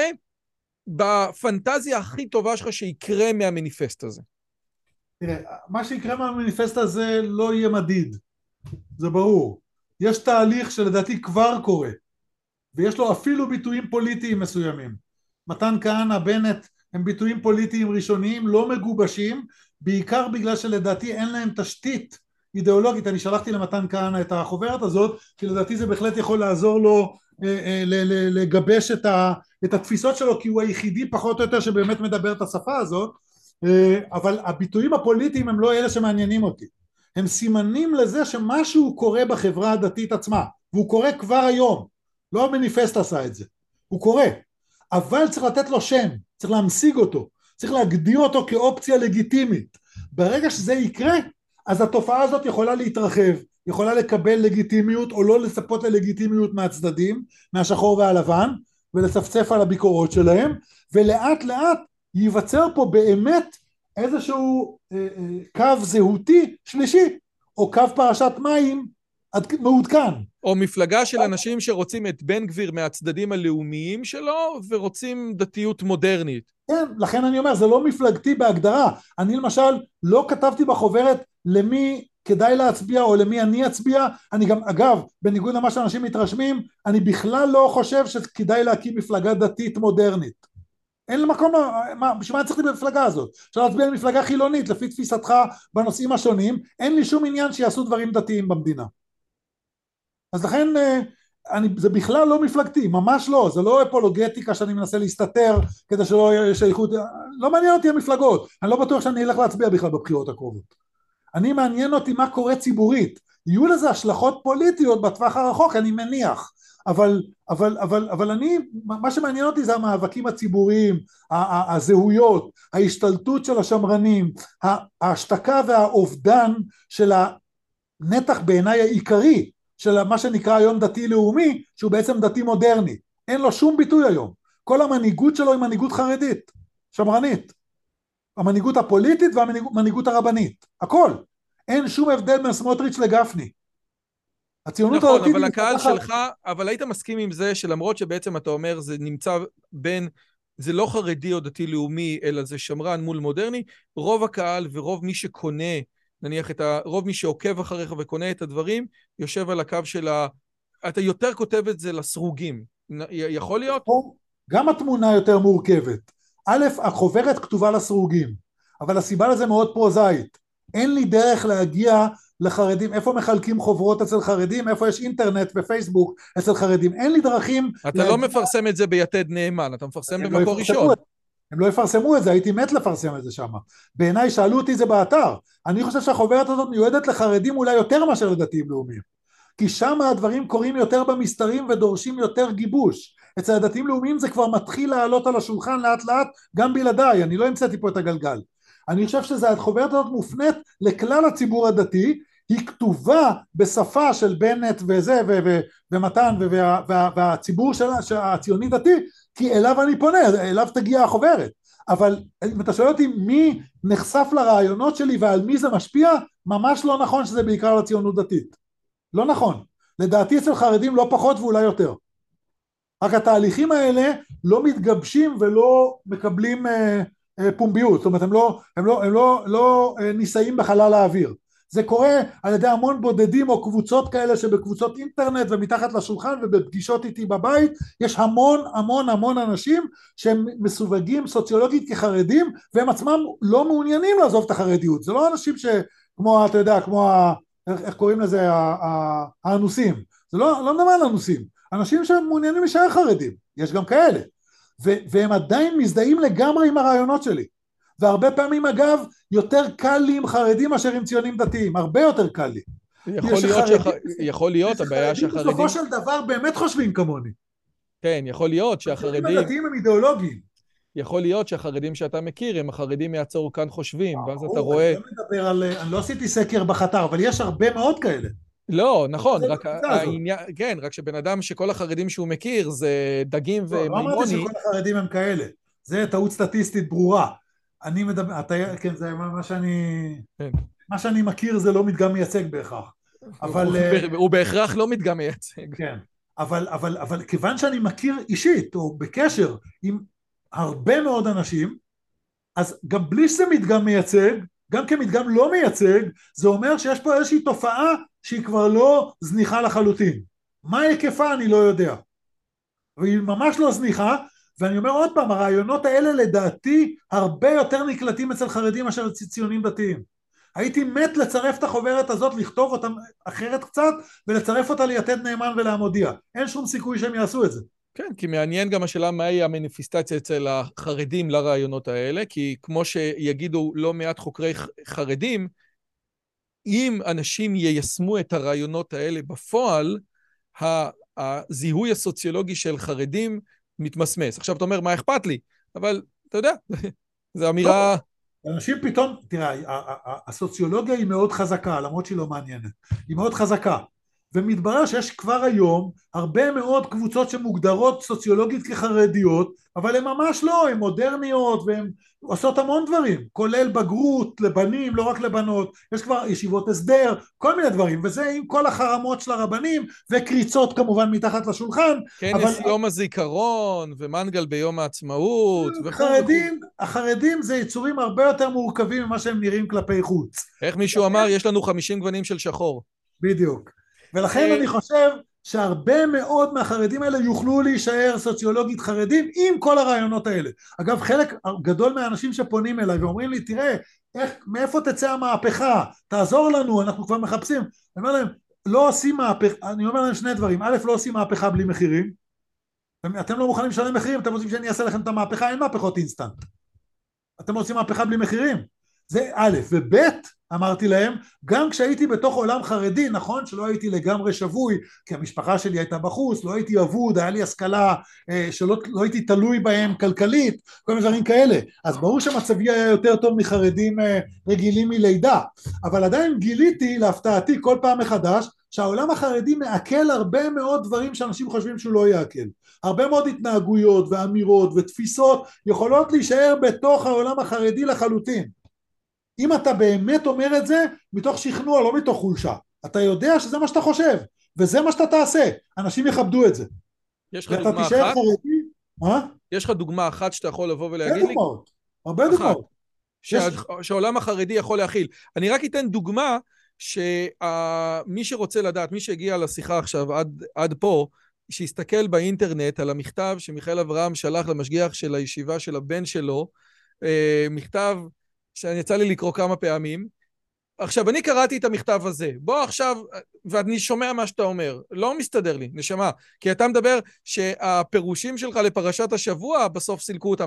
בפנטזיה הכי טובה שלך שיקרה מהמניפסט הזה? תראה, מה שיקרה מהמניפסט הזה לא יהיה מדיד, זה ברור. יש תהליך שלדעתי כבר קורה, ויש לו אפילו ביטויים פוליטיים מסוימים. מתן כהנא, בנט, הם ביטויים פוליטיים ראשוניים, לא מגובשים, בעיקר בגלל שלדעתי אין להם תשתית אידיאולוגית. אני שלחתי למתן כהנא את החוברת הזאת, כי לדעתי זה בהחלט יכול לעזור לו לגבש את התפיסות שלו, כי הוא היחידי פחות או יותר שבאמת מדבר את השפה הזאת, אבל הביטויים הפוליטיים הם לא אלה שמעניינים אותי. הם סימנים לזה שמשהו קורה בחברה הדתית עצמה, והוא קורה כבר היום. לא המניפסט עשה את זה, הוא קורה. אבל צריך לתת לו שם, צריך להמשיג אותו, צריך להגדיר אותו כאופציה לגיטימית. ברגע שזה יקרה, אז התופעה הזאת יכולה להתרחב, יכולה לקבל לגיטימיות או לא לצפות ללגיטימיות מהצדדים, מהשחור והלבן, ולצפצף על הביקורות שלהם, ולאט לאט ייווצר פה באמת איזשהו קו זהותי שלישי, או קו פרשת מים מעודכן. או מפלגה של אנשים שרוצים את בן גביר מהצדדים הלאומיים שלו, ורוצים דתיות מודרנית. כן, לכן אני אומר, זה לא מפלגתי בהגדרה. אני למשל לא כתבתי בחוברת למי כדאי להצביע או למי אני אצביע. אני גם, אגב, בניגוד למה שאנשים מתרשמים, אני בכלל לא חושב שכדאי להקים מפלגה דתית מודרנית. אין לי מקום, בשביל מה צריכים במפלגה הזאת? אפשר להצביע למפלגה חילונית, לפי תפיסתך בנושאים השונים, אין לי שום עניין שיעשו דברים דתיים במדינה. אז לכן זה בכלל לא מפלגתי, ממש לא, זה לא אפולוגטיקה שאני מנסה להסתתר כדי שלא יהיה שייכות, לא מעניין אותי המפלגות, אני לא בטוח שאני אלך להצביע בכלל בבחירות הקרובות. אני מעניין אותי מה קורה ציבורית, יהיו לזה השלכות פוליטיות בטווח הרחוק, אני מניח, אבל אני, מה שמעניין אותי זה המאבקים הציבוריים, הזהויות, ההשתלטות של השמרנים, ההשתקה והאובדן של הנתח בעיניי העיקרי, של מה שנקרא היום דתי לאומי, שהוא בעצם דתי מודרני. אין לו שום ביטוי היום. כל המנהיגות שלו היא מנהיגות חרדית, שמרנית. המנהיגות הפוליטית והמנהיגות הרבנית. הכל. אין שום הבדל בין סמוטריץ' לגפני. הציונות נכון, הדתית... אבל הקהל שלך, אבל היית מסכים עם זה שלמרות שבעצם אתה אומר זה נמצא בין, זה לא חרדי או דתי לאומי, אלא זה שמרן מול מודרני, רוב הקהל ורוב מי שקונה, נניח רוב מי שעוקב אחריך וקונה את הדברים, יושב על הקו של אתה יותר כותב את זה לסרוגים. יכול להיות? גם התמונה יותר מורכבת. א', החוברת כתובה לסרוגים, אבל הסיבה לזה מאוד פרוזאית. אין לי דרך להגיע לחרדים, איפה מחלקים חוברות אצל חרדים, איפה יש אינטרנט ופייסבוק אצל חרדים, אין לי דרכים... אתה לא מפרסם את זה ביתד נאמן, אתה מפרסם במקור ראשון. הם לא יפרסמו את זה, הייתי מת לפרסם את זה שם. בעיניי שאלו אותי זה באתר. אני חושב שהחוברת הזאת מיועדת לחרדים אולי יותר מאשר לדתיים לאומיים. כי שם הדברים קורים יותר במסתרים ודורשים יותר גיבוש. אצל הדתיים לאומיים זה כבר מתחיל לעלות על השולחן לאט לאט, גם בלעדיי, אני לא המצאתי פה את הגלגל. אני חושב שהחוברת הזאת מופנית לכלל הציבור הדתי, היא כתובה בשפה של בנט וזה ומתן והציבור הציוני דתי, כי אליו אני פונה, אליו תגיע החוברת. אבל אם אתה שואל אותי מי נחשף לרעיונות שלי ועל מי זה משפיע, ממש לא נכון שזה בעיקר לציונות דתית. לא נכון. לדעתי אצל חרדים לא פחות ואולי יותר. רק התהליכים האלה לא מתגבשים ולא מקבלים פומביות, זאת אומרת הם לא ניסעים בחלל האוויר. זה קורה על ידי המון בודדים או קבוצות כאלה שבקבוצות אינטרנט ומתחת לשולחן ובפגישות איתי בבית, יש המון אנשים שהם מסווגים סוציולוגית כחרדים והם עצמם לא מעוניינים לעזוב את החרדיות. זה לא אנשים שכמו, אתה יודע, כמו, איך קוראים לזה, האנוסים. זה לא מדבר על אנוסים. אנשים שמעוניינים להישאר חרדים, יש גם כאלה. והם עדיין מזדהים לגמרי עם הרעיונות שלי. והרבה פעמים אגב יותר קל לי עם חרדים מאשר עם ציונים דתיים, הרבה יותר קל לי. יכול להיות, הבעיה שהחרדים... בסופו של דבר באמת חושבים כמוני. כן, יכול להיות שהחרדים... הציונים הדתיים הם אידיאולוגיים. יכול להיות שהחרדים שאתה מכיר הם החרדים מהצור כאן חושבים, ואז אתה רואה... אני לא עשיתי סקר בחתר, אבל יש הרבה מאוד כאלה. לא, נכון, רק העניין, כן, רק שבן אדם שכל החרדים שהוא מכיר זה דגים ומימוני. לא אמרתי שכל החרדים הם כאלה, זה טעות סטטיסטית ברורה. אני מדבר, כן, זה מה שאני מכיר זה לא מדגם מייצג בהכרח. הוא בהכרח לא מדגם מייצג. כן, אבל כיוון שאני מכיר אישית או בקשר עם הרבה מאוד אנשים, אז גם בלי שזה מדגם מייצג, גם כמדגם לא מייצג, זה אומר שיש פה איזושהי תופעה שהיא כבר לא זניחה לחלוטין. מה היקפה אני לא יודע. והיא ממש לא זניחה, ואני אומר עוד פעם, הרעיונות האלה לדעתי הרבה יותר נקלטים אצל חרדים מאשר ציונים דתיים. הייתי מת לצרף את החוברת הזאת, לכתוב אותה אחרת קצת, ולצרף אותה ליתד נאמן ולהמודיע. אין שום סיכוי שהם יעשו את זה. כן, כי מעניין גם השאלה מהי המניפיסטציה אצל החרדים לרעיונות האלה, כי כמו שיגידו לא מעט חוקרי חרדים, אם אנשים יישמו את הרעיונות האלה בפועל, הזיהוי הסוציולוגי של חרדים מתמסמס. עכשיו אתה אומר, מה אכפת לי? אבל אתה יודע, זו אמירה... אנשים פתאום, תראה, הסוציולוגיה היא מאוד חזקה, למרות שהיא לא מעניינת. היא מאוד חזקה. ומתברר שיש כבר היום הרבה מאוד קבוצות שמוגדרות סוציולוגית כחרדיות, אבל הן ממש לא, הן מודרניות והן עושות המון דברים, כולל בגרות לבנים, לא רק לבנות, יש כבר ישיבות הסדר, כל מיני דברים, וזה עם כל החרמות של הרבנים, וקריצות כמובן מתחת לשולחן. כנס יום הזיכרון, ומנגל ביום העצמאות. החרדים זה יצורים הרבה יותר מורכבים ממה שהם נראים כלפי חוץ. איך מישהו אמר, יש לנו 50 גוונים של שחור. בדיוק. ולכן אני חושב שהרבה מאוד מהחרדים האלה יוכלו להישאר סוציולוגית חרדים עם כל הרעיונות האלה. אגב, חלק גדול מהאנשים שפונים אליי ואומרים לי, תראה, מאיפה תצא המהפכה? תעזור לנו, אנחנו כבר מחפשים. אני אומר להם, לא עושים מהפכה, אני אומר להם שני דברים. א', לא עושים מהפכה בלי מחירים. אתם לא מוכנים לשלם מחירים, אתם רוצים שאני אעשה לכם את המהפכה, אין מהפכות אינסטנט. אתם רוצים מהפכה בלי מחירים. זה א', וב', אמרתי להם, גם כשהייתי בתוך עולם חרדי, נכון שלא הייתי לגמרי שבוי, כי המשפחה שלי הייתה בחוץ, לא הייתי אבוד, היה לי השכלה, שלא לא הייתי תלוי בהם כלכלית, כל מיני דברים כאלה, אז ברור שמצבי היה יותר טוב מחרדים רגילים מלידה, אבל עדיין גיליתי להפתעתי כל פעם מחדש, שהעולם החרדי מעכל הרבה מאוד דברים שאנשים חושבים שהוא לא יעכל, הרבה מאוד התנהגויות ואמירות ותפיסות יכולות להישאר בתוך העולם החרדי לחלוטין. אם אתה באמת אומר את זה מתוך שכנוע, לא מתוך חולשה, אתה יודע שזה מה שאתה חושב, וזה מה שאתה תעשה, אנשים יכבדו את זה. יש לך ואתה דוגמה תישאר אחת? חרדי, מה? יש לך דוגמה אחת שאתה יכול לבוא הרבה ולהגיד לי? דוגמאות, הרבה אחת. דוגמאות. יש... שהעולם החרדי יכול להכיל. אני רק אתן דוגמה שמי שרוצה לדעת, מי שהגיע לשיחה עכשיו עד פה, שיסתכל באינטרנט על המכתב שמיכאל אברהם שלח למשגיח של הישיבה של הבן שלו, מכתב שאני יצא לי לקרוא כמה פעמים. עכשיו, אני קראתי את המכתב הזה. בוא עכשיו, ואני שומע מה שאתה אומר. לא מסתדר לי, נשמה. כי אתה מדבר שהפירושים שלך לפרשת השבוע בסוף סילקו אותם.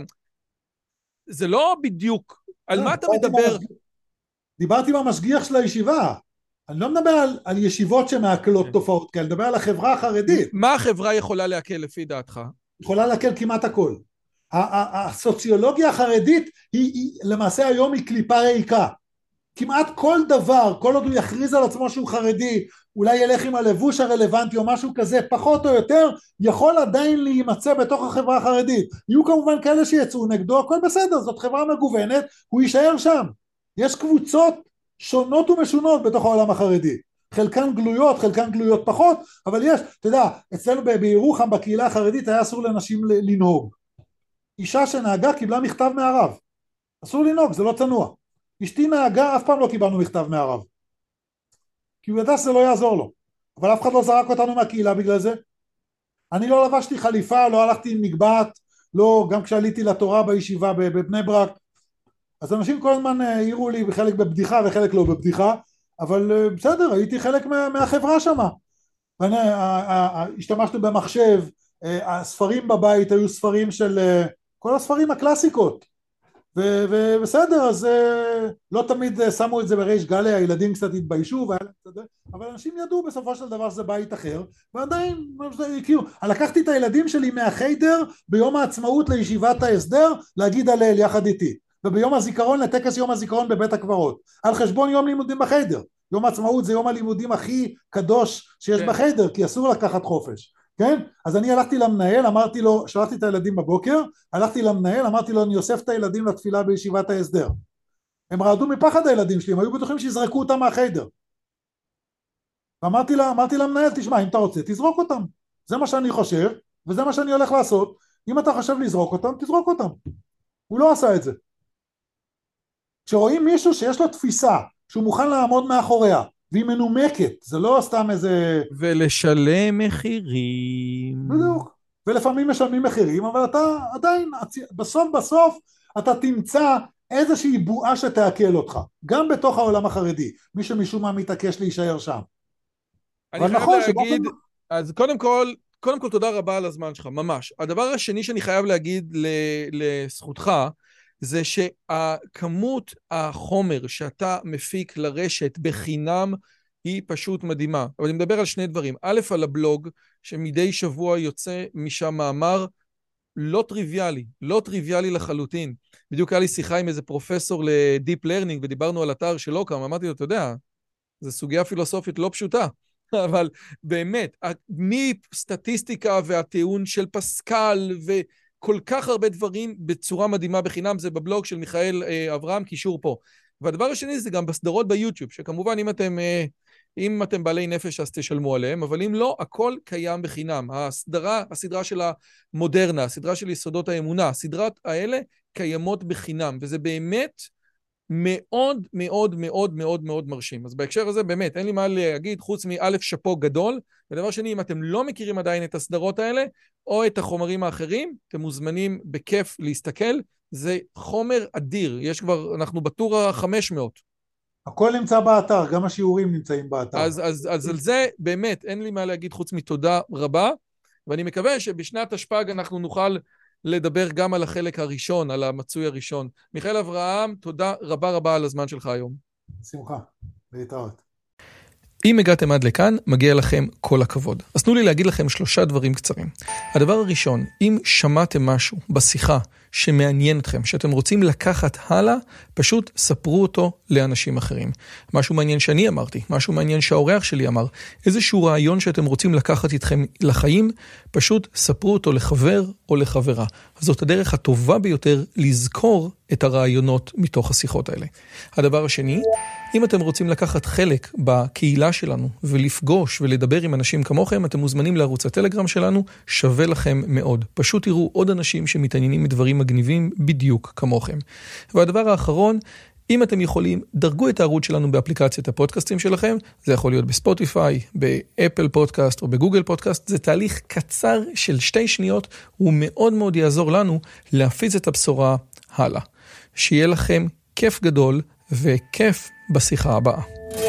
זה לא בדיוק. על מה אתה מדבר? דיברתי עם המשגיח של הישיבה. אני לא מדבר על ישיבות שמעכלות תופעות כאלה, אני מדבר על החברה החרדית. מה החברה יכולה להקל לפי דעתך? יכולה להקל כמעט הכל. הסוציולוגיה החרדית היא למעשה היום היא קליפה ריקה. כמעט כל דבר, כל עוד הוא יכריז על עצמו שהוא חרדי, אולי ילך עם הלבוש הרלוונטי או משהו כזה, פחות או יותר, יכול עדיין להימצא בתוך החברה החרדית. יהיו כמובן כאלה שיצאו נגדו, הכל בסדר, זאת חברה מגוונת, הוא יישאר שם. יש קבוצות שונות ומשונות בתוך העולם החרדי. חלקן גלויות פחות, אבל יש, אתה יודע, אצלנו בירוחם בקהילה החרדית היה אסור לנשים לנהוג. אישה שנהגה קיבלה מכתב מהרב. אסור לנהוג, זה לא צנוע. אשתי נהגה, אף פעם לא קיבלנו מכתב מהרב. כי הוא ידע שזה לא יעזור לו. אבל אף אחד לא זרק אותנו מהקהילה בגלל זה. אני לא לבשתי חליפה, לא הלכתי עם מגבעת, לא, גם כשעליתי לתורה בישיבה בבני ברק. אז אנשים כל הזמן העירו לי, חלק בבדיחה וחלק לא בבדיחה, אבל בסדר, הייתי חלק מהחברה שמה. השתמשנו במחשב, הספרים בבית היו ספרים של כל הספרים הקלאסיקות. ובסדר, אז לא תמיד שמו את זה בריש גלי, הילדים קצת התביישו, אבל אנשים ידעו בסופו של דבר שזה בית אחר, ועדיין, כאילו, לקחתי את הילדים שלי מהחיידר ביום העצמאות לישיבת ההסדר, להגיד הלל יחד איתי, וביום הזיכרון, לטקס יום הזיכרון בבית הקברות, על חשבון יום לימודים בחיידר. יום העצמאות זה יום הלימודים הכי קדוש שיש בחיידר, כי אסור לקחת חופש. כן? אז אני הלכתי למנהל, אמרתי לו, שלחתי את הילדים בבוקר, הלכתי למנהל, אמרתי לו, אני אוסף את הילדים לתפילה בישיבת ההסדר. הם רעדו מפחד הילדים שלי, הם היו בטוחים שיזרקו אותם מהחיידר. אמרתי למנהל, תשמע, אם אתה רוצה, תזרוק אותם. זה מה שאני חושב, וזה מה שאני הולך לעשות. אם אתה חושב לזרוק אותם, תזרוק אותם. הוא לא עשה את זה. כשרואים מישהו שיש לו תפיסה, שהוא מוכן לעמוד מאחוריה, והיא מנומקת, זה לא סתם איזה... ולשלם מחירים. בדיוק. ולפעמים משלמים מחירים, אבל אתה עדיין, בסוף אתה תמצא איזושהי בועה שתעכל אותך, גם בתוך העולם החרדי, מי שמשום מה מתעקש להישאר שם. אני חייב להגיד, אז קודם כל תודה רבה על הזמן שלך, ממש. הדבר השני שאני חייב להגיד לזכותך, זה שהכמות החומר שאתה מפיק לרשת בחינם היא פשוט מדהימה. אבל אני מדבר על שני דברים. א', על הבלוג, שמדי שבוע יוצא משם מאמר לא טריוויאלי, לא טריוויאלי לחלוטין. בדיוק היה לי שיחה עם איזה פרופסור לדיפ לרנינג, ודיברנו על אתר שלו כמה, אמרתי לו, אתה יודע, זו סוגיה פילוסופית לא פשוטה, אבל באמת, מסטטיסטיקה והטיעון של פסקל כל כך הרבה דברים בצורה מדהימה בחינם, זה בבלוג של מיכאל אברהם, קישור פה. והדבר השני זה גם בסדרות ביוטיוב, שכמובן אם אתם בעלי נפש אז תשלמו עליהם, אבל אם לא, הכל קיים בחינם. הסדרה של המודרנה, הסדרה של יסודות האמונה, הסדרת האלה קיימות בחינם, וזה באמת מאוד מאוד מאוד מאוד מאוד מרשים. אז בהקשר הזה באמת, אין לי מה להגיד, חוץ מאלף שפו גדול, ודבר שני, אם אתם לא מכירים עדיין את הסדרות האלה, או את החומרים האחרים, אתם מוזמנים בכיף להסתכל, זה חומר אדיר, יש כבר, אנחנו בטור ה-500. הכל נמצא באתר, גם השיעורים נמצאים באתר. אז על זה באמת, אין לי מה להגיד חוץ מתודה רבה, ואני מקווה שבשנת השפג אנחנו נוכל לדבר גם על החלק הראשון, על המצוי הראשון. מיכאל אברהם, תודה רבה רבה על הזמן שלך היום. שמחה, להתראות. אם הגעתם עד לכאן, מגיע לכם כל הכבוד. אז תנו לי להגיד לכם 3 דברים קצרים. הדבר הראשון, אם שמעתם משהו בשיחה שמעניין אתכם, שאתם רוצים לקחת הלאה, פשוט ספרו אותו לאנשים אחרים. משהו מעניין שאני אמרתי, משהו מעניין שהאורח שלי אמר, איזשהו רעיון שאתם רוצים לקחת איתכם לחיים, פשוט ספרו אותו לחבר או לחברה. זאת הדרך הטובה ביותר לזכור את הרעיונות מתוך השיחות האלה. הדבר השני, אם אתם רוצים לקחת חלק בקהילה שלנו ולפגוש ולדבר עם אנשים כמוכם, אתם מוזמנים לערוץ הטלגרם שלנו, שווה לכם מאוד. פשוט תראו עוד אנשים שמתעניינים מדברים מגניבים בדיוק כמוכם. והדבר האחרון, אם אתם יכולים, דרגו את הערוץ שלנו באפליקציית הפודקאסטים שלכם, זה יכול להיות בספוטיפיי, באפל פודקאסט או בגוגל פודקאסט, זה תהליך קצר של 2 שניות, הוא מאוד מאוד יעזור לנו להפיץ את הבשורה הלאה. שיהיה לכם כיף גדול וכיף בשיחה הבאה.